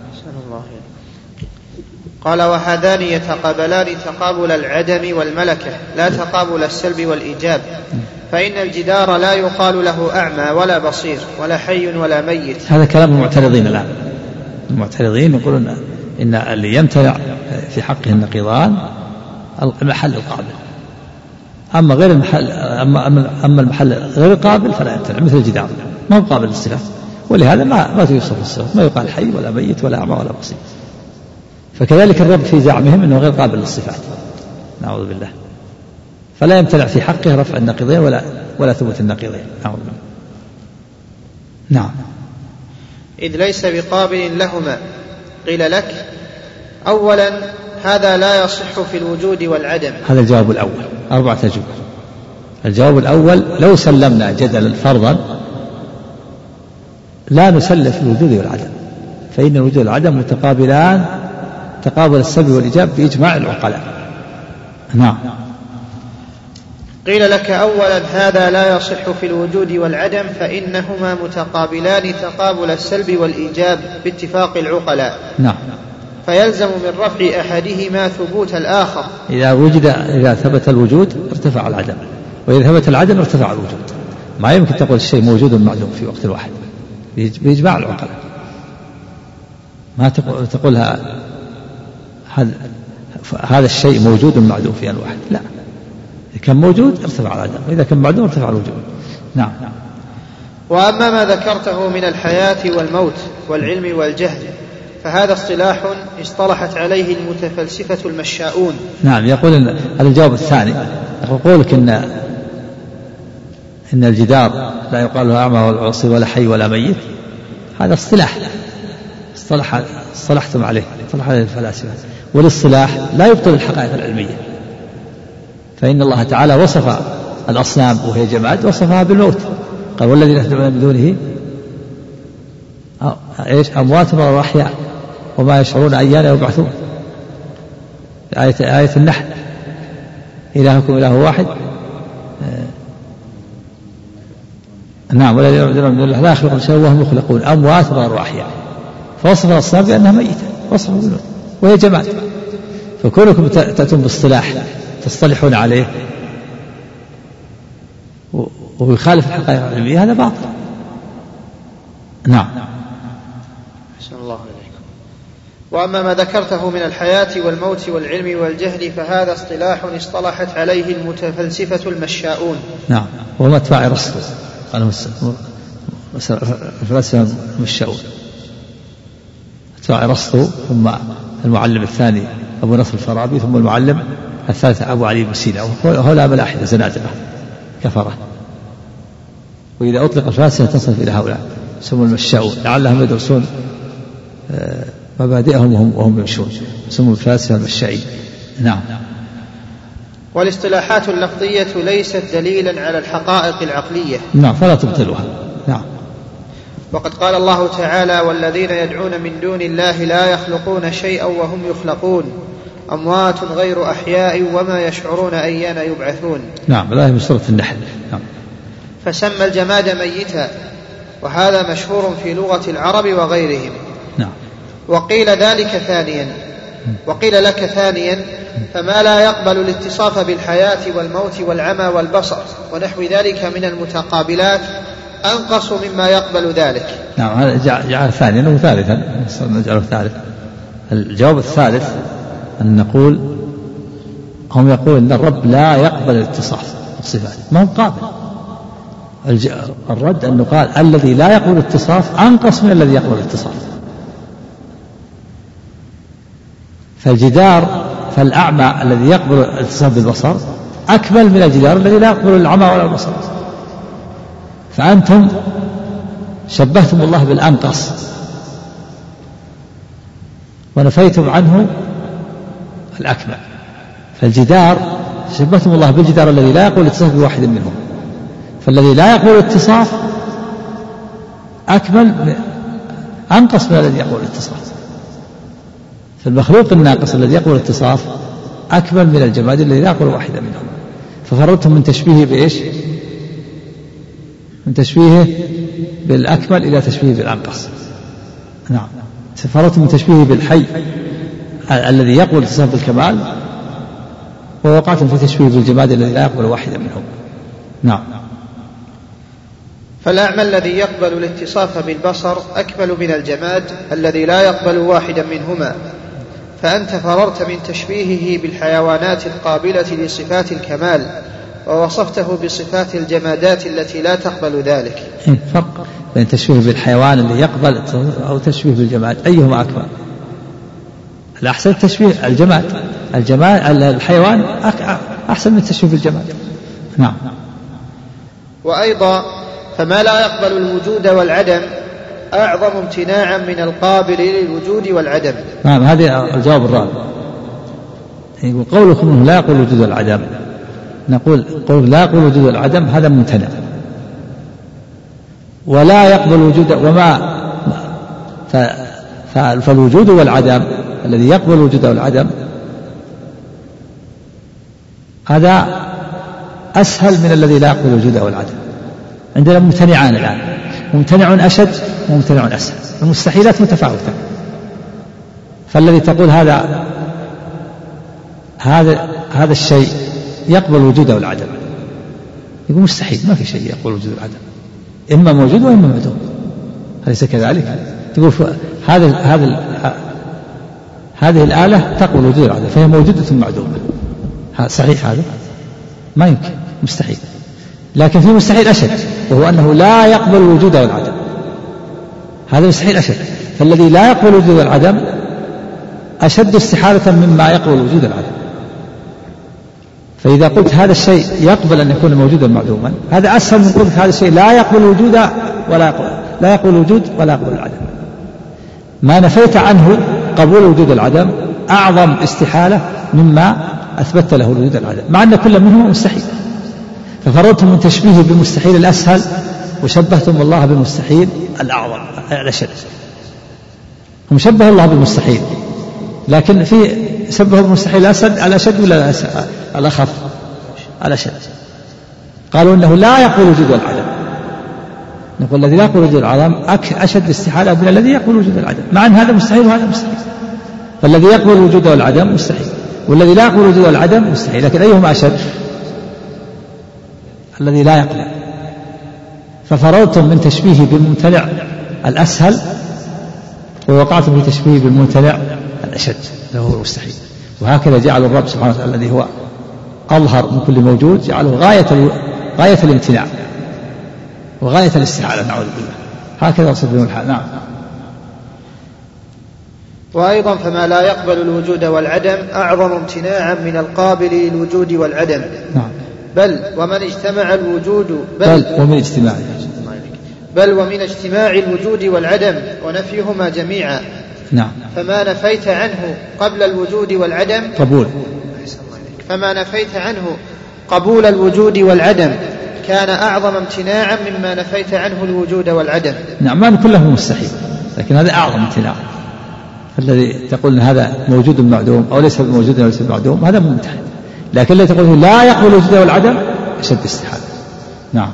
قال وهذان يتقابلان تقابل العدم والملكة لا تقابل السلب والإيجاب، فإن الجدار لا يقال له أعمى ولا بصير ولا حي ولا ميت. هذا كلام المعترضين الآن. المعترضين يقولون إن اللي يمتنع في حقه النقيضان المحل القابل، أما غير المحل أما, أما المحل غير القابل فلا يمتنع، مثل الجدار ما هو قابل للصفات، ولهذا ما ما توصف الصفات، ما يقال حي ولا ميت ولا أعمى ولا بصير. فكذلك الرب في زعمهم أنه غير قابل للصفات، نعوذ بالله، فلا يمتنع في حقه رفع النقيضين ولا ولا ثبوت النقيضين، نعوذ بالله. نعم. إذ ليس بقابل لهما. قيل لك أولا هذا لا يصح في الوجود والعدم. هذا الجواب الأول، أربعة أجوبة. الجواب الأول لو سلمنا جدلا فرضا لا نسلم في الوجود والعدم، فإن الوجود والعدم متقابلان تقابل السلب والإيجاب بإجماع العقلاء. نعم. قيل لك أولا هذا لا يصح في الوجود والعدم فإنهما متقابلان تقابل السلب والإيجاب باتفاق العقلاء. نعم. فيلزم من رفع أحدهما ثبوت الآخر. إذا وجد إذا ثبت الوجود ارتفع العدم، وإذا ثبت العدم ارتفع الوجود. ما يمكن تقول الشيء موجود معدوم في وقت واحد بإجماع العقلاء. ما تقول تقولها هذا الشيء موجود معدوم في آن واحد، لا، إذا كان موجود ارتفع العدم، وإذا كان معدوم ارتفع الوجود. نعم. وأما ما ذكرته من الحياة والموت والعلم والجهل فهذا اصطلاح اصطلحت عليه المتفلسفة المشاؤون. نعم. يقول إن هذا الجواب الثاني، يقول لك إن إن الجدار لا يقال له أعمى ولا عصي ولا حي ولا ميت، هذا اصطلاح اصطلح اصطلحتم عليه اصطلح عليه الفلاسفة، والاصطلاح لا يبطل الحقائق العلمية. فإن الله تعالى وصف الأصنام وهي جماد وصفها بالموت، قال والذين يدعون من دونه ايش أموات وأحياء وما يشعرون أيان يبعثون. آية آية النحل إلهكم إله واحد. نعم. والذين يدعون من دونه لا يخلقون شيئا وهم يخلقون أموات وأحياء. فوصف الأصنام بأنها ميتة، وصفها بالموت وهي جماد. فكونكم تأتون باصطلاح تصطلحون عليه ويخالف الحقائق العلمية هذا باطل. نعم. أحسن الله إليكم. وأما ما ذكرته من الحياة والموت والعلم والجهل فهذا اصطلاح اصطلحت عليه المتفلسفة المشاؤون. نعم. وهم أتباع أرسطو، قالوا الفلاسفة المشاؤون أتباع أرسطو، ثم المعلم الثاني أبو نصر الفارابي، ثم المعلم الثالث أبو علي بن سينا، وهؤلاء ملاحدة زنادقة كفرة. وإذا أطلق الفلاسفة تنصرف إلى هؤلاء سموا المشاؤون، لعلهم يدرسون مبادئهم وهم, وهم يمشون، سموا الفلاسفة المشائين. نعم. والاصطلاحات اللفظية ليست دليلا على الحقائق العقلية. نعم. فلا تبطلها. نعم. وقد قال الله تعالى والذين يدعون من دون الله لا يخلقون شيئا وهم يخلقون أموات غير أحياء وما يشعرون أيان يبعثون. نعم. لا هي سورة النحل. نعم. فسمى الجماد ميتا، وهذا مشهور في لغة العرب وغيرهم. نعم. وقيل ذلك ثانيا وقيل لك ثانيا فما لا يقبل الاتصاف بالحياة والموت والعمى والبصر ونحو ذلك من المتقابلات أنقص مما يقبل ذلك. نعم. هذا جعل ثانيا وثالثا، نجعله ثالث. الجواب الثالث أن نقول هم يقول أن الرب لا يقبل الاتصاف بالصفات، ما هو قابل. الرد أنه قال الذي لا يقبل الاتصاف أنقص من الذي يقبل الاتصاف. فالجدار فالأعمى الذي يقبل الاتصاف بالبصر أكمل من الجدار الذي لا يقبل العمى ولا البصر. فأنتم شبهتم الله بالأنقص ونفيتم عنه الأكمل. فالجدار شبهتم الله بالجدار الذي لا يقبل الاتصاف بواحد منهم، فالذي لا يقبل الاتصاف أكمل أنقص من الذي يقبل الاتصاف. فالمخلوق الناقص الذي يقبل الاتصاف أكمل من الجماد الذي لا يقبل واحدا منهم. ففررتم من تشبيهه بإيش؟ من تشبيهه بالأكمل إلى تشبيهه بالأنقص. نعم. فررتم من تشبيهه بالحي الذي يقبل الاتصاف بالكمال، ووقعتم في تشبيه بالجماد الذي لا يقبل واحدا منهم. نعم. فالأعمى الذي يقبل الاتصاف بالبصر أكمل من الجماد الذي لا يقبل واحدا منهما، فأنت فررت من تشبيهه بالحيوانات القابلة لصفات الكمال ووصفته بصفات الجمادات التي لا تقبل ذلك. فرق بين تشبيه بالحيوان اللي يقبل أو تشبيه بالجماد، أيهما أكبر؟ الأحسن التشبيه الجماد، الجماد الحيوان أحسن من التشبيه بالجماد. نعم. وأيضا فما لا يقبل الوجود والعدم أعظم امتناعا من القابل للوجود والعدم. نعم. هذا الجواب الرابع. يقول قولكم انه لا يقبل الوجود والعدم، نقول قول لا يقبل الوجود والعدم هذا ممتنع، ولا يقبل الوجود وما فالوجود والعدم الذي يقبل الوجود والعدم هذا أسهل من الذي لا يقبل الوجود أو العدم. عندنا ممتنعان الآن، ممتنع أشد وممتنع أسهل، المستحيلات متفاوتة. فالذي تقول هذا هذا هذا الشيء يقبل الوجود أو العدم، يقول مستحيل، ما في شيء يقبل الوجود والعدم، إما موجود وإما معدوم، أليس كذلك؟ تقول هذا هذا هذه الآلة تقبل الوجود والعدم فهي موجودة معدومة، صحيح؟ هذا ما يمكن، مستحيل. لكن في مستحيل أشد، وهو أنه لا يقبل الوجود والعدم، هذا مستحيل أشد. فالذي لا يقبل الوجود والعدم أشد استحالة مما يقبل الوجود والعدم. فإذا قلت هذا الشيء يقبل أن يكون موجودا معدوما، هذا أسهل من قلت هذا الشيء لا يقبل الوجود ولا يقبل لا يقبل الوجود ولا يقبل العدم. ما نفيت عنه قبول الوجود والعدم أعظم استحالة مما أثبت له الوجود والعدم، مع أن كل منهما مستحيل. ففرضتم من تشبيه بالمستحيل الأسهل وشبهتم الله بالمستحيل الأعظم الأشد. هم شبه الله بالمستحيل، لكن في شبهوا بالمستحيل الأسد الأشد ولا الأخف؟ الأشد. قالوا إنه لا يقبل الوجود والعدم، نقول الذي لا يقبل الوجود والعدم أشد استحالة من الذي يقبل الوجود والعدم، مع أن هذا مستحيل وهذا مستحيل. فالذي يقبل الوجود والعدم مستحيل، والذي لا يقبل الوجود والعدم مستحيل. لكن أيهما أشد؟ الذي لا يقبل. ففرضتم من تشبيه بالممتنع الأسهل ووقعتم في تشبيه بالممتنع الأشد اللي هو المستحيل. وهكذا جعل الرب سبحانه وتعالى الذي هو أظهر من كل موجود جعله غاية غاية الامتناع وغاية الاستحالة، نعوذ بالله. هكذا وصف بهم الحال. نعم. وأيضا فما لا يقبل الوجود والعدم أعظم امتناعا من القابل للوجود والعدم. نعم. بل ومن اجتمع الوجود بل, بل ومن اجتماع بل ومن اجتماع الوجود والعدم ونفيهما جميعا. نعم. فما نفيت عنه قبل الوجود والعدم قبول فما نفيت عنه قبول الوجود والعدم كان أعظم امتناعا مما نفيت عنه الوجود والعدم. نعم. ما كله مستحيل، لكن هذا أعظم امتناع. الذي تقول إن هذا موجود معدوم أو ليس موجود أو ليس معدوم هذا ممتحن، لكن الذي تقول لا يقبل الوجود والعدم أشد استحالة. نعم.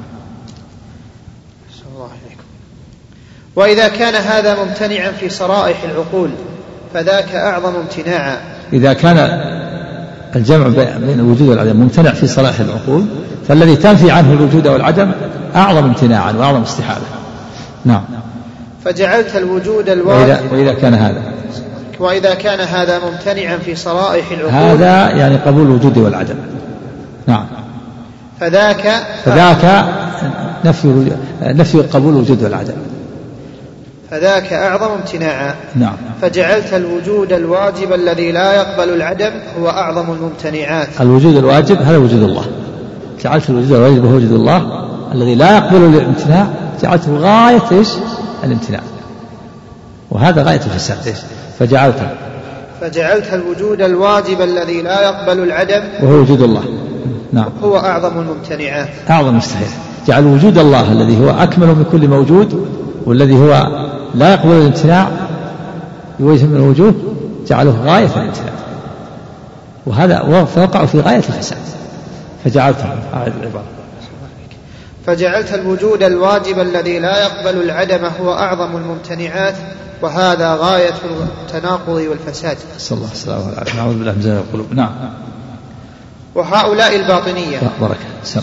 وإذا كان هذا ممتنعا في صرائح العقول فذاك أعظم امتناعا. إذا كان الجمع بين الوجود والعدم ممتنع في صرائح العقول فالذي تنفي عنه الوجود والعدم أعظم امتناعا وأعظم استحالة. نعم. فجعلت الوجود الواجب وإذا, وإذا كان هذا وإذا كان هذا ممتنعا في صرائح العقول هذا يعني قبول الوجود والعدم. نعم. فذاك فذاك نفي نفي قبول الوجود والعدم فذاك أعظم امتناعا. نعم. فجعلت الوجود الواجب الذي لا يقبل العدم هو أعظم الممتنعات. الوجود الواجب هذا وجود الله، جعلت الوجود الواجب هو وجود الله الذي لا يقبل الامتناع، جعلته غاية إيش؟ الامتناع، وهذا غاية الفساد. إيش؟ فجعلت فجعلت الوجود الواجب الذي لا يقبل العدم وهو وجود الله. نعم. هو أعظم الممتنعات، أعظم مستحيل. جعل وجود الله الذي هو أكمل من كل موجود والذي هو لا يقبل الامتناع بوجه من الوجوه جعله غاية الامتناع، وهذا فوقع في غاية الفساد. فجعلته فجعلت الوجود الواجب الذي لا يقبل العدم هو أعظم الممتنعات، وهذا غاية التناقض والفساد. صلى الله عليه وسلم. نعوذ بالله من زيغ القلوب. نعم. وهؤلاء الباطنية بركة. سم.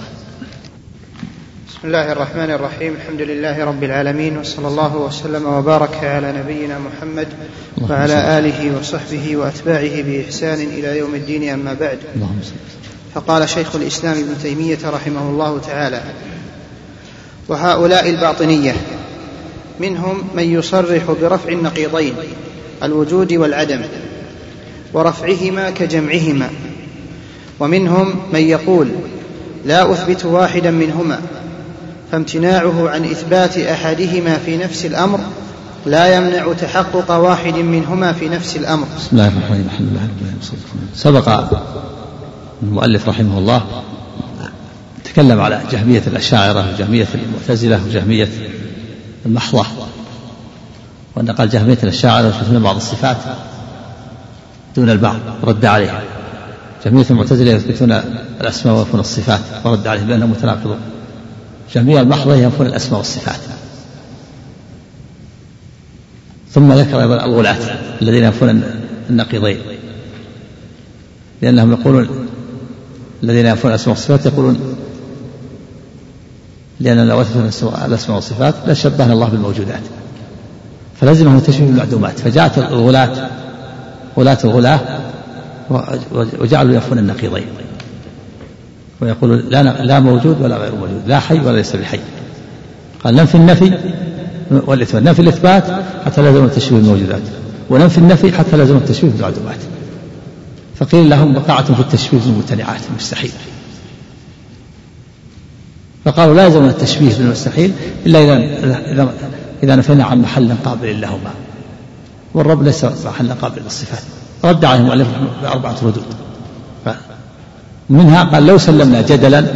بسم الله الرحمن الرحيم. الحمد لله رب العالمين، وصلى الله وسلم وبارك على نبينا محمد وعلى آله وصحبه وأتباعه بإحسان إلى يوم الدين. أما بعد، فقال شيخ الإسلام ابن تيمية رحمه الله تعالى: وهؤلاء الباطنية منهم من يصرح برفع النقيضين الوجود والعدم ورفعهما كجمعهما، ومنهم من يقول لا أثبت واحدا منهما، فامتناعه عن إثبات أحدهما في نفس الأمر لا يمنع تحقق واحد منهما في نفس الأمر. بسم الله الرحمن الرحيم. سبق المؤلف رحمه الله تكلم على جهمية الأشاعرة وجهمية المعتزلة وجهمية المحضة، وأن قال جهمية الأشاعرة يثبتون بعض الصفات دون البعض، رد عليها. جميع المعتزلة يثبتون الأسماء وينفون الصفات ورد عليهم بأنهم متناقضون. جميع المحضة ينفون الأسماء والصفات. ثم ذكر أيضا الغلاة الذين ينفون النقيضين، لأنهم يقولون الذين ينفون الأسماء والصفات يقولون لأننا لو أثبتنا الأسماء والصفات لشبهنا الله بالموجودات، فلازمهم تشبيه بالمعدومات، فجاءت الغلاة غلاة الغلاة وجعلوا ينفون النقيضين ويقولون لا, لا موجود ولا غير موجود، لا حي ولا ليس بحي. قال ننفي النفي والإثبات، ننفي الإثبات حتى لازم التشبيه بالموجودات، وننفي النفي حتى لازم التشبيه بالمعدومات. فقيل لهم وقعتم في التشبيه بالممتنعات المستحيل، فقالوا لا يلزم التشبيه بالمستحيل إلا إذا إذا إذا نفينا عن محل قابل لهما، والرب ليس محل قابل للصفات. رد عليهم المؤلف بأربعة ردود، منها قال لو سلمنا جدلا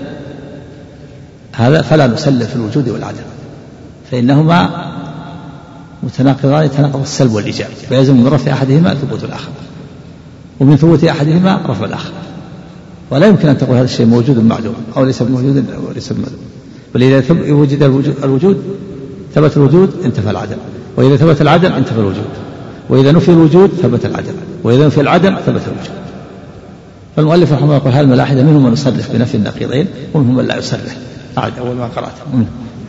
هذا فلا نسلم في الوجود والعدم، فإنهما متناقضان يتناقض السلب والإيجاب، فيلزم من رفع أحدهما ثبوت الآخر، ومن ثبوت أحدهما رفع الآخر، ولا يمكن أن تقول هذا الشيء موجود معدوم أو ليس بموجود أو ليس بموجود. بل إذا وجد الوجود ثبت الوجود انتفى العدم، وإذا ثبت العدم انتفى الوجود، وإذا نفي الوجود ثبت العدم، وإذا نفي العدم ثبت الوجود. فالمؤلف رحمه الله يقول هذه الملاحدة منهم من يصرح بنفي النقيضين ومنهم من لا يصرح. أعد أول ما قرأته.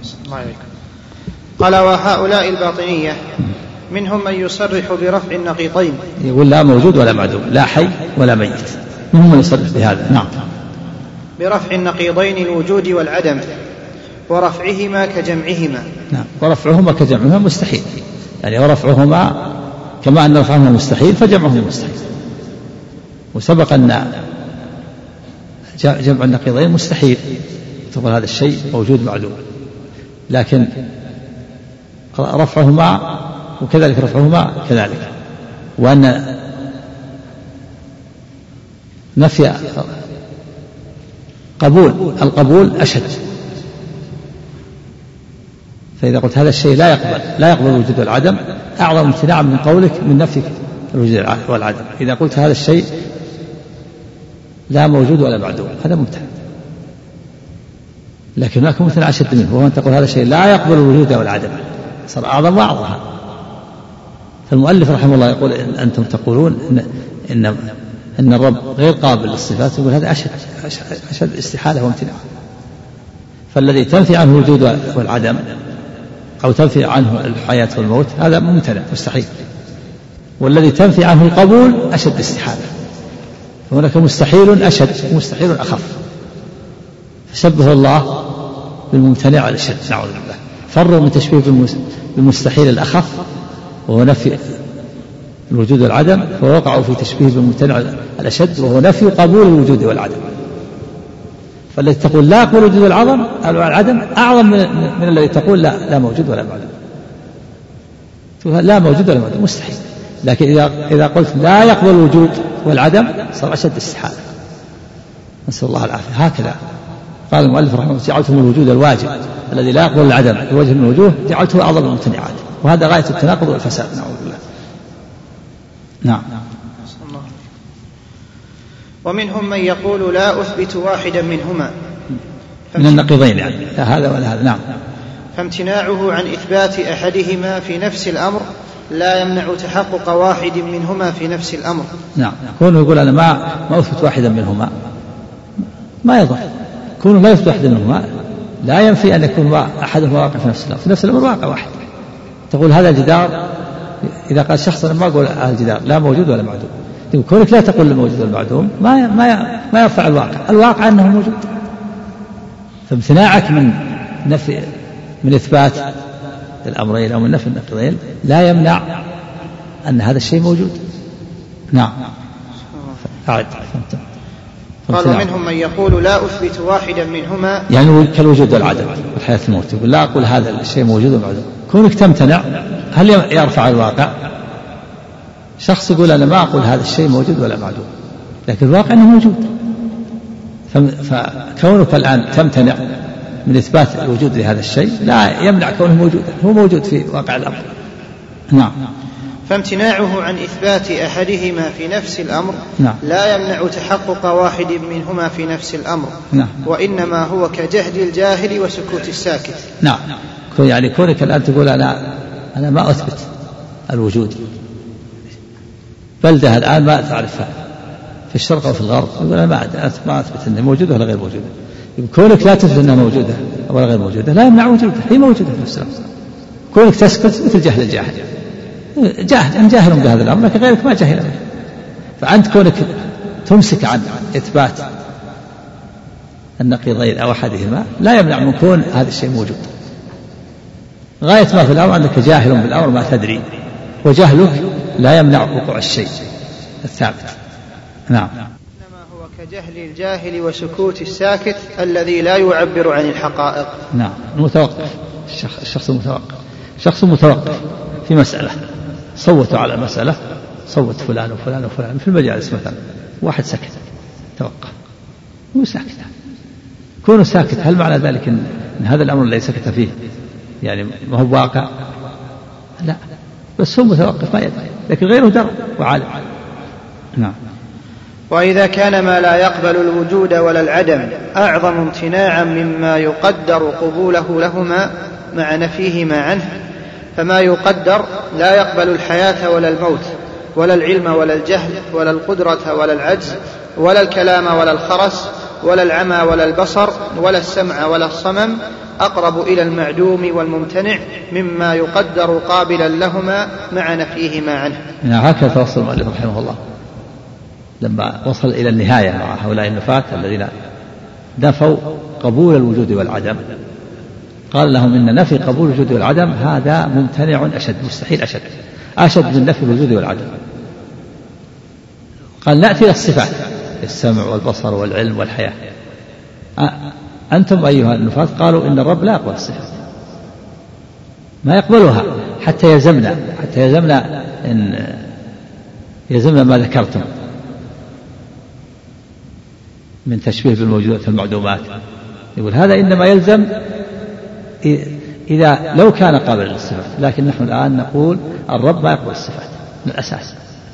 قال وهؤلاء الباطنية منهم من يصرح برفع النقيضين، يقول لا موجود ولا معدوم، لا حي ولا ميت، منهم من يصرح بهذا. نعم. برفع النقيضين الوجود والعدم ورفعهما كجمعهما. نعم. ورفعهما كجمعهما مستحيل، يعني ورفعهما كما أن رفعهما مستحيل فجمعهما مستحيل. وسبق أن جمع النقيضين مستحيل، تقول هذا الشيء موجود معدوم، لكن رفعهما وكذلك رفعهما كذلك. وأن نفي قبول القبول أشد، فإذا قلت هذا الشيء لا يقبل لا يقبل الوجود والعدم أعظم امتناعا من قولك من نفي الوجود والعدم. إذا قلت هذا الشيء لا موجود ولا معدوم هذا ممتنع، لكن هناك ممتنع أشد منه، وهو أن تقول هذا الشيء لا يقبل الوجود والعدم، صار أعظم وأعظم. فالمؤلف رحمه الله يقول إن أنتم تقولون إن, إن, إن الرب غير قابل للصفات، يقول هذا أشد, أشد استحالة وامتناع. فالذي تنفي عنه الوجود والعدم أو تنفي عنه الحياة والموت هذا ممتنع مستحيل، والذي تنفي عنه القبول أشد استحالة. هناك مستحيل أشد ومستحيل أخف، فشبه الله بالممتنع الأشد نعوذ بالله. فروا من تشبيه بالمستحيل الأخف وهو نفي الوجود والعدم، فوقعوا في تشبيه بالممتنع الأشد وهو نفي قبول الوجود والعدم. فالذي تقول لا قبول الوجود والعدم العدم أعظم من, من الذي تقول لا لا موجود ولا معدوم. لا موجود ولا معدوم مستحيل، لكن إذا إذا قلت لا يقبل الوجود والعدم صار أشد استحالة، نسأل الله العافية. هكذا قال المؤلف رحمه الله جعلته من الوجود الواجب الذي لا يقبل العدم بوجه من الوجوه جعلته أعظم الممتنعات، وهذا غاية التناقض والفساد نعوذ بالله. نعم. ومنهم من يقول لا أثبت واحدا منهما من النقيضين، يعني لا هذا ولا هذا. نعم. فامتناعه عن إثبات أحدهما في نفس الأمر لا يمنع تحقق واحد منهما في نفس الأمر. نعم. كونه يقول أنا ما ما أثبت واحدا منهما ما يضر، كونه لا يثبت واحدا منهما لا ينفي أن يكون أحدهما واقع في نفس الأمر، في نفس الأمر واقع واحد. تقول هذا الجدار، إذا قال شخص أنا ما أقول هذا الجدار لا موجود ولا معدوم، كونك لا تقول الموجود والمعدوم ما ما ما يرفع الواقع، الواقع أنه موجود. فامتناعك من نفي من إثبات الأمرين أو من نفي النقيضين لا يمنع أن هذا الشيء موجود. نعم. أعد. قال منهم من يقول لا أثبت واحدا منهما، يعني كالوجود والعدم والحياة الموت، يقول لا أقول هذا الشيء موجود ومعدوم. كونك تمتنع هل يرفع الواقع؟ شخص يقول أنا ما أقول هذا الشيء موجود ولا معدوم، لكن الواقع أنه موجود. فكونك الآن تمتنع من إثبات الوجود لهذا الشيء لا يمنع كونه موجودا، هو موجود في واقع الأمر. نعم. فامتناعه عن إثبات أحدهما في نفس الأمر نعم. لا يمنع تحقق واحد منهما في نفس الأمر. نعم. وإنما هو كجهل الجاهل وسكوت الساكت. نعم. يعني كونك الآن تقول أنا أنا ما أثبت الوجود، بلدة الآن ما تعرفها في الشرق أو في الغرب، يقول أنا ما أثبت أنها موجودة ولا غير موجودة. كونك لا تثبت أنها موجودة ولا غير موجودة لا يمنع وجودها، هي موجودة في نفس الأمر. كونك تسكت مثل جهل الجاهل، جاهل أن جاهل بهذا الأمر لكن غيرك ما جاهل به. فأنت كونك تمسك عن إثبات النقيضين أو أحدهما لا يمنع من كون هذا الشيء موجود. غاية ما في الأمر أنك جاهل بالأمر ما تدري، وجهلك لا يمنع وقوع الشيء الثابت. نعم. إنما هو كجهل الجاهل وسكوت الساكت الذي لا يعبر عن الحقائق. نعم. المتوقف، الشخص المتوقف شخص متوقف في مسألة، صوتوا على المسألة، صوت فلان وفلان وفلان في المجالس مثلا، واحد سكت توقف، هو ساكت. كونه ساكت هل معنى ذلك إن, إن هذا الأمر الذي سكت فيه يعني ما هو واقع؟ لا، بس هو متوقف ما يدري، لكن غيره درى وعالم. نعم. وإذا كان ما لا يقبل الوجود ولا العدم أعظم امتناعا مما يقدر قبوله لهما مع نفيهما عنه، فما يقدر لا يقبل الحياة ولا الموت ولا العلم ولا الجهل ولا القدرة ولا العجز ولا الكلام ولا الخرس ولا العمى ولا البصر ولا السمع ولا الصمم أقرب إلى المعدوم والممتنع مما يقدر قابلا لهما مع نفيهما عنه. هكذا توصل المؤلف رحمه الله لما وصل إلى النهاية مع هؤلاء النفاة الذين نفوا قبول الوجود والعدم، قال لهم إن نفي قبول الوجود والعدم هذا ممتنع أشد، مستحيل أشد أشد من نفي الوجود والعدم. قال نأتي إلى الصفات، السمع والبصر والعلم والحياة. أنتم أيها النفاة قالوا إن الرب لا يقبل الصفات، ما يقبلها حتى يلزمنا حتى يلزمنا إن يلزمنا ما ذكرتم من تشبيه بالموجودات في المعدومات. يقول هذا إنما يلزم إذا لو كان قابل للصفات، لكن نحن الآن نقول الرب ما يقبل الصفات من الأساس،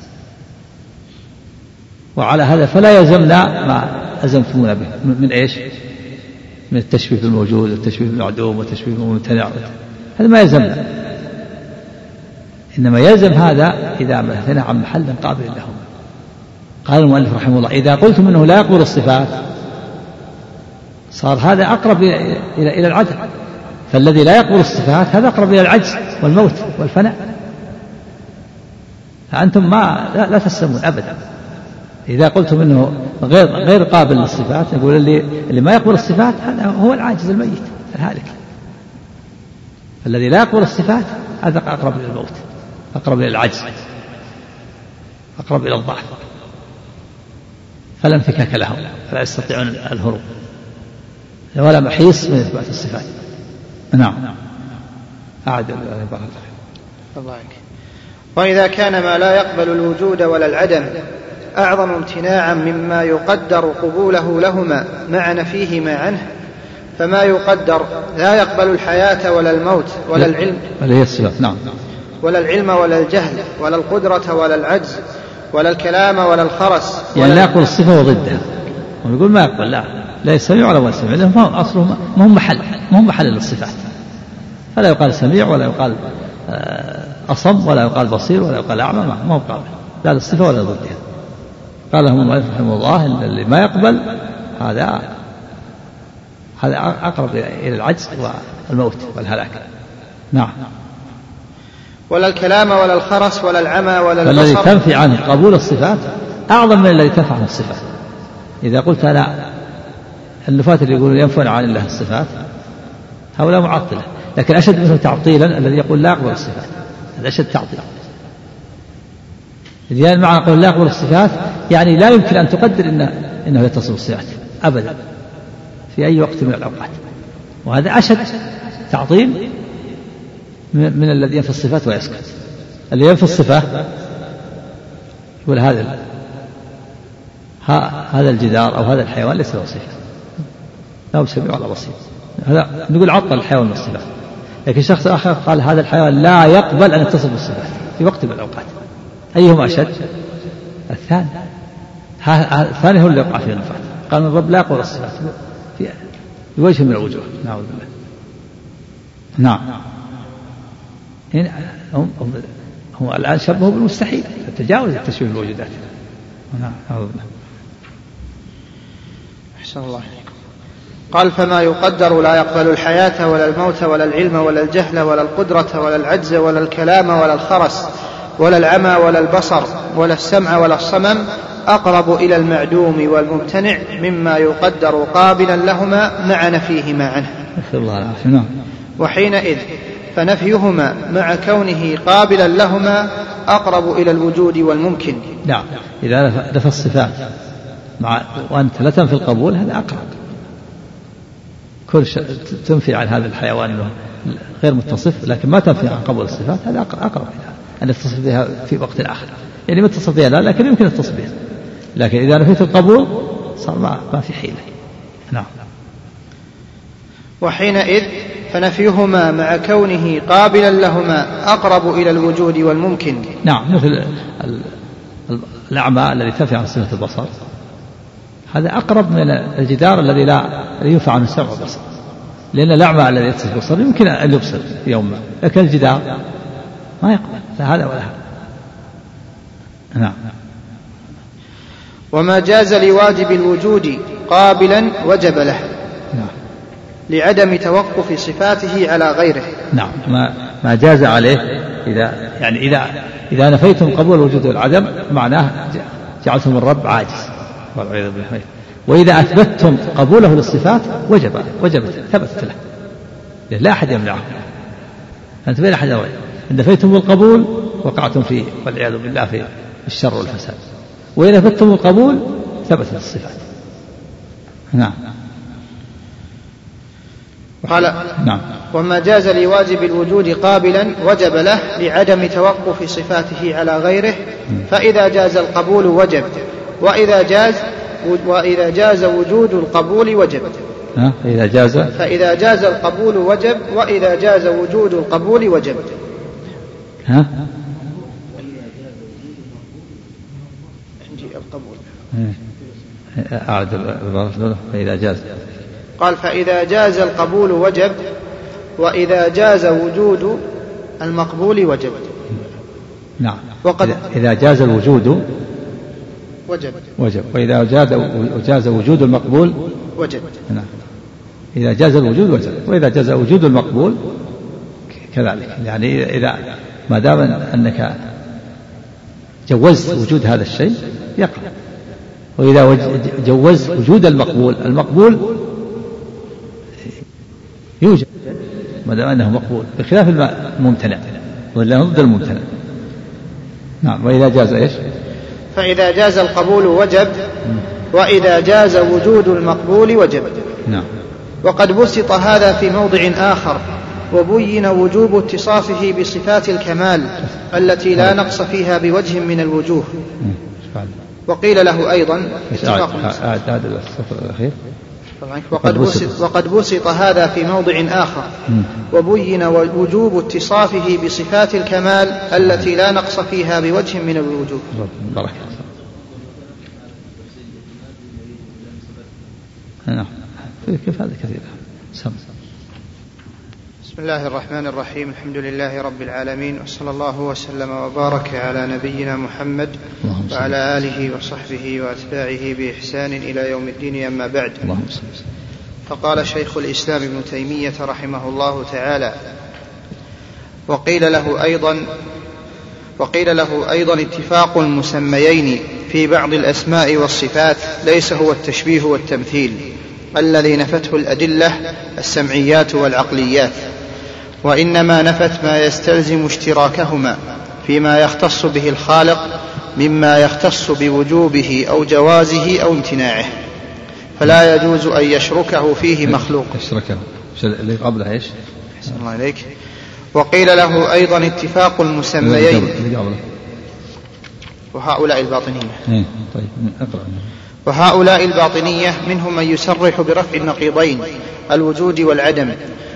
وعلى هذا فلا يلزمنا ما ألزمتمونا به من إيش؟ من التشبيه بالموجود والتشبيه بالمعدوم والتشبيه بالممتنع، هذا ما يلزمنا. إنما يلزم هذا إذا مثلنا عن محل قابل لهم. قال المؤلف رحمه الله إذا قلتم أنه لا يقبل الصفات صار هذا أقرب إلى إلى العدم، فالذي لا يقبل الصفات هذا أقرب إلى العجز والموت والفناء. فأنتم ما لا, لا تسلمون أبدا. إذا قلتم أنه غير غير قابل للصفات نقول اللي اللي ما يقبل الصفات هذا هو العاجز الميت الهالك. الذي لا يقبل الصفات هذا أقرب إلى الموت، أقرب إلى العجز، أقرب إلى الضعف، فلا انفكاك لهم، فلا يستطيعون الهروب ولا محيص من إثبات الصفات. نعم. أعد الله. وإذا كان ما لا يقبل الوجود ولا العدم أعظم امتناعا مما يقدر قبوله لهما مع نفيهما عنه، فما يقدر لا يقبل الحياة ولا الموت ولا العلم نعم. ولا العلم ولا الجهل ولا القدرة ولا العجز ولا الكلام ولا الخرس، يعني لا يقبل الصفة وضدها، ويقول ما يقبل لا لا يسمع ولا يسمع، لأنه ما أصله ما هم محل ما هم محل للصفات، فلا يقال سميع ولا يقال أصم ولا يقال بصير ولا يقال أعمى، ما هو قابل لا للصفة ولا ضدها. قال لهم المؤلف رحمه الله إن اللي ما يقبل هذا هذا أقرب إلى العجز والموت والهلاك. نعم. ولا الكلام ولا الخرس ولا العمى ولا البصر، الذي تنفي عنه قبول الصفات أعظم من الذي تنفع عنه الصفات. إذا قلت أنا النفاة اللي يقولون ينفون عن الله الصفات هؤلاء معطلة، لكن أشد منه تعطيلا الذي يقول لا يقبل الصفات، هذا أشد تعطيلا. لأن معنى قول لا يقبل الصفات يعني لا يمكن أن تقدر إنه, إنه يتصل بالصفات أبدا في أي وقت من الأوقات، وهذا أشد تعطيل من, من الذي ينفي الصفات ويسكت. اللي ينفي الصفات يقول هذا هذا الجدار أو هذا الحيوان ليس له صفة، لا هو سميع ولا بصير، هذا نقول عطل الحيوان من الصفات. لكن شخص آخر قال هذا الحيوان لا يقبل أن يتصف بالصفات في وقت من الأوقات. أيهما أشد؟ الثاني. الثاني هو اللي يقع فيه النفاق. قال من الرب لا يقبل الصفات في وجه من الوجوه. نعوذ بالله. نعم. هنا هم هو الآن شبهه بالمستحيل، تجاوز التشبيه بالوجودات. نعم. نعوذ بالله. أحسن الله عليكم. قال فما يقدر لا يقبل الحياة ولا الموت ولا العلم ولا الجهل ولا القدرة ولا العجز ولا الكلام ولا الخرس ولا العمى ولا البصر ولا السمع ولا الصمم أقرب إلى المعدوم والممتنع مما يقدر قابلا لهما مع نفيهما عنه. وحينئذ فنفيهما مع كونه قابلا لهما أقرب إلى الوجود والممكن. نعم. إذا نفى الصفات مع وأنت لا تنفي القبول هذا أقرب. كل شيء تنفي عن هذا الحيوان غير متصف لكن ما تنفي عن قبول الصفات هذا أقرب إلى أن يتصف بها في وقت آخر. يعني ما تصف بها لا لكن يمكن التصف بها، لكن إذا نفيت القبول صار ما, ما في حيلة. نعم. وحينئذ فنفيهما مع كونه قابلا لهما أقرب إلى الوجود والممكن. نعم. مثل الأعمى الذي تنفي عن صفة البصر هذا أقرب من الجدار الذي لا ينفع عنه السمع والبصر، لأن الأعمى الذي يتصف بالبصر يمكن أن يبصر يوما لكن الجدار ما يقبل لا هذا ولا هذا. نعم. وما جاز لواجب الوجود قابلا وجب له. نعم. لعدم توقف صفاته على غيره. نعم. ما ما جاز عليه إذا يعني إذا إذا نفيتم قبول الوجود والعدم معناه جعلتم الرب عاجز والعياذ بالله. وإذا أثبتتم قبوله للصفات وجب وجبت ثبتت له لا أحد يمنعه. أنت بين أحد أمرين إن نفيتم القبول وقعتم فيه والعياذ بالله في الشر والفساد، وإن أثبتتم القبول ثبتت الصفات. نعم. قال نعم. وما جاز لواجب الوجود قابلا وجب له لعدم توقف صفاته على غيره، فإذا جاز القبول وجب، وإذا جاز وإذا جاز وجود القبول وجب. ها؟ فإذا جاز فإذا جاز القبول وجب، وإذا جاز وجود القبول وجب. ها؟ عندي القبول. أعد البرف. فإذا جاز. قال فإذا جاز القبول وجب، وإذا جاز وجود المقبول وجب. نعم. وقد إذا جاز الوجود وجب وجب، وإذا جاز جاز وجود المقبول وجب. نعم. إذا جاز الوجود وجب، وإذا جاز وجود المقبول كذلك. يعني إذا ما دام أنك جوزت وجود هذا الشيء يقع، وإذا جوزت وجود المقبول المقبول يوجد ما دام أنه مقبول، بخلاف الممتنع ولا ضد الممتنع. نعم. وإذا جاز إيش؟ فإذا جاز القبول وجب، وإذا جاز وجود المقبول وجب. نعم. وقد بسط هذا في موضع آخر، وبين وجوب اتصافه بصفات الكمال التي لا نقص فيها بوجه من الوجوه. وقيل له أيضا وقد بسط, وقد بسط هذا في موضع آخر، وبين وجوب اتصافه بصفات الكمال التي لا نقص فيها بوجه من الوجوه. بارك الله. كيف هذا كثير. سم. بسم الله الرحمن الرحيم. الحمد لله رب العالمين، وصلى الله وسلم وبارك على نبينا محمد وعلى آله وصحبه وأتباعه بإحسان إلى يوم الدين. أما بعد، فقال شيخ الإسلام ابن تيمية رحمه الله تعالى: وقيل له أيضا وقيل له أيضا اتفاق المسميين في بعض الأسماء والصفات ليس هو التشبيه والتمثيل الذي نفته الأدلة السمعيات والعقليات، وإنما نفت ما يستلزم اشتراكهما فيما يختص به الخالق مما يختص بوجوبه أو جوازه أو امتناعه، فلا يجوز أن يشركه فيه مخلوق. يشركه اللي قبله إيش؟ أحسن الله عليك. وقيل له أيضا اتفاق المسميين، وهؤلاء الباطنية طيب أقرأ. وهؤلاء الباطنية منهم من يصرح برفع النقيضين الوجود والعدم،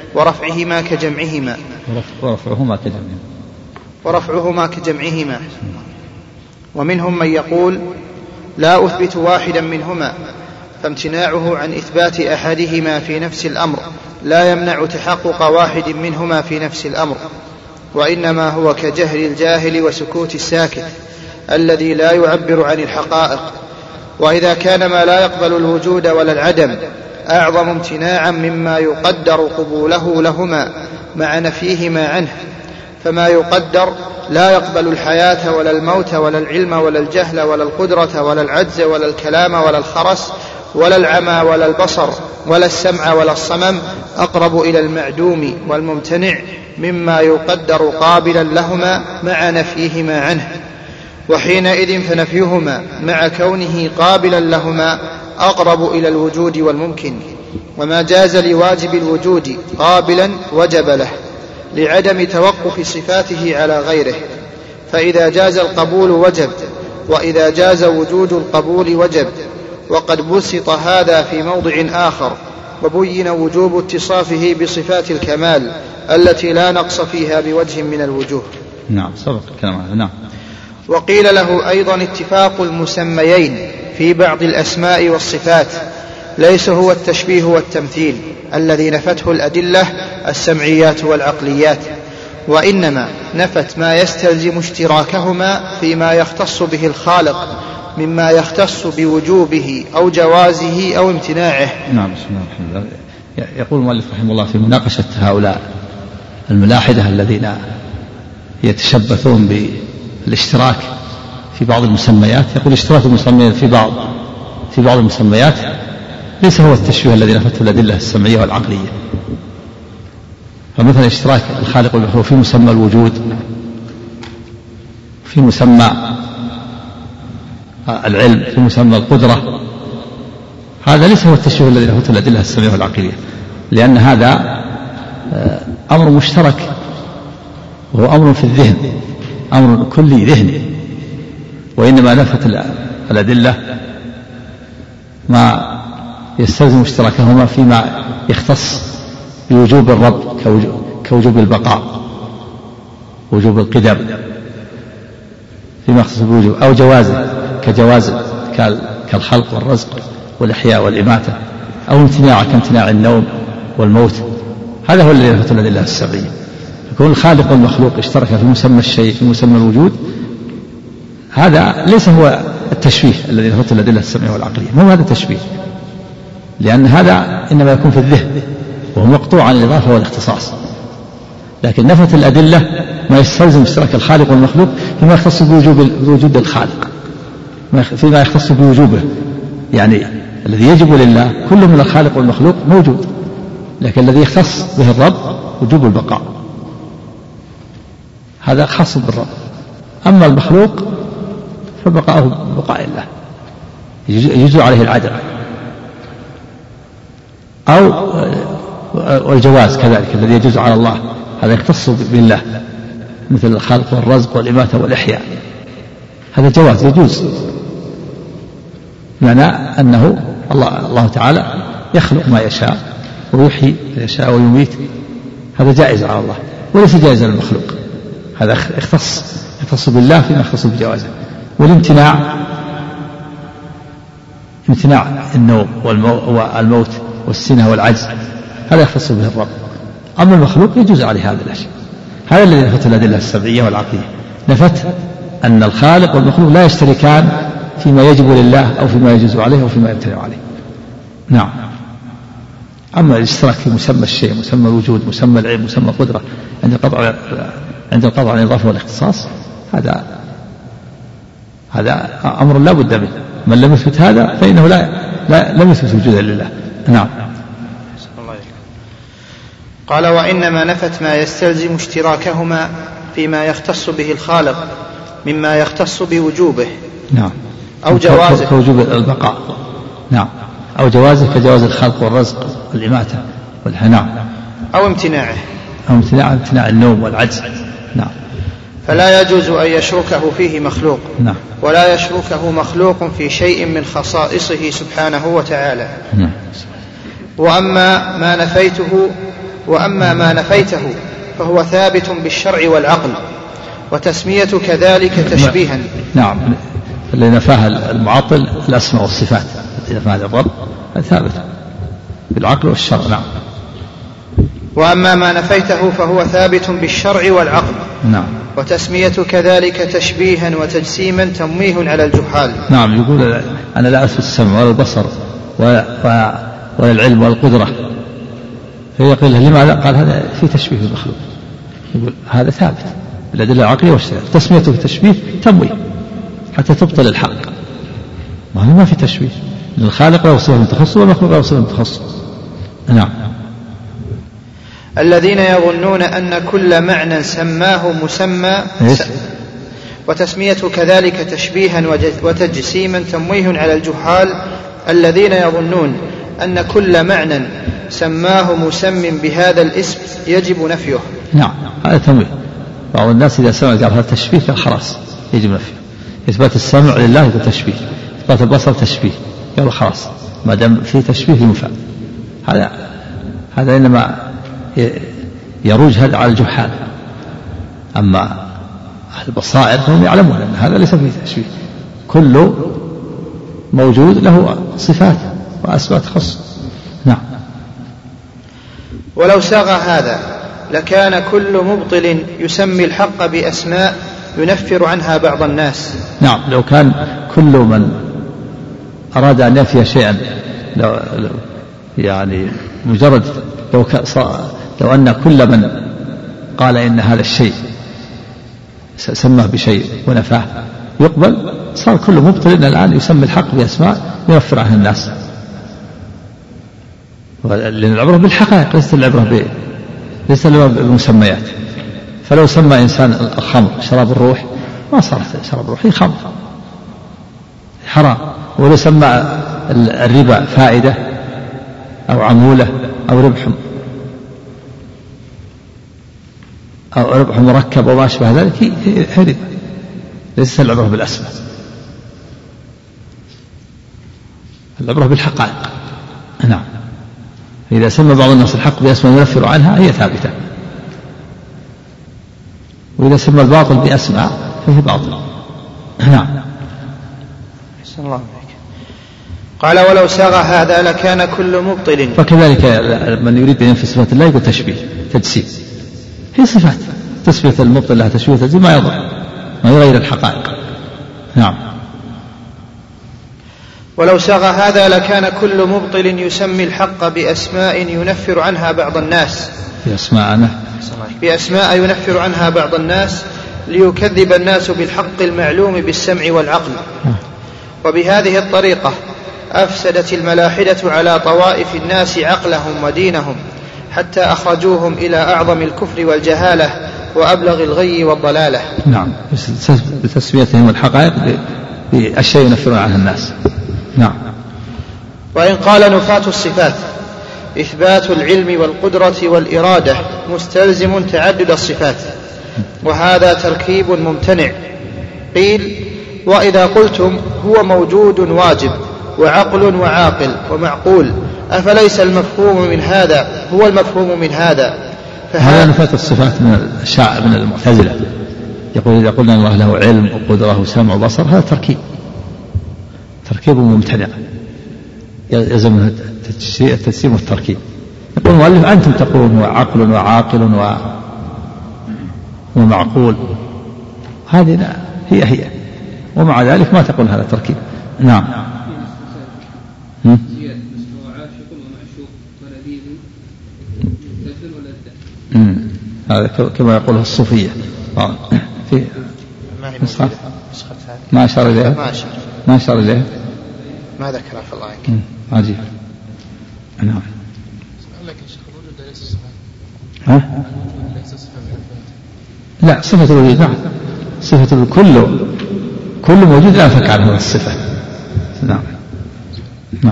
ورفعهما كجمعهما ورفعهما كجمعهما ورفعهما كجمعهما ومنهم من يقول لا أثبت واحدا منهما، فامتناعه عن إثبات أحدهما في نفس الأمر لا يمنع تحقق واحد منهما في نفس الأمر، وإنما هو كجهل الجاهل وسكوت الساكت الذي لا يعبر عن الحقائق. وإذا كان ما لا يقبل الوجود ولا العدم أعظم امتناعا مما يقدر قبوله لهما مع نفيهما عنه، فما يقدر لا يقبل الحياة ولا الموت ولا العلم ولا الجهل ولا القدرة ولا العجز ولا الكلام ولا الخرس ولا العمى ولا البصر ولا السمع ولا الصمم أقرب إلى المعدوم والممتنع مما يقدر قابلا لهما مع نفيهما عنه، وحينئذ فنفيهما مع كونه قابلا لهما أقرب إلى الوجود والممكن. وما جاز لواجب الوجود قابلا وجب له لعدم توقف صفاته على غيره، فإذا جاز القبول وجب، وإذا جاز وجود القبول وجب. وقد بسط هذا في موضع آخر وبين وجوب اتصافه بصفات الكمال التي لا نقص فيها بوجه من الوجوه. نعم سبق الكلام هذا. نعم. وقيل له أيضا اتفاق المسميين في بعض الأسماء والصفات ليس هو التشبيه والتمثيل الذي نفته الأدلة السمعيات والعقليات، وإنما نفت ما يستلزم اشتراكهما فيما يختص به الخالق مما يختص بوجوبه أو جوازه أو امتناعه. نعم بسم الله الرحمن الرحيم. يقول المؤلف رحمه الله في مناقشة هؤلاء الملاحدة الذين يتشبثون بالاشتراك في بعض المسميات، يقول اشتراك المسميات في بعض في بعض المسميات ليس هو التشبيه الذي نفته الأدلة السمعية والعقلية. فمثلا اشتراك الخالق والمخلوق في مسمى الوجود، في مسمى العلم، في مسمى القدرة، هذا ليس هو التشبيه الذي نفته الأدلة السمعية والعقلية، لأن هذا أمر مشترك وهو أمر في الذهن، أمر كلي ذهني. وإنما نفت الأدلة ما يستلزم اشتراكهما فيما يختص بوجوب الرب كوجوب البقاء، وجوب القدم فيما يختص بوجوب، أو جوازه كجواز كالخلق والرزق والإحياء والإماتة، أو امتناع كامتناع النوم والموت. هذا هو الذي نفته الأدلة السمعية. يكون الخالق والمخلوق اشترك في مسمى الشيء في مسمى الوجود، هذا ليس هو التشبيه الذي نفته الأدلة السمعية والعقلية، مو هذا التشبيه، لأن هذا إنما يكون في الذهن وهو مقطوع عن الإضافة والاختصاص. لكن نفت الأدلة ما يستلزم اشتراك الخالق والمخلوق فيما يختص بوجود الخالق، فيما يختص بوجوبه، يعني الذي يجب لله كل من الخالق والمخلوق موجود، لكن الذي يختص به الرب وجوب البقاء، هذا خاص بالرب. أما المخلوق فبقاؤه بقاء الله يجوز عليه العدم، أو والجواز كذلك الذي يجوز على الله، هذا يختص بالله مثل الخلق والرزق والإماتة والإحياء، هذا جواز يجوز، معنى أنه الله, الله تعالى يخلق ما يشاء ويحيي ما يشاء ويميت، هذا جائز على الله وليس جائز للمخلوق، هذا يختص يختص بالله فيما يختص بجوازه. والامتناع امتناع النوم والموت والسنة والعجز، هذا يختص به الرب. أما المخلوق يجوز عليه هذا الأشياء. هذا الذي نفت الأدلة السمعية والعقلية، نفت أن الخالق والمخلوق لا يشتركان فيما يجب لله أو فيما يجوز عليه أو فيما يمتنع عليه. نعم. أما الاشتراك في مسمى الشيء، مسمى الوجود، مسمى العلم، مسمى القدرة، عند القطع عند القطع عن الإضافة والاختصاص، هذا هذا أمر لا بد منه. من لم يثبت هذا فإنه لا, لا لم يثبت وجودا لله. نعم. قال وإنما نفت ما يستلزم اشتراكهما فيما يختص به الخالق مما يختص بوجوبه. نعم. أو جوازه كوجوب البقاء. نعم. أو جوازه كجواز الخلق والرزق والإماتة والهناء. أو امتناعه أو امتناع امتناع النوم والعجز. نعم. فلا يجوز أن يشركه فيه مخلوق. نعم. ولا يشركه مخلوق في شيء من خصائصه سبحانه وتعالى. نعم. وأما ما نفيته وأما ما نفيته فهو ثابت بالشرع والعقل، وتسمية كذلك تشبيها. نعم، اللي نفاها المعطل الأسماء والصفات، إذا فعل الرب ثابت بالعقل والشرع. نعم. وأما ما نفيته فهو ثابت بالشرع والعقل. نعم. وتسمية كذلك تشبيها وتجسيما تمويه على الجحال. نعم، يقول أنا لا أثبت السمع ولا البصر ولا, ولا العلم ولا القدرة، فيقول لماذا؟ قال هذا في تشبيه المخلوق. يقول هذا ثابت بالأدلة العقلية والشرعية، تسميته تشبيه تمويه حتى تبطل الحق. ما هو ما في تشبيه، الخالق له صفة متخصص والمخلوق له صفة متخصص. نعم. الذين يظنون أن كل معنى سماه مسمى س... وتسمية كذلك تشبيها وتجسيما تمويه على الجحال. الذين يظنون أن كل معنى سماه مسمى بهذا الاسم يجب نفيه. نعم، هذا تمويه. بعض الناس إذا سمع قال هذا تشبيه قال خلاص يجب نفيه. إثبات السمع لله يقول تشبيه، إثبات البصر تشبيه، قال خلاص ما دام في تشبيه ينفع. هذا هذا إنما يروج هذا على الجحال. أما البصائر فهم يعلمون أن هذا ليس فيه تشبيه، كل موجود له صفات وأسماء تخص. نعم. ولو ساغ هذا لكان كل مبطل يسمي الحق بأسماء ينفر عنها بعض الناس. نعم، لو كان كل من أراد أن ينفي شيئا لو يعني مجرد لو, لو أن كل من قال إن هذا الشيء سماه بشيء ونفاه يقبل، صار كل مبطل الآن يسمي الحق بأسماء ينفر عنها الناس، لأن العبرة بالحقائق ليست العبرة ب... ليست العبرة بالمسميات. فلو سمى إنسان الخمر شراب الروح ما صارت شراب الروح، هي خمر حرام. ولو سمى الربا فائدة أو عمولة أو ربح أو ربح مركب وما أشبه ذلك هي ربا، ليست العبرة بالأسماء، العبرة بالحقائق. نعم. إذا سمى بعض الناس الحق بأسماء ينفر عنها هي ثابتة، وإذا سمى الباطل بأسماء فهي باطل. نعم. أحسن الله عليك. قال ولو ساغ هذا لكان كل مبطل. فكذلك من يريد أن ينفي صفات الله يقول تشبيه تجسيم، هي صفات تسمية المبطل لها تشبيه تجسيم ما يضر، ما يغير الحقائق. نعم. ولو ساغ هذا لكان كل مبطل يسمي الحق بأسماء ينفر عنها بعض الناس بأسماء بأسماء ينفر عنها بعض الناس ليكذب الناس بالحق المعلوم بالسمع والعقل. وبهذه الطريقة أفسدت الملاحدة على طوائف الناس عقلهم ودينهم حتى أخرجوهم إلى أعظم الكفر والجهالة وأبلغ الغي والضلالة. نعم، بتسميتهم الحقائق بأشياء ينفرون عنها الناس. نعم. وإن قال نفاة الصفات إثبات العلم والقدرة والإرادة مستلزم تعدد الصفات، وهذا تركيب ممتنع. قيل وإذا قلتم هو موجود واجب وعقل وعاقل ومعقول أفليس المفهوم من هذا هو المفهوم من هذا؟ هذا نفاة الصفات من الشاعر من المعتزلة، يقول إذا قلنا الله له علم وقدرة وسمع وبصر هذا تركيب تركيب ممتنع يلزم التجسيم والتركيب. يقول المؤلف أنتم تقولون هو عقل وعاقل و... ومعقول، هذه هي هي ومع ذلك ما تقول هذا تركيب. نعم. هذا كما يقوله الصوفية في نسخة ما أشار إليها ما أشار إليها ما ذكرها في الله عنك. عجيب. نعم. ها؟ لا، صفة الوجود نعم، صفة كل كل موجود لا ينفك عنه الصفة. نعم. نعم.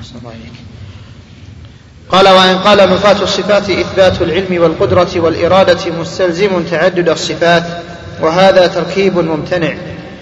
قال وإن قال نفاة الصفات إثبات العلم والقدرة والإرادة مستلزم تعدد الصفات، وهذا تركيب ممتنع.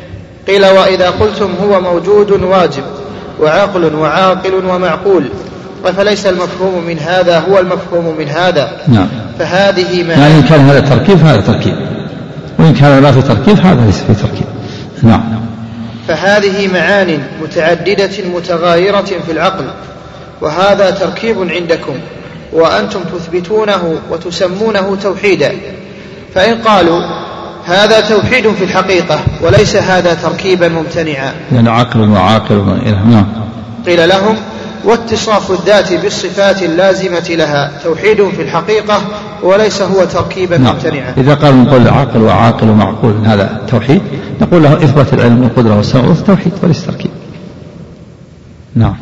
قيل وإذا قلتم هو موجود واجب وعقل وعاقل ومعقول فليس المفهوم من هذا هو المفهوم من هذا. نعم. فهذه معاني. يعني إن كان هذا تركيب هذا تركيب، وإن كان لا في تركيب هذا ليس في تركيب. نعم. فهذه معان متعددة متغايرة في العقل، وهذا تركيب عندكم وأنتم تثبتونه وتسمونه توحيدا. فإن قالوا هذا توحيد في الحقيقة وليس هذا تركيبا ممتنعا، يعني عقل وعاقل وإله. نعم. قيل لهم واتصاف الذات بالصفات اللازمة لها توحيد في الحقيقة وليس هو تركيبا نعم. ممتنعا. إذا قال نقول عاقل وعاقل ومعقول هذا توحيد، نقول له إثبات العلم والقدرة والسمع توحيد وليس تركيب. نعم.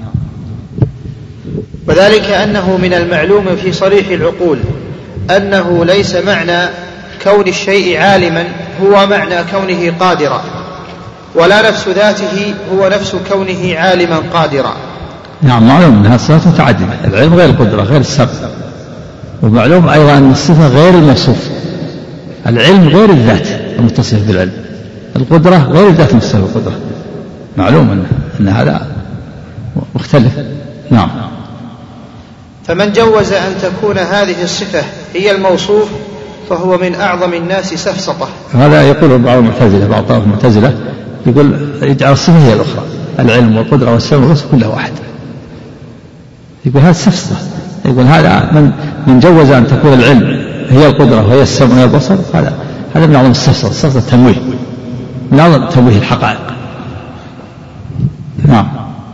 وذلك أنه من المعلوم في صريح العقول أنه ليس معنى كون الشيء عالما هو معنى كونه قادرا، ولا نفس ذاته هو نفس كونه عالما قادرا. نعم. معلوم أنها صفات متعددة، العلم غير القدرة غير السمع، ومعلوم أيضا أن الصفة غير الموصوف، العلم غير الذات المتصف بالعلم، القدرة غير الذات المتصف بالقدرة. معلوم أن, أن هذا مختلف. نعم. فمن جوز أن تكون هذه الصفة هي الموصوف فهو من أعظم الناس سفسطة. هذا يقول بعض المعتزلة، بعض طائفة المعتزلة يقول يجعل الصفة هي الأخرى، العلم والقدرة والسمع والبصر كله واحد. يقول هذا سفسطة، يقول هذا من من جوز أن تكون العلم هي القدرة وهي السمع وهي البصر، هذا هذا من أعظم السفسطة، السفسطة التمويه، من أعظم تمويه الحقائق. نعم.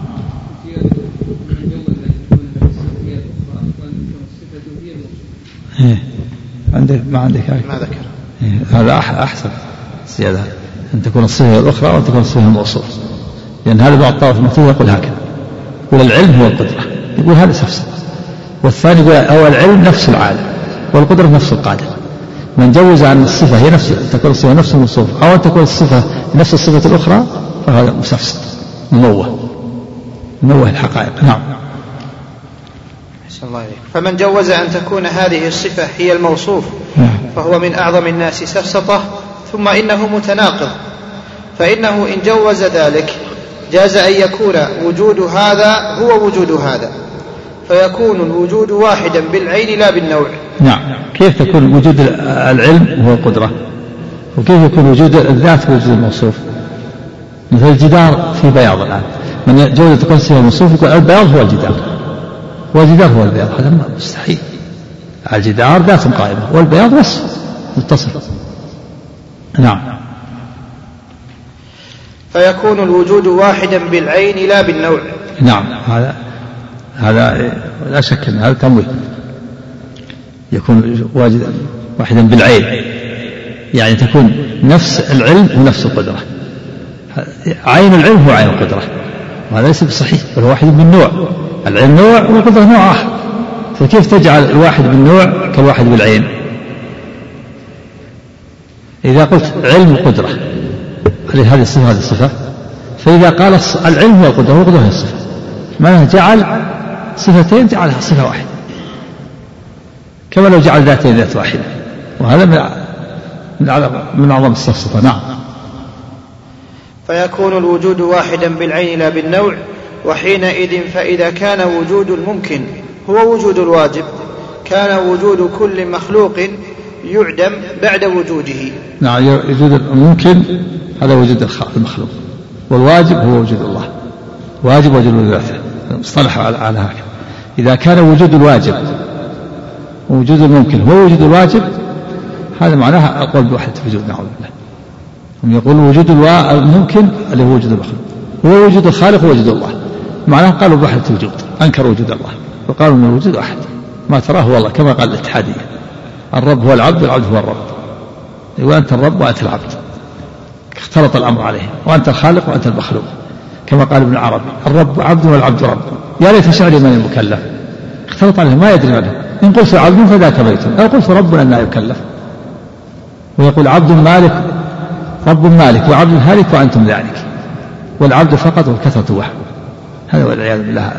إيه. عندك ما عندك ما ذكر. إيه. هذا أحسن زيادة، أن تكون الصفة الأخرى وأن تكون الصفة الموصوف، لأن هذا بعض الطائفة المعتزلة يقول هكذا، يقول العلم هو القدرة، يقول هذا سفسطة. والثاني يقول هو العلم نفس العالم والقدرة نفس القادر. من جوز أن الصفة هي نفس تكون الصفة نفس الموصوف أو أن تكون الصفة نفس الصفة الأخرى فهذا مسفسط منوه منوه الحقائق. نعم. الله عليك. فمن جوز أن تكون هذه الصفة هي الموصوف فهو من أعظم الناس سفسطة. ثم إنه متناقض، فإنه إن جوز ذلك جاز أن يكون وجود هذا هو وجود هذا، فيكون الوجود واحدا بالعين لا بالنوع. نعم. كيف تكون وجود العلم هو القدرة، وكيف يكون وجود الذات هو وجود الموصوف؟ مثل الجدار في بياض الآن، من جوز تكون صفة الموصوف يقول البياض هو الجدار، والجدار هو البياض، هذا مستحيل. الجدار ذات قائمة والبياض بس متصل. نعم. فيكون الوجود واحدا بالعين لا بالنوع. نعم. هذا هذا لا شك أن هذا تمويه، يكون واحدا بالعين، يعني تكون نفس العلم ونفس القدرة. عين العلم هو عين القدرة، وهذا ليس بصحيح، بل هو واحد من نوع، العلم نوع والقدرة نوع آخر، فكيف تجعل الواحد بالنوع كالواحد بالعين؟ إذا قلت علم القدرة هذه الصفة هذه الصفة، فإذا قال العلم هو القدرة والقدرة هي الصفة، معناه جعل صفتين جعلها صفة واحدة، كما لو جعل ذاتين ذات واحدة، وهذا من من أعظم السفسطة. نعم. فيكون الوجود واحدا بالعين لا بالنوع، وحينئذ فإذا كان وجود الممكن هو وجود الواجب كان وجود كل مخلوق يعدم بعد وجوده. نعم. وجود الممكن هذا وجود المخلوق، والواجب هو وجود الله، واجب وجود ذاته، مصطلح على هكذا. إذا كان وجود الواجب ووجود الممكن هو وجود الواجب، هذا معناها القول بوحدة الوجود. نعوذ بالله. هم يقولون وجود الممكن اللي هو وجود المخلوق، هو وجود الخالق ووجود الله، معناه قالوا بوحدة الوجود، أنكروا وجود الله وقالوا أن الوجود أحد، ما تراه هو الله، كما قال الاتحادية الرب هو العبد والعبد هو الرب، وأنت الرب وأنت العبد، اختلط الأمر عليه، وأنت الخالق وأنت المخلوق، كما قال ابن عربي الرب عبد والعبد رب، يا ليت شعري من المكلف، اختلط عليه ما يدري منه، إن قلت عبد فذاك بيت، أو قلت رب لا يكلف. ويقول عبد مالك رب مالك وعبد هالك وأنتم ذلك، والعبد فقط والكثرة وحده، هذا والعياذ بالله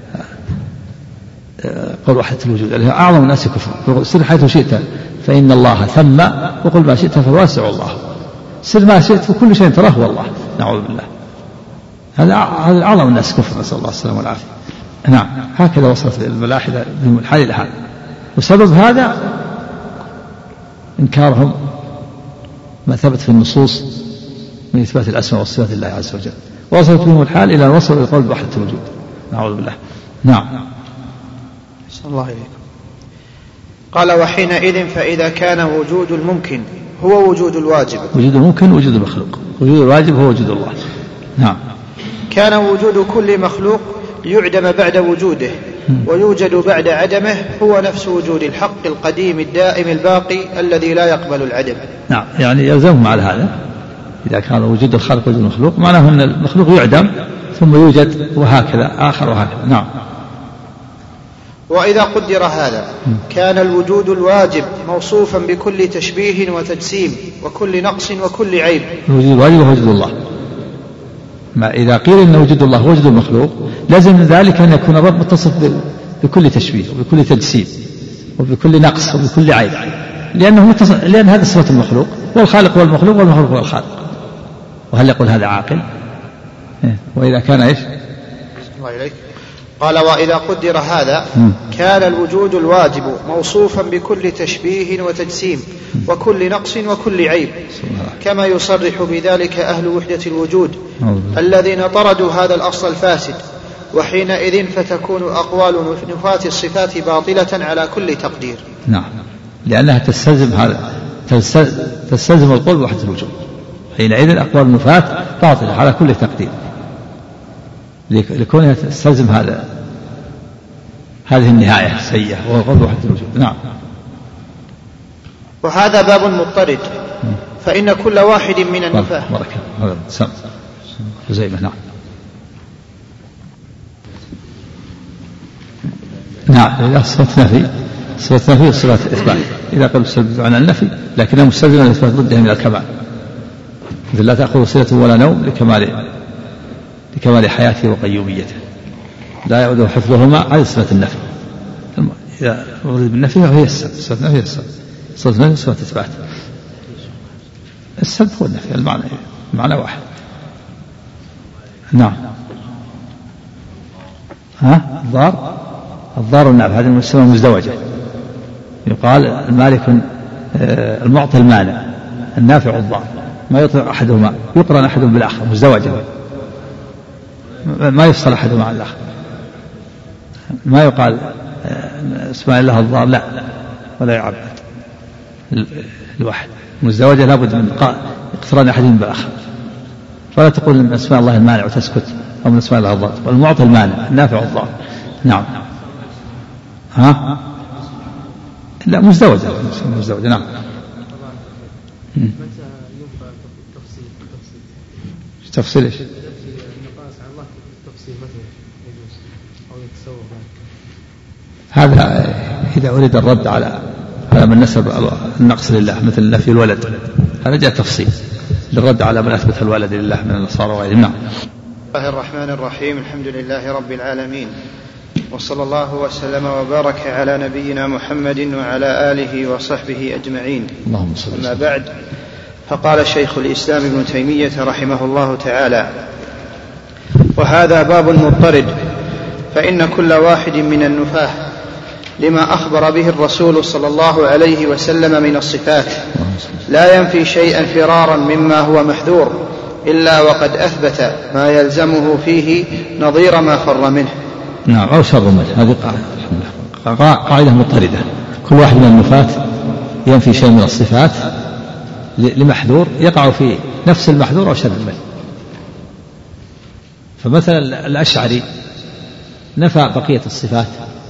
قول وحدة الوجود، أعظم الناس كفر. سر حيث شئت فإن الله ثم، وقل ما شئت فالواسع الله، سر ما شئت وكل شيء تراه والله. نعوذ بالله. هذا هذا أعظم الناس كفر، نسأل الله السلامة والعافية. نعم هكذا وصلت الملاحدة بهم الحال إلى هذا. وسبب هذا إنكارهم ما ثبت في النصوص من إثبات الأسماء والصفات لله عز وجل، وصلت بهم الحال إلى أن وصلوا إلى القول بوحدة الوجود. نعوذ بالله. نعم. صلى الله عليكم. قال وحينئذ فإذا كان وجود الممكن هو وجود الواجب. وجود الممكن وجود المخلوق، وجود الواجب هو وجود الله. نعم. كان وجود كل مخلوق يعدم بعد وجوده ويوجد بعد عدمه هو نفس وجود الحق القديم الدائم الباقي الذي لا يقبل العدم. نعم يعني يلزمهم على هذا إذا كان وجود الخالق وجود المخلوق معناه أن المخلوق يعدم ثم يوجد وهكذا آخر وهكذا. نعم. وإذا قدر هذا كان الوجود الواجب موصوفا بكل تشبيه وتجسيم وكل نقص وكل عيب. الوجود الواجب هو وجود الله. ما إذا قيل إن وجود الله هو وجود المخلوق لازم من ذلك أن يكون الرب متصف بكل تشبيه وبكل تجسيم وبكل نقص وبكل عيب، لأنه متصف، لأن هذا صفة المخلوق، والخالق هو المخلوق والمخلوق هو الخالق. وهل يقول هذا عاقل؟ وإذا كان إيش؟ الله إليك. قال وإذا قدر هذا كان الوجود الواجب موصوفا بكل تشبيه وتجسيم وكل نقص وكل عيب، كما يصرح بذلك أهل وحدة الوجود الذين طردوا هذا الأصل الفاسد. وحينئذ فتكون أقوال نفاة الصفات باطلة على كل تقدير. نعم لأنها تستلزم هذا تستلزم القول بوحدة الوجود. حينئذ أقوال النفاة باطلة على كل تقدير لكونها تستلزم هذا هذه النهاية السيئة وهو قول بوحدة الوجود. نعم. وهذا باب مضطرد فإن كل واحد من النفاة بركة هذا سم زيمة. نعم. نعم إذا صفة نفي صفة نفي وصفة إثبات إذا قالوا سلب عن النفي لكنها مستلزمة لإثبات ضدها من الكمال، مثل لا تأخذ صلة ولا نوم لكمال لكمال حياته وقيوميته لا يعود حفظهما على صفة النفي. إذا أريد بالنفي فهي السلب، صفة النفي السلب، صفة النفي صفة إثبات. السلب هو النفي، المعنى المعنى واحد. نعم. ها الضار الضار والنافع هذه المسمى مزدوجة، يقال المالك المعطي المانع النافع الضار، ما يطلق أحدهما يقرن أحدهم بالآخر مزدوجة، ما يفصل أحدهما عن الآخر، ما يقال اسماء الله الضار لا ولا يعبد الواحد، مزدوجة لابد من اقتران أحدهم بالآخر، فلا تقول من اسماء الله المانع وتسكت أو من اسماء الله الضار، والمعطي المانع النافع الضار. نعم. ها لا مزدوجة مزدوجة. نعم. متى ينفع التفصيل تفصيل ايش؟ النقاص على الله التفصيل متى يجوز او يتصور هذا إذا أريد الرد على على من نسب النقص لله مثل نفي الولد، هذا جاء تفصيل للرد على من أثبت الولد لله من النصارى وغيرهم. نعم. بسم الله الرحمن الرحيم. الحمد لله رب العالمين، وصلى الله وسلم وبارك على نبينا محمد وعلى آله وصحبه أجمعين. اللهم صل وسلم. أما بعد، فقال شيخ الإسلام ابن تيمية رحمه الله تعالى: وهذا باب مضطرد، فإن كل واحد من النفاة لما أخبر به الرسول صلى الله عليه وسلم من الصفات لا ينفي شيئا فرارا مما هو محذور إلا وقد أثبت ما يلزمه فيه نظير ما فر منه. نعم أو شر منه. هذه قاعدة قاعدة مضطردة، كل واحد من النفاة ينفي شيء من الصفات لمحذور يقع في نفس المحذور أو شر منه. فمثلا الأشعري نفى بقية الصفات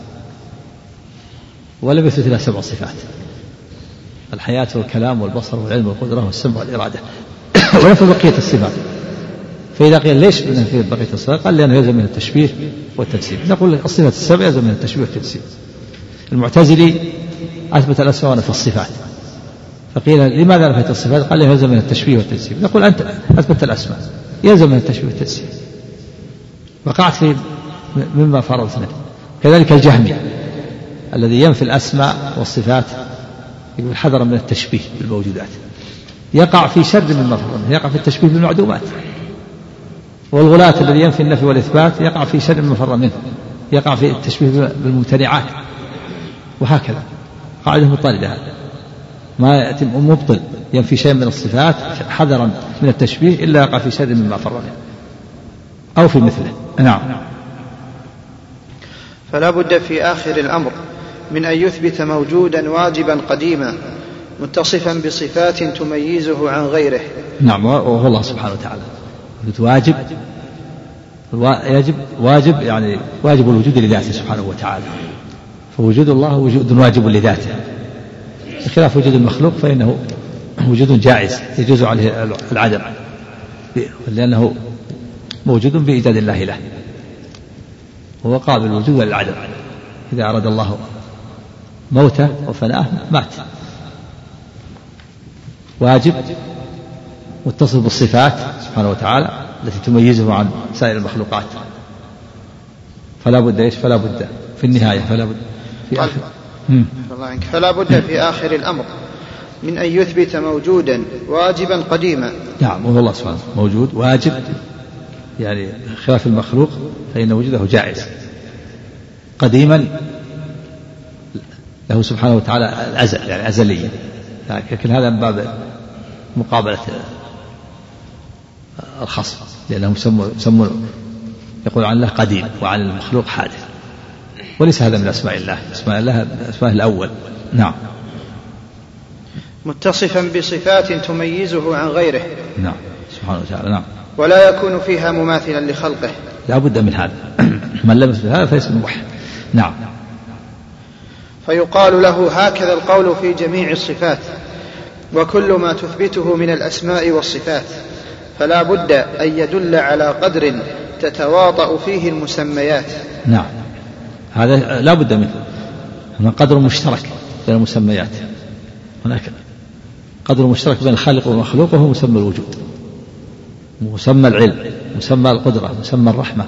ولم يثبت لها سبع صفات: الحياة والكلام والبصر والعلم والقدرة والسمع والإرادة ونفى بقية الصفات. فإذا قيل ليش نفي بقية الصفات؟ قال لأنه يلزم من التشبيه والتجسيم. نقول الصفات السبع يلزم من التشبيه والتجسيم. المعتزلي أثبت الأسماء ونفى الصفات، فقيل لماذا نفيت الصفات؟ قال يلزم من التشبيه والتجسيم. نقول أنت أثبت الأسماء يلزم من التشبيه والتجسيم، وقعت في مما فرضنا. كذلك الجهمي الذي ينفي الأسماء والصفات يقول حذرا من التشبيه بالموجودات، يقع في شر مما فرضنا، يقع في التشبيه بالمعدومات. والغلاة الذي ينفي النفي والإثبات يقع في شر مما فر منه، يقع في التشبيه بالممتنعات، وهكذا قاعدة مطردة هذا، ما يأتي مبطل ينفي شيء من الصفات حذرا من التشبيه إلا يقع في شيء مما فرغ أو في مثله. نعم. فلا بد في آخر الأمر من أن يثبت موجودا واجبا قديما متصفا بصفات تميزه عن غيره. نعم، وهو الله سبحانه وتعالى واجب يجب واجب يعني واجب الوجود لذاته سبحانه وتعالى، فوجود الله وجود واجب لذاته، بخلاف وجود المخلوق فإنه وجود جائز يجوز عليه العدم، لأنه موجود بإيجاد الله له، هو قابل الوجود للعدم، إذا أراد الله موته وفناه مات. واجب متصل بالصفات سبحانه وتعالى التي تميزه عن سائر المخلوقات، فلا بد إيش فلا بد في النهاية فلا بد في آخر فلا بد في آخر الأمر من أن يثبت موجودا واجبا قديما. نعم، وهو الله سبحانه موجود واجب، يعني خلاف المخلوق فإن وجوده جائز، قديما له سبحانه وتعالى الأزل يعني أزليا، لكن هذا من باب مقابلة الخصم، لأنهم سموا يقول عن الله قديم وعن المخلوق حادث، وليس هذا من أسماء الله، أسماء الله أسماء الأول. نعم. متصفا بصفات تميزه عن غيره. نعم سبحانه وتعالى. نعم. ولا يكون فيها مماثلا لخلقه. لا بد من هذا، من لم يثبت هذا فيسمى موحد. نعم. فيقال له هكذا القول في جميع الصفات وكل ما تثبته من الأسماء والصفات، فلا بد أن يدل على قدر تتواطأ فيه المسميات. نعم، هذا لا بد منه، من قدر مشترك بين المسميات، هناك قدر مشترك بين الخالق والمخلوق وهو مسمى الوجود، مسمى العلم، مسمى القدرة، مسمى الرحمة.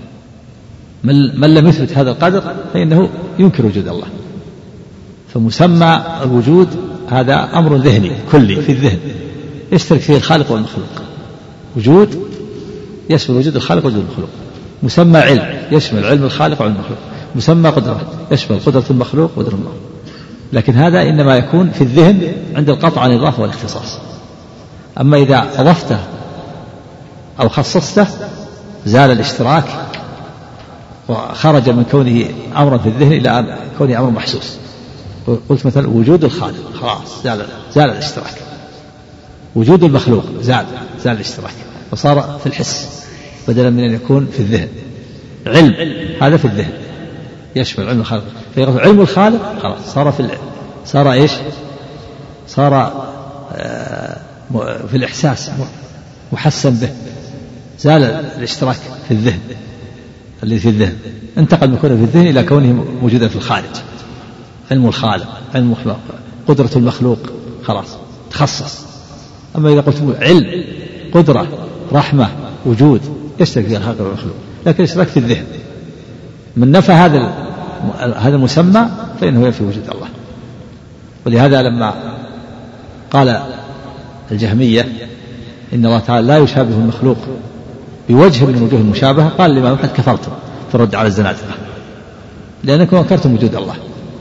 من لم يثبت هذا القدر فإنه ينكر وجود الله. فمسمى الوجود هذا أمر ذهني كلي في الذهن يشترك فيه الخالق والمخلوق، وجود يشمل وجود الخالق ووجود المخلوق. مسمى علم يشمل علم الخالق وعلم المخلوق. مسمى قدرة يشمل قدرة المخلوق وقدرة الله. لكن هذا إنما يكون في الذهن عند القطع عن الإضافة والاختصاص. أما إذا أضفته أو خصصته زال الاشتراك وخرج من كونه أمرا في الذهن إلى كونه أمر محسوس. قلت مثلا وجود الخالق خلاص زال, زال الاشتراك، وجود المخلوق زال زال الاشتراك وصار في الحس بدلا من أن يكون في الذهن. علم هذا في الذهن يشمل علم الخالق، فيقول علم الخالق خلاص صار في صار إيش صار في الإحساس محسن به، زال الاشتراك في الذهن الذي في الذهن، انتقل من كونه في الذهن إلى كونه موجودا في الخارج. علم الخالق، علم المخلوق، قدرة المخلوق خلاص تخصص. أما إذا قلت علم قدرة رحمة وجود يشترك فيها الخالق والمخلوق، لكن اشتراك في الذهن. من نفى هذا هذا المسمى فإنه ينفي وجود الله. ولهذا لما قال الجهمية إن الله تعالى لا يشابه المخلوق بوجه من وجوه المشابهة، قال الإمام أحمد كفرتم في الرد على الزنادقة لأنكم أنكرتم وجود الله.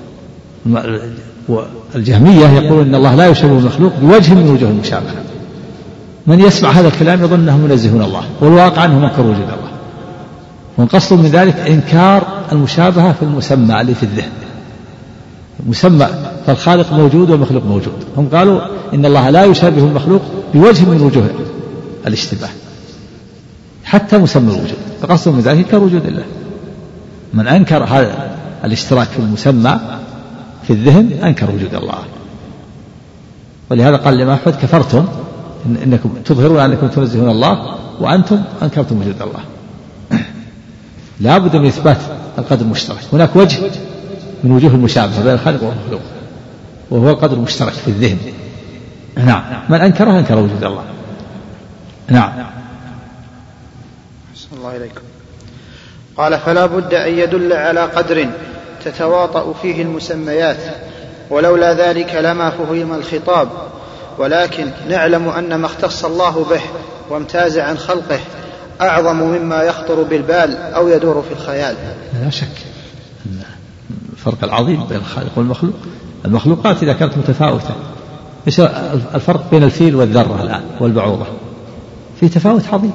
والجهمية يقول إن الله لا يشابه المخلوق بوجه من وجوه المشابهة. من يسمع هذا الكلام يظن أنهم منزهون الله، والواقع أنهم أنكروا وجود الله، وانقصوا من ذلك إنكار المشابهة في المسمى اللي في الذهن. مسمى فالخالق موجود والمخلوق موجود، هم قالوا إن الله لا يشابه المخلوق بوجه من وجوه الاشتباه حتى مسمى الوجود، فقصوا من ذلك إنكار وجود الله. من أنكر هذا الاشتراك في المسمى في الذهن أنكر وجود الله. ولهذا قال الإمام أحمد كفرتم إن إنكم تظهرون أنكم تنزهون الله وأنتم أنكرتم وجود الله. لا بد من إثبات القدر المشترك. هناك وجه من وجوه المشابهة بين الخالق والمخلوق وهو القدر المشترك في الذهن. نعم، من أنكره أنكر وجود الله. نعم. أحسن الله إليكم. قال فلا بد أن يدل على قدر تتواطأ فيه المسميات، ولولا ذلك لما فهم الخطاب، ولكن نعلم أن ما اختص الله به وامتاز عن خلقه أعظم مما يخطر بالبال أو يدور في الخيال. لا شك الفرق العظيم بين الخالق والمخلوق. المخلوقات إذا كانت متفاوتة، إيش الفرق بين الفيل والذرة الآن والبعوضة؟ في تفاوت عظيم.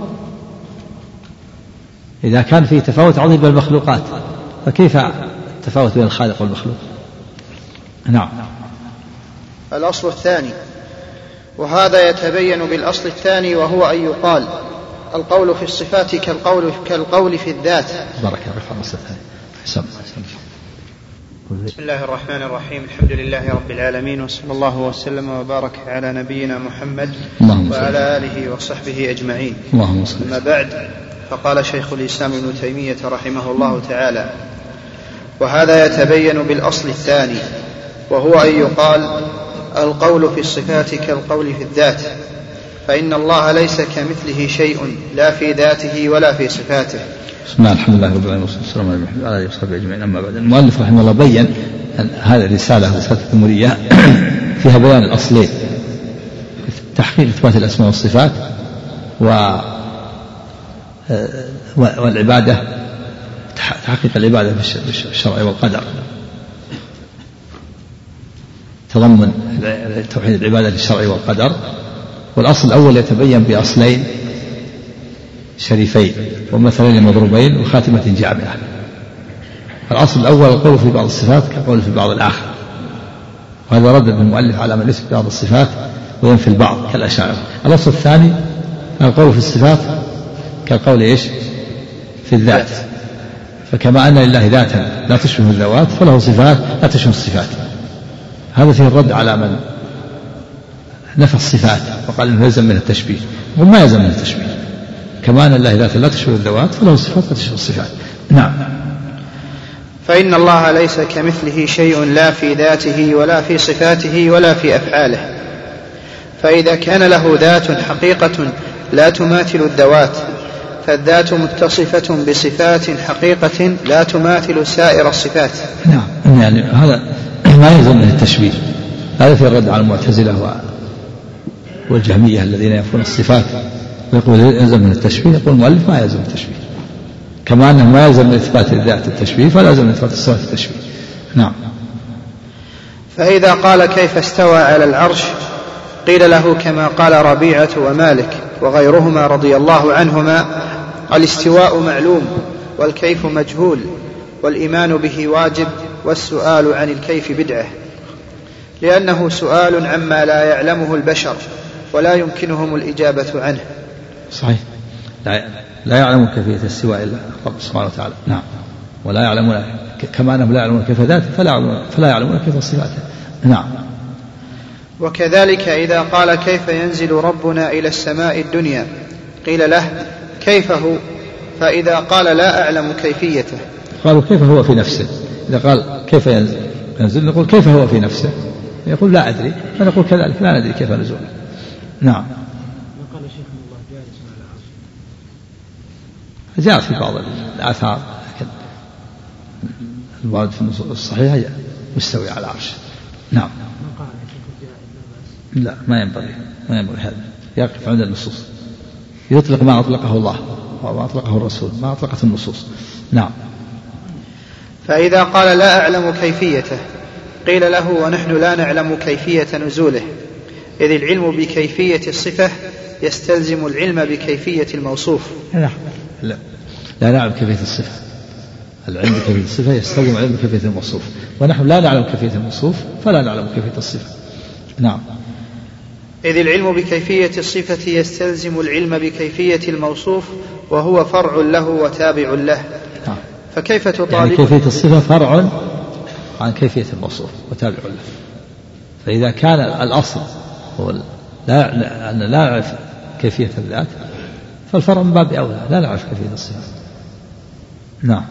إذا كان في تفاوت عظيم بين المخلوقات فكيف التفاوت بين الخالق والمخلوق؟ نعم. الأصل الثاني، وهذا يتبين بالأصل الثاني وهو أن يقال القول في الصفات كالقول, كالقول في الذات. بارك الله فيك. بسم الله الرحمن الرحيم. الحمد لله رب العالمين، وصلى الله وسلم وبارك على نبينا محمد وعلى آله وصحبه أجمعين. أما بعد، فقال شيخ الإسلام ابن تيمية رحمه الله تعالى: وهذا يتبين بالأصل الثاني وهو أن يقال القول في الصفات كالقول في الذات، فإن الله ليس كمثله شيء لا في ذاته ولا في صفاته. بسم الله الحمد لله رب العالمين والسلام على محمد وعلى آله وصحبه أجمعين. أما بعد، المؤلف رحمه الله بين أن هذه الرسالة رسالة التمورية فيها بيان الأصلين: تحقيق إثبات الأسماء والصفات و والعبادة، تحقيق العبادة بالشرع والقدر، تضمن توحيد العبادة للشرع والقدر. والأصل الأول يتبين بأصلين شريفين ومثلين مضروبين وخاتمة جامعة. الأصل الأول القول في بعض الصفات كالقول في بعض الآخر، وهذا رد المؤلف على من يثبت بعض الصفات وينفي البعض كالأشاعرة. الأصل الثاني القول في الصفات كالقول إيش في الذات، فكما أن لله ذاتا لا تشبه الذوات فله صفات لا تشبه الصفات. هذا فيه الرد على من نفى الصفات وقال إنه يلزم من التشبيه، وما يلزم من التشبيه. كما أن الله ذاتا لا تشبه الذوات فله صفات لا تشبه الصفات. نعم. فإن الله ليس كمثله شيء لا في ذاته ولا في صفاته ولا في أفعاله، فإذا كان له ذات حقيقة لا تماثل الذوات فالذات متصفة بصفات حقيقة لا تماثل سائر الصفات. نعم، يعني هذا ما يلزم من التشبيه. هذا في الرد على المعتزلة والجهمية الذين ينفون الصفات ويقول يلزم من التشبيه. يقول المؤلف ما يلزم التشبيه، كما أنه ما يلزم من إثبات الذات التشبيه فلا يلزم من إثبات الصفات التشبيه. نعم. فإذا قال كيف استوى على العرش قيل له كما قال ربيعة ومالك وغيرهما رضي الله عنهما: الاستواء معلوم والكيف مجهول، والإيمان به واجب، والسؤال عن الكيف بدعة، لأنه سؤال عما لا يعلمه البشر ولا يمكنهم الإجابة عنه. صحيح، لا يعلم كيفية الاستواء إلا رب سبحانه وتعالى. نعم. ولا يعلمون كما أنهم لا يعلمون كيف ذاته فلا يعلمون كيف صفاته. نعم. وكذلك إذا قال كيف ينزل ربنا إلى السماء الدنيا قيل له كيف هو، فإذا قال لا أعلم كيفيته قالوا كيف هو في نفسه. إذا قال كيف ينزل, ينزل نقول كيف هو في نفسه، يقول لا أدري، فنقول كذلك لا ندري كيف نزوله. نعم. قال الشيخ الله جالس على العرش، جاء في بعض الآثار، لكن الوارد في النصوص الصحيحة مستوي على العرش. نعم. لا، ما ينبغي ما ينبغي هذا، يقف عند النصوص، يطلق ما أطلقه الله وما أطلقه الرسول، ما أطلقت النصوص. نعم. فإذا قال لا أعلم كيفيته قيل له ونحن لا نعلم كيفية نزوله، إذ العلم بكيفية الصفة يستلزم العلم بكيفية الموصوف. لا لا, لا نعلم كيفية الصفة، العلم بكيفية الصفة يستلزم العلم بكيفية الموصوف، ونحن لا نعلم كيفية الموصوف فلا نعلم كيفية الصفة. نعم. إذ العلم بكيفية الصفة يستلزم العلم بكيفية الموصوف وهو فرع له وتابع له. نعم. فكيف تطالب يعني كيفية الصفة فرع عن كيفية الموصوف وتابع له. فإذا كان الأصل هو لا أن لا نعرف كيفية الذات فالفرع من باب أولى لا نعرف كيفية الصفة. نعم.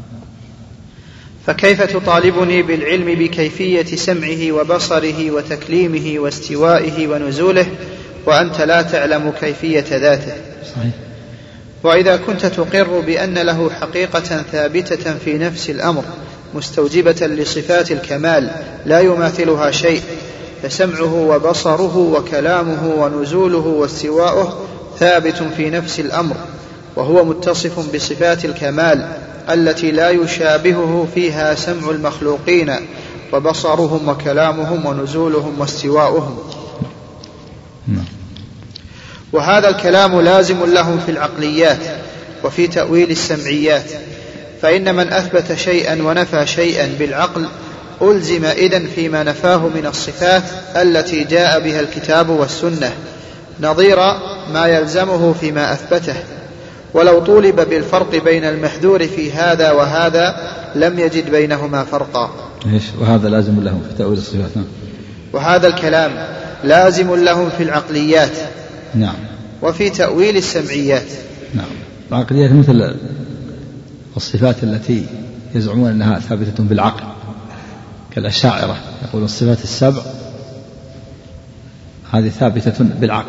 فكيف تطالبني بالعلم بكيفية سمعه وبصره وتكليمه واستوائه ونزوله وأنت لا تعلم كيفية ذاته؟ صحيح. وإذا كنت تقر بأن له حقيقة ثابتة في نفس الأمر مستوجبة لصفات الكمال لا يماثلها شيء، فسمعه وبصره وكلامه ونزوله واستواؤه ثابت في نفس الأمر وهو متصف بصفات الكمال التي لا يشابهه فيها سمع المخلوقين وبصرهم وكلامهم ونزولهم واستواؤهم. وهذا الكلام لازم لهم في العقليات وفي تأويل السمعيات، فإن من أثبت شيئا ونفى شيئا بالعقل ألزم إذن فيما نفاه من الصفات التي جاء بها الكتاب والسنة نظير ما يلزمه فيما أثبته. ولو طولب بالفرق بين المحذور في هذا وهذا لم يجد بينهما فرقا. وهذا لازم لهم في تأويل الصفات. وهذا الكلام لازم لهم في العقليات نعم وفي تأويل السمعيات. نعم. العقليات مثل الصفات التي يزعمون أنها ثابتة بالعقل كالأشاعرة، يقول الصفات السبع هذه ثابتة بالعقل.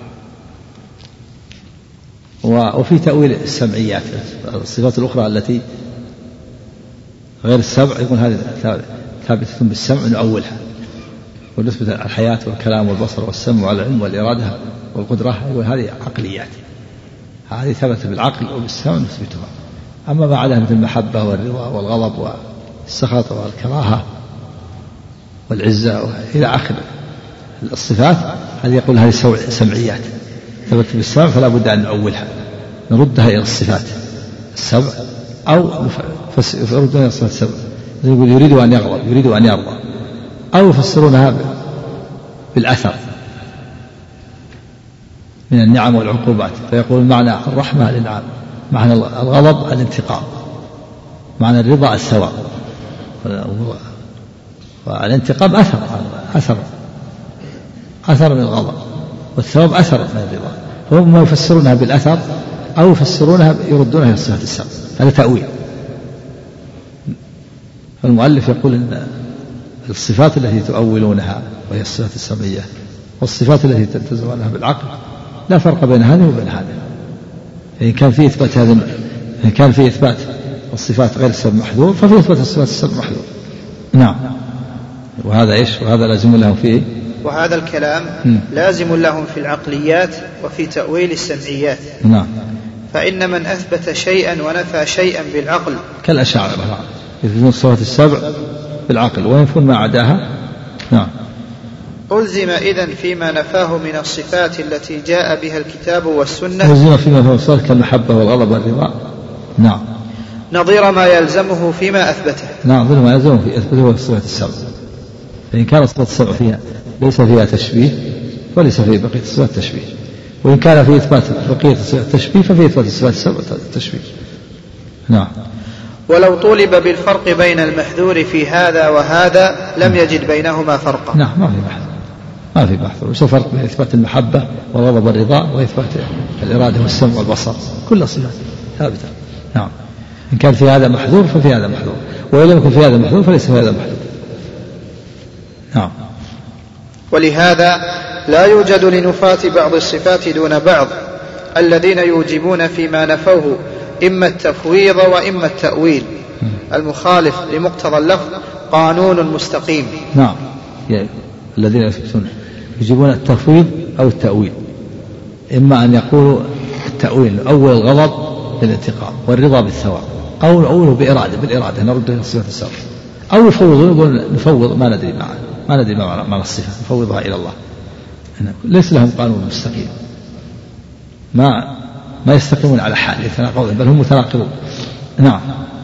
وفي تأويل السمعيات الصفات الأخرى التي غير السبع يقول هذه ثابتة بالسمع نؤولها، ونثبت الحياة والكلام والبصر والسمع والعلم والإرادة والقدرة يقول هذه عقليات، هذه ثبتت بالعقل وبالسمع نثبتها. أما ما عداها مثل المحبة والرضا والغضب والسخط والكراهة والعزة إلى آخر الصفات هذه يقول هذه سمعيات ثبتت بالسمع فلا بد أن نؤولها نردها إلى الصفات السبع أو نردها إلى الصفات السبع. يقول يريد أن يغضب يريد أن يرضى، أو يفسرونها بالأثر من النعم والعقوبات، فيقول معنى الرحمة الإنعام، معنى الغضب الانتقام، معنى الرضا الثواب. والانتقام أثر أثر أثر من الغضب، والثواب أثر من الرضا. هم يفسرونها بالأثر أو يفسرونها يردونها إلى الصفات السبع، هذا تأويل. المؤلف يقول إن الصفات التي تؤولونها وهي الصفات السمعية والصفات التي تلتزمونها بالعقل لا فرق بين هذه وبين هذه. إن كان في إثبات هذا إن كان في إثبات الصفات غير السبع محذور ففي إثبات الصفات السبع محذور. نعم. وهذا إيش؟ وهذا لازم لهم فيه. وهذا الكلام م. لازم لهم في العقليات وفي تأويل السمعيات. نعم. فإن من أثبت شيئا ونفى شيئا بالعقل كالأشاعرة يثبتون الصفات السبع بالعقل وينفون ما عداها. نعم. ألزم إذن فيما نفاه من الصفات التي جاء بها الكتاب والسنة ألزم فيما نفاه الصفات كالمحبة والغضب والرضا. نعم. نظير ما يلزمه فيما أثبته. نعم نظير ما يلزمه في إثباته الصفات السبع. فإن كان الصفات السبع فيها ليس فيها تشبيه وليس في بقية الصفات تشبيه، وإن كان في إثبات بقية الصفات تشبيه ففي إثبات الصفات السبع تشبيه. نعم. ولو طولب بالفرق بين المحذور في هذا وهذا لم يجد بينهما فرقا. نعم ما في بحث ما في بحث. وش الفرق بين إثبات المحبة والغضب والرضا وإثبات الإرادة والسمع والبصر؟ كل الصفات ثابتة. نعم. إن كان في هذا محذور ففي هذا محذور، وإن لم يكن في هذا محذور فليس في هذا محذور. نعم. ولهذا لا يوجد لنفاة بعض الصفات دون بعض الذين يوجبون فيما نفوه إما التفويض وإما التأويل المخالف لمقتضى اللفظ قانون مستقيم. نعم. يعني الذين يثبتون يجيبون التفويض أو التأويل، إما أن يقولوا التأويل أول الغضب بالانتقام والرضا بالثواب، أو نأوله بإرادة بالإرادة نرد إلى الصفات السبع، أو يفوضون يقول نفوض ما ندري معه ما ندري ما معنى الصفة نفوضها إلى الله. ليس لهم قانون مستقيم، ما ما يستقيمون على حال يتناقضون بل هم متناقضون. نعم.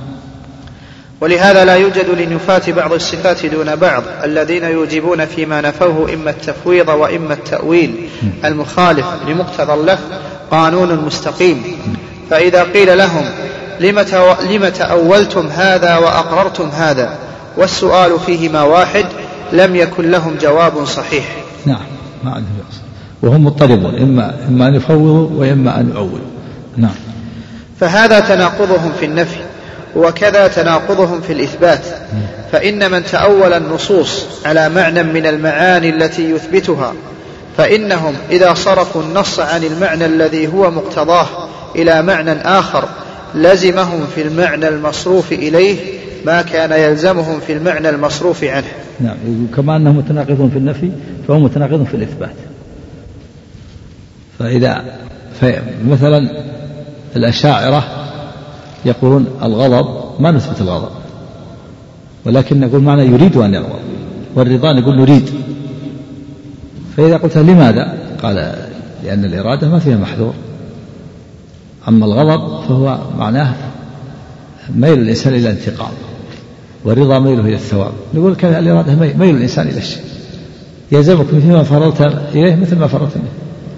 ولهذا لا يوجد لنفاة بعض الصفات دون بعض الذين يوجبون فيما نفوه إما التفويض وإما التأويل المخالف لمقتضى اللفظ قانون مستقيم. فإذا قيل لهم لم تأولتم هذا وأقررتم هذا والسؤال فيهما واحد لم يكن لهم جواب صحيح. نعم ما عندهم يقصد، وهم مضطربون إما إما أن يفوضوا وإما أن يؤولوا. نعم. فهذا تناقضهم في النفي وكذا تناقضهم في الإثبات. فإن من تأول النصوص على معنى من المعاني التي يثبتها فإنهم إذا صرفوا النص عن المعنى الذي هو مقتضاه إلى معنى آخر لزمهم في المعنى المصروف إليه ما كان يلزمهم في المعنى المصروف عنه. نعم. كما أنهم متناقضون في النفي فهم متناقضون في الإثبات. فإذا مثلا الأشاعرة يقولون الغضب ما نثبت الغضب، ولكن نقول معنى يريد أن يغضب، والرضا نقول نريد. فإذا قلت لماذا؟ قال لأن الإرادة ما فيها محذور، أما الغضب فهو معناه ميل الإنسان إلى الانتقام، والرضا ميله إلى الثواب. نقول كان الإرادة ميل الإنسان إلى الشيء، يلزمكم فيما فرضت إليه مثل ما فرضت منه.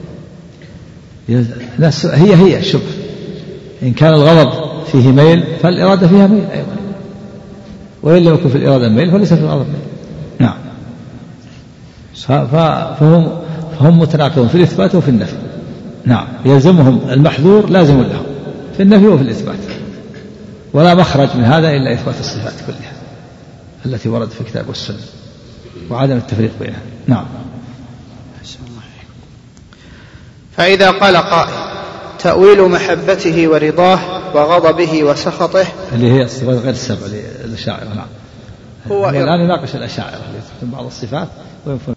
هي هي الشبه، إن كان الغضب فيه ميل فالإرادة فيها ميل أيضا، وإن لم يكن في الإرادة ميل فليس في الغضب ميل. نعم. فهم فهم متناقضون في الإثبات وفي النفي. نعم، يلزمهم المحذور لازم لهم في النفي وفي الإثبات، ولا مخرج من هذا إلا إثبات الصفات كلها التي وردت في الكتاب والسنة وعدم التفريق بينها. نعم. فإذا قال قائل تأويل محبته ورضاه وغضبه وسخطه اللي هي الصفات غير السبع للأشاعرة. نعم. هو الآن يناقش الأشاعرة اللي يثبتون بعض الصفات وينفون